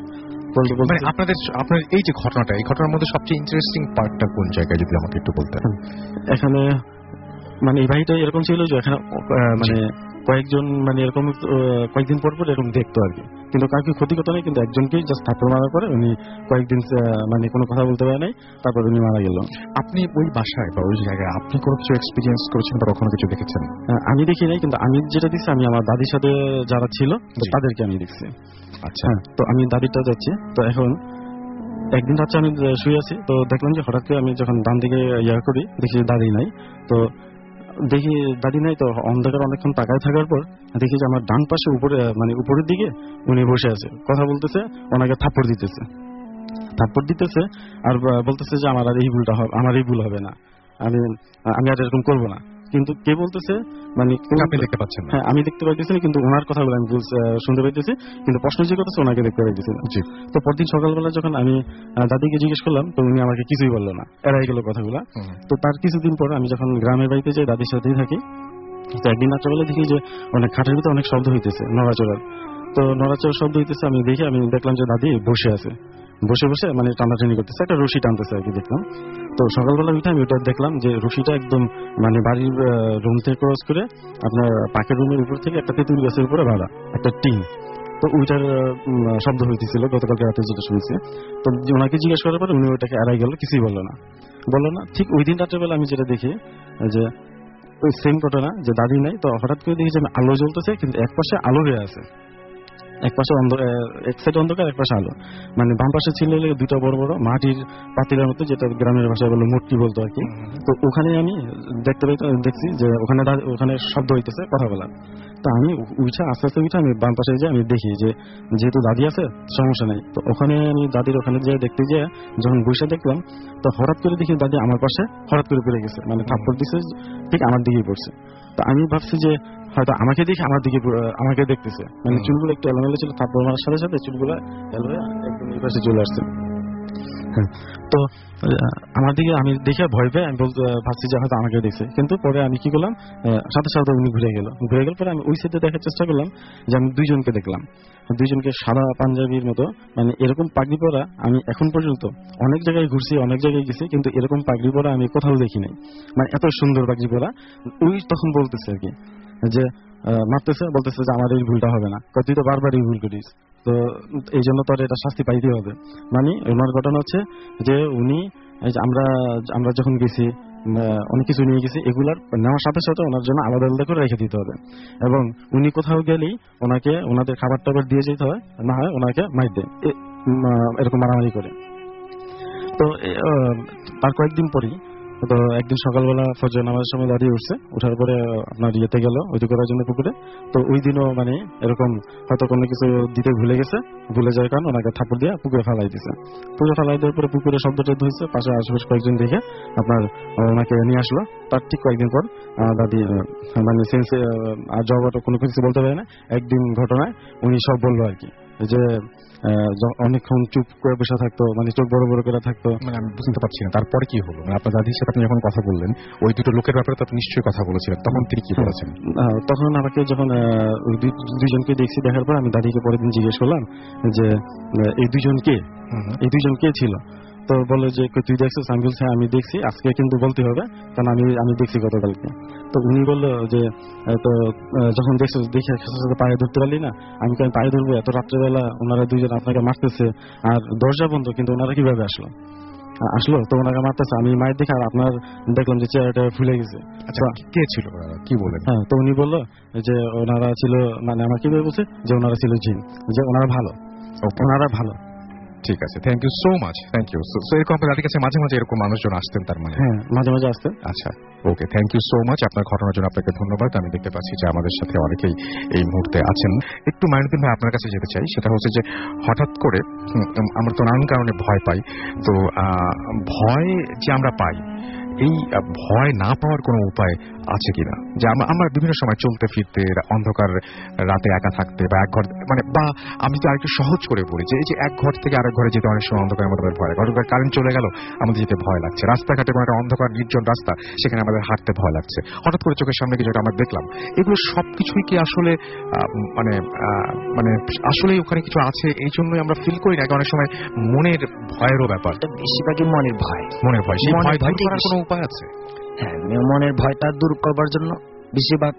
আপনাদের আপনার এই যে ঘটনাটা, এই ঘটনার মধ্যে সবচেয়ে ইন্টারেস্টিং পার্টটা কোন জায়গায় যদি আমাকে একটু বলতেন। এখানে মানে এই ভাইটা এরকম ছিল যে এখানে মানে কয়েকজন মানে এরকম কয়েকদিন পর পর এরকম দেখতো আর কি, কিন্তু কাউকে ক্ষতি করতো না, কিন্তু একজনকেই জাস্ট থাপ্পড় মারার পরে উনি কয়েকদিন মানে কোনো কথা বলতে পারে নাই, তারপর উনি মারা গেল। আপনি ওই বাসায় বা ওই জায়গায় আপনি কোনো কিছু এক্সপিরিয়েন্স করেছেন বা কখনো কিছু দেখেছেন? আমি দেখি নাই, কিন্তু আমি যেটা দেখছি আমি আমার দাদির সাথে যারা ছিল তাদেরকে আমি দেখছি। আচ্ছা, তো আমি দাদিরটা যাচ্ছি। তো এখন একদিন রাত্রে আমি শুয়ে আছি, তো দেখলাম যে হঠাৎ করে আমি যখন ডান দিকে ইয়া করি দেখি দাদি নাই। তো দেখি দাদি নাই, তো অন্ধকার অনেকক্ষণ তাকায় থাকার পর দেখি যে আমার ডান পাশে উপরে মানে উপরের দিকে উনি বসে আছে, কথা বলতেছে, ওনাকে থাপ্পড় দিতেছে থাপ্পড় দিতেছে আর বলতেছে যে আমার আর এই ভুলটা হবে, আমার এই ভুল হবে না, আমি আমি আর এরকম করবো না। কিন্তু কে বলতেছে মানে আপনি দেখতে পাচ্ছেন? হ্যাঁ আমি দেখতে পাইতেছি না, কিন্তু ওনার কথাগুলো আমি শুনতে পাইতেছি, কিন্তু প্রশ্ন যে করতেছে ওনাকে দেখতে পাইতেছি না। তো পরদিন সকালবেলা যখন আমি দাদিকে জিজ্ঞেস করলাম, তো উনি আমাকে কিছুই বললো না, এড়াই গেল কথাগুলা। তো তার কিছুদিন পর আমি যখন গ্রামের বাড়িতে যাই দাদির সাথেই থাকি, তো একদিন রাত্রেবেলা দেখি যে অনেক খাটের ভিতরে অনেক শব্দ হইতেছে, নড়াচড়ার। তো নড়াচড়ার শব্দ হইতেছে, আমি দেখি আমি দেখলাম যে দাদি বসে আছে, বসে বসে মানে টানাটানি করতেছে, একটা রশি টানতেছে আর কি দেখলাম। তো সকালবেলা উঠে আমি ওটা দেখলাম যে রশিটা একদম মানে বাড়ির রুম থেকে ক্রস করে আপনার পাকের রুমের উপর থেকে একটা তেঁতুল গাছের উপরে বাঁধা একটা টিন। তো ওইটার শব্দ হইতেছিল গতকালকে রাতে যেটা শুনছি। তো ওনাকে জিজ্ঞেস করার পরে উনি ওইটাকে এড়াই গেল, কিছুই বললো না বললো না ঠিক ওই দিন রাত্রেবেলা আমি যেটা দেখি যে ওই সেম ঘটনা, যে দাদি নাই। তো হঠাৎ করে দেখি যে আলো জ্বলতেছে, কিন্তু এক পাশে আলো হয়ে আছে, এক পাশে এক সাইড অন্ধকার, এক পাশে আলো। মানে বাম পাশে ছিল দুটো বড় বড় মাটির পাতিলের মতো, যেটা গ্রামের ভাষায় বলে মূর্তি বলতো আর কি। তো ওখানে আমি দেখতে পাই, দেখছি যে ওখানে ওখানে শব্দ হইতেছে, কথা বলা। তো আমি উঠে আস্তে আস্তে উঠে আমি বাম পাশে যে আমি দেখি যে যেহেতু দাদি আছে সমস্যা নেই। তো ওখানে আমি দাদির ওখানে যে দেখতে যেয়ে যখন বসে দেখলাম, তো হঠাৎ করে দেখি দাদি আমার পাশে হঠাৎ করে পড়ে গেছে, মানে থাপ্পড় দিছে ঠিক আমার দিকেই পড়ছে। তো আমি ভাবছি যে হয়তো আমাকে দেখে আমার দিকে আমাকে দেখতেছে, মানে চুলগুলো একটু এলোমেলো ছিল, থাপ্পড় মারার সাথে সাথে চুলগুলো এলোমেলো একদম এই পাশে চলে আসছে। হ্যাঁ, তো আমার দিকে আমি দেখে ভয় পেয়ে আমি বলতে ভাবছি যে হয়তো আমাকে দেখছে, কিন্তু পরে আমি কি করলাম, সাথে সাথে উনি ঘুরে গেল। ঘুরে গেল পরে আমি ওই সাইডে দেখার চেষ্টা করলাম যে আমি দুইজনকে দেখলাম, দুইজনকে সাদা পাঞ্জাবির মতো, মানে এরকম পাগড়ি পরা আমি এখন পর্যন্ত অনেক জায়গায় ঘুরছি, অনেক জায়গায় গেছি, কিন্তু এরকম পাগড়ি পরা আমি কোথাও দেখি নাই। মানে এত সুন্দর পাগড়ি পরা। ওই তখন বলতেছে আর কি যে মারতেছে, বলতেছে যে আমার এই ভুলটা হবে না, তুই তো বারবার এই ভুল করিস, তো এই জন্য তোর এটা শাস্তি পাইতে হবে। মানে ওনার ঘটনা হচ্ছে যে উনি আমরা আমরা যখন গেছি অনেক কিছু নিয়ে গেছি, এগুলার নেওয়ার সাথে সাথে ওনার জন্য আলাদা আলাদা করে রেখে দিতে হবে, এবং উনি কোথাও গেলেই ওনাকে ওনাদের খাবার টাবার দিয়ে যেতে হয়, না হয় ওনাকে মাইর দেয়, এরকম মারামারি করে। তো তার কয়েকদিন পরই, তো একদিন সকালবেলা ফজর নামাজের সময় দাঁড়িয়ে উঠছে, উঠার পরে আপনার ইয়েতে গেল ওইটু করার জন্য পুকুরে। তো ওই দিনও মানে এরকম হয়তো কোনো কিছু দিতে ভুলে গেছে, ভুলে যাওয়ার কারণে ওনাকে থাপ্পড় দিয়ে পুকুরে ফেলাই দিয়েছে। পুকুরে ফেলাই দেওয়ার পরে পুকুরে শব্দটা ধরেছে, পাশে আশেপাশে কয়েকজন দেখে আপনার ওনাকে নিয়ে আসলো। তার ঠিক কয়েকদিন পর দাদি মানে সেন্সে আর জবাটা কোনো কিছু বলতে পারে না, একদিন ঘটনায় উনি সব বললো আর কি, যে অনেকক্ষণ চুপ করে বসে থাকতো, মানে চোখ বড় বড় করে থাকতো। মানে আমি বুঝতে পারছি না তারপরে কি হলো। মানে আপনার দাদির সাথে আপনি যখন কথা বললেন, ওই দুটো লোকের ব্যাপারে তো আপনি নিশ্চয়ই কথা বলেছিলেন, তখন তিনি কি বলেছেন? তখন আমাকে যখন দুইজনকে দেখছি, দেখার পর আমি দাদিকে পরের দিন জিজ্ঞেস করলাম যে এই দুইজন কে, এই দুইজন কে ছিল। তো বলে যে তুই দেখছিস? আমি বলছি আমি দেখছি, আজকে কিন্তু বলতে হবে, কারণ আমি আমি দেখছি গতকালকে। তো উনি বললো যে তো যখন দেখছো দেখে সাথে পায়ে ধরতে পারলি না? আমি কেন পায়ে ধরবো? এত রাত্রেবেলা ওনারা দুইজন আপনাকে মারতেছে, আর দরজা বন্ধ, কিন্তু ওনারা কিভাবে আসলো আসলো তো ওনাকে মারতেছে। আমি মায়ের দেখে আর আপনার দেখলাম যে চেহারাটা ফুলে গেছে। আচ্ছা, কে ছিল কি বলেন? হ্যাঁ, তো উনি বললো যে ওনারা ছিল, মানে আমার কিভাবে বলছে যে ওনারা ছিল জিন, যে ওনারা ভালো, ওনারা ভালো। ঠিক আছে, thank you so much, thank you. So এরকম আপনাদের কাছে মাঝে মাঝে এরকম মানুষজন আসতেন তার মানে? হ্যাঁ, মাঝে মাঝে আসতেন। আচ্ছা, okay, thank you so much. আপনার ঘটনার জন্য আপনাকে ধন্যবাদ। আমি দেখতে পাচ্ছি যে আমাদের সাথে অনেকেই এই মুহূর্তে আছেন। একটু মাইনুদ্দিন ভাই আপনার কাছে যেতে চাই, সেটা হচ্ছে যে হঠাৎ করে আমরা তো নানান কারণে ভয় পাই। তো ভয় যে আমরা পাই, এই ভয় না পাওয়ার কোনো উপায় আছে কিনা? যে আমরা বিভিন্ন সময় চলতে ফিরতে, অন্ধকার রাতে একা থাকতে, বা এক ঘর মানে, বা আমি তো আরেকটু সহজ করে বলি যে এই যে এক ঘর থেকে আরেক ঘরে যেতে অনেক সময় অন্ধকারের মধ্যে ভয় লাগে। ঘরে কারেন্ট চলে গেল, আমাদের যেতে ভয় লাগছে। রাস্তাঘাটে কোনো একটা অন্ধকার নির্জন রাস্তা, সেখানে আমাদের হাঁটতে ভয় লাগছে। হঠাৎ করে চোখের সামনে কিছু একটা আমরা দেখলাম। এগুলো সবকিছুই কি আসলে মানে মানে আসলে ওখানে কিছু আছে এই জন্যই আমরা ফিল করি, নাকি অনেক সময় মনের ভয়েরও ব্যাপার? বেশিরভাগই মনের ভয়। মনের ভয়, সেই ভয় দূর করার কোনো উপায় আছে? হ্যাঁ, মনের ভয়টা দূর করবার জন্য বেশিরভাগ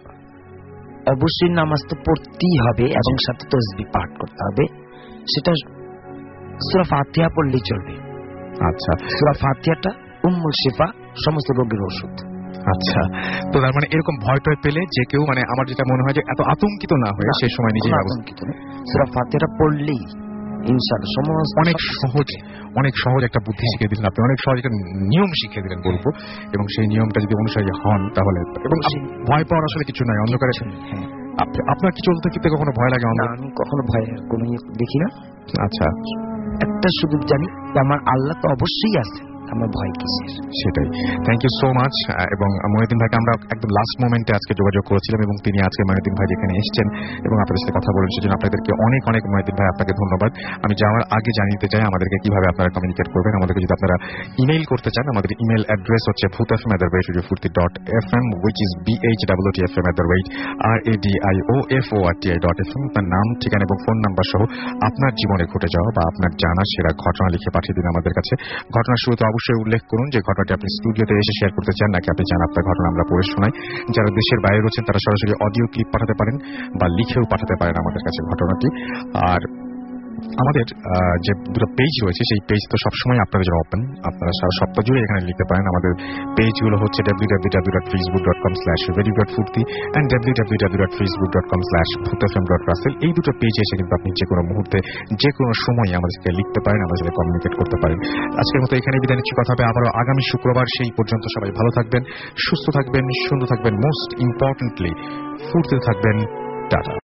অবশ্যই নামাজ তো পড়তেই হবে, এবং সাথে তাসবিহ পাঠ করতে হবে। সেটা সূরা ফাতিহা পড়লেই চলবে। আচ্ছা, সূরা ফাতিহাটা উম্মুল শিফা, সমস্ত রোগের ওষুধ। আচ্ছা, তো তার মানে এরকম ভয় টয় পেলে যে কেউ, মানে আমার যেটা মনে হয় যে এত আতঙ্কিত না হয়ে সেই সময় নিজেই আতঙ্কিত না, সূরা ফাতিহাটা পড়লেই ইনশাআল্লাহ সমস্ত। অনেক সহজ, অনেক সহজ একটা বুদ্ধি শিখিয়ে দিলেন আপনি, অনেক সহজ একটা নিয়ম শিখিয়ে দিলেন বলবো, এবং সেই নিয়মটা যদি অনুসারী হন তাহলে, এবং ভয় পাওয়ার আসলে কিছু নাই অন্ধকারে। আপনার কি চলতে ফিরতে কখনো ভয় লাগে? আমি কখনো ভয় কোনো দেখি না। আচ্ছা, একটা শুধু জানি আমার আল্লাহ তো অবশ্যই আছে, আমার ভয় কিসের? সেটাই। Thank you so much. এবং মহিউদ্দিন ভাইকে আমরা একদম লাস্ট মোমেন্টে আজকে যোগাযোগ করেছিলাম, এবং তিনি আজকে মহিউদ্দিন ভাই যেখানে এসেছেন এবং আপনাদের সাথে কথা বলেন, সেজন্য আপনাদেরকে অনেক অনেক মহিউদ্দিন ভাই আপনাকে ধন্যবাদ। আমি যাওয়ার আগে জানিয়ে চাই আমাদেরকে কিভাবে আপনারা কমিউনিকেট করবেন। আমাদেরকে যদি আপনারা ইমেইল করতে চান, আমাদের ইমেল অ্যাড্রেস হচ্ছে Bhoot F M at the rate radio Foorti dot F M, which is B H W T F M at the rate R A D I O F O R T I dot F M. আপনার নাম, ঠিকানা এবং ফোন নাম্বার সহ আপনার জীবনে ঘটে যাওয়া বা আপনার জানা সেরা ঘটনা লিখে পাঠিয়ে দিন আমাদের কাছে। ঘটনার শুরুতে অবশ্যই উল্লেখ করুন যে ঘটনাটি আপনি স্টুডিওতে এসে শেয়ার করতে চান, নাকি আপনি চান আপনার ঘটনা আমরা পড়ে শোনাই। যারা দেশের বাইরে রয়েছেন তারা সরাসরি অডিও ক্লিপ পাঠাতে পারেন বা লিখেও পাঠাতে পারেন আমাদের কাছে ঘটনাটি। আর আমাদের যে দুটো পেজ রয়েছে সেই পেজ তো সবসময় আপনাদের জন্য ওপেন, আপনারা সারা সপ্তাহ জুড়ে এখানে লিখতে পারেন। আমাদের পেজগুলো হচ্ছে W W W dot Facebook dot com slash radio dot Foorti and W W W dot Facebook dot com slash Bhoot F M dot Russell. এই দুটো পেজে এসে কিন্তু আপনি যে কোনো মুহূর্তে যে কোনো সময় আমাদেরকে লিখতে পারেন, আমাদের সাথে কমিউনিকেট করতে পারেন। আজকের মতো এখানে বিদায় নিচ্ছি, কথা হবে আবারও আগামী শুক্রবার। সেই পর্যন্ত সবাই ভালো থাকবেন, সুস্থ থাকবেন, সুন্দর থাকবেন, মোস্ট ইম্পর্টেন্টলি ফুর্তিতে থাকবেন। টাটা।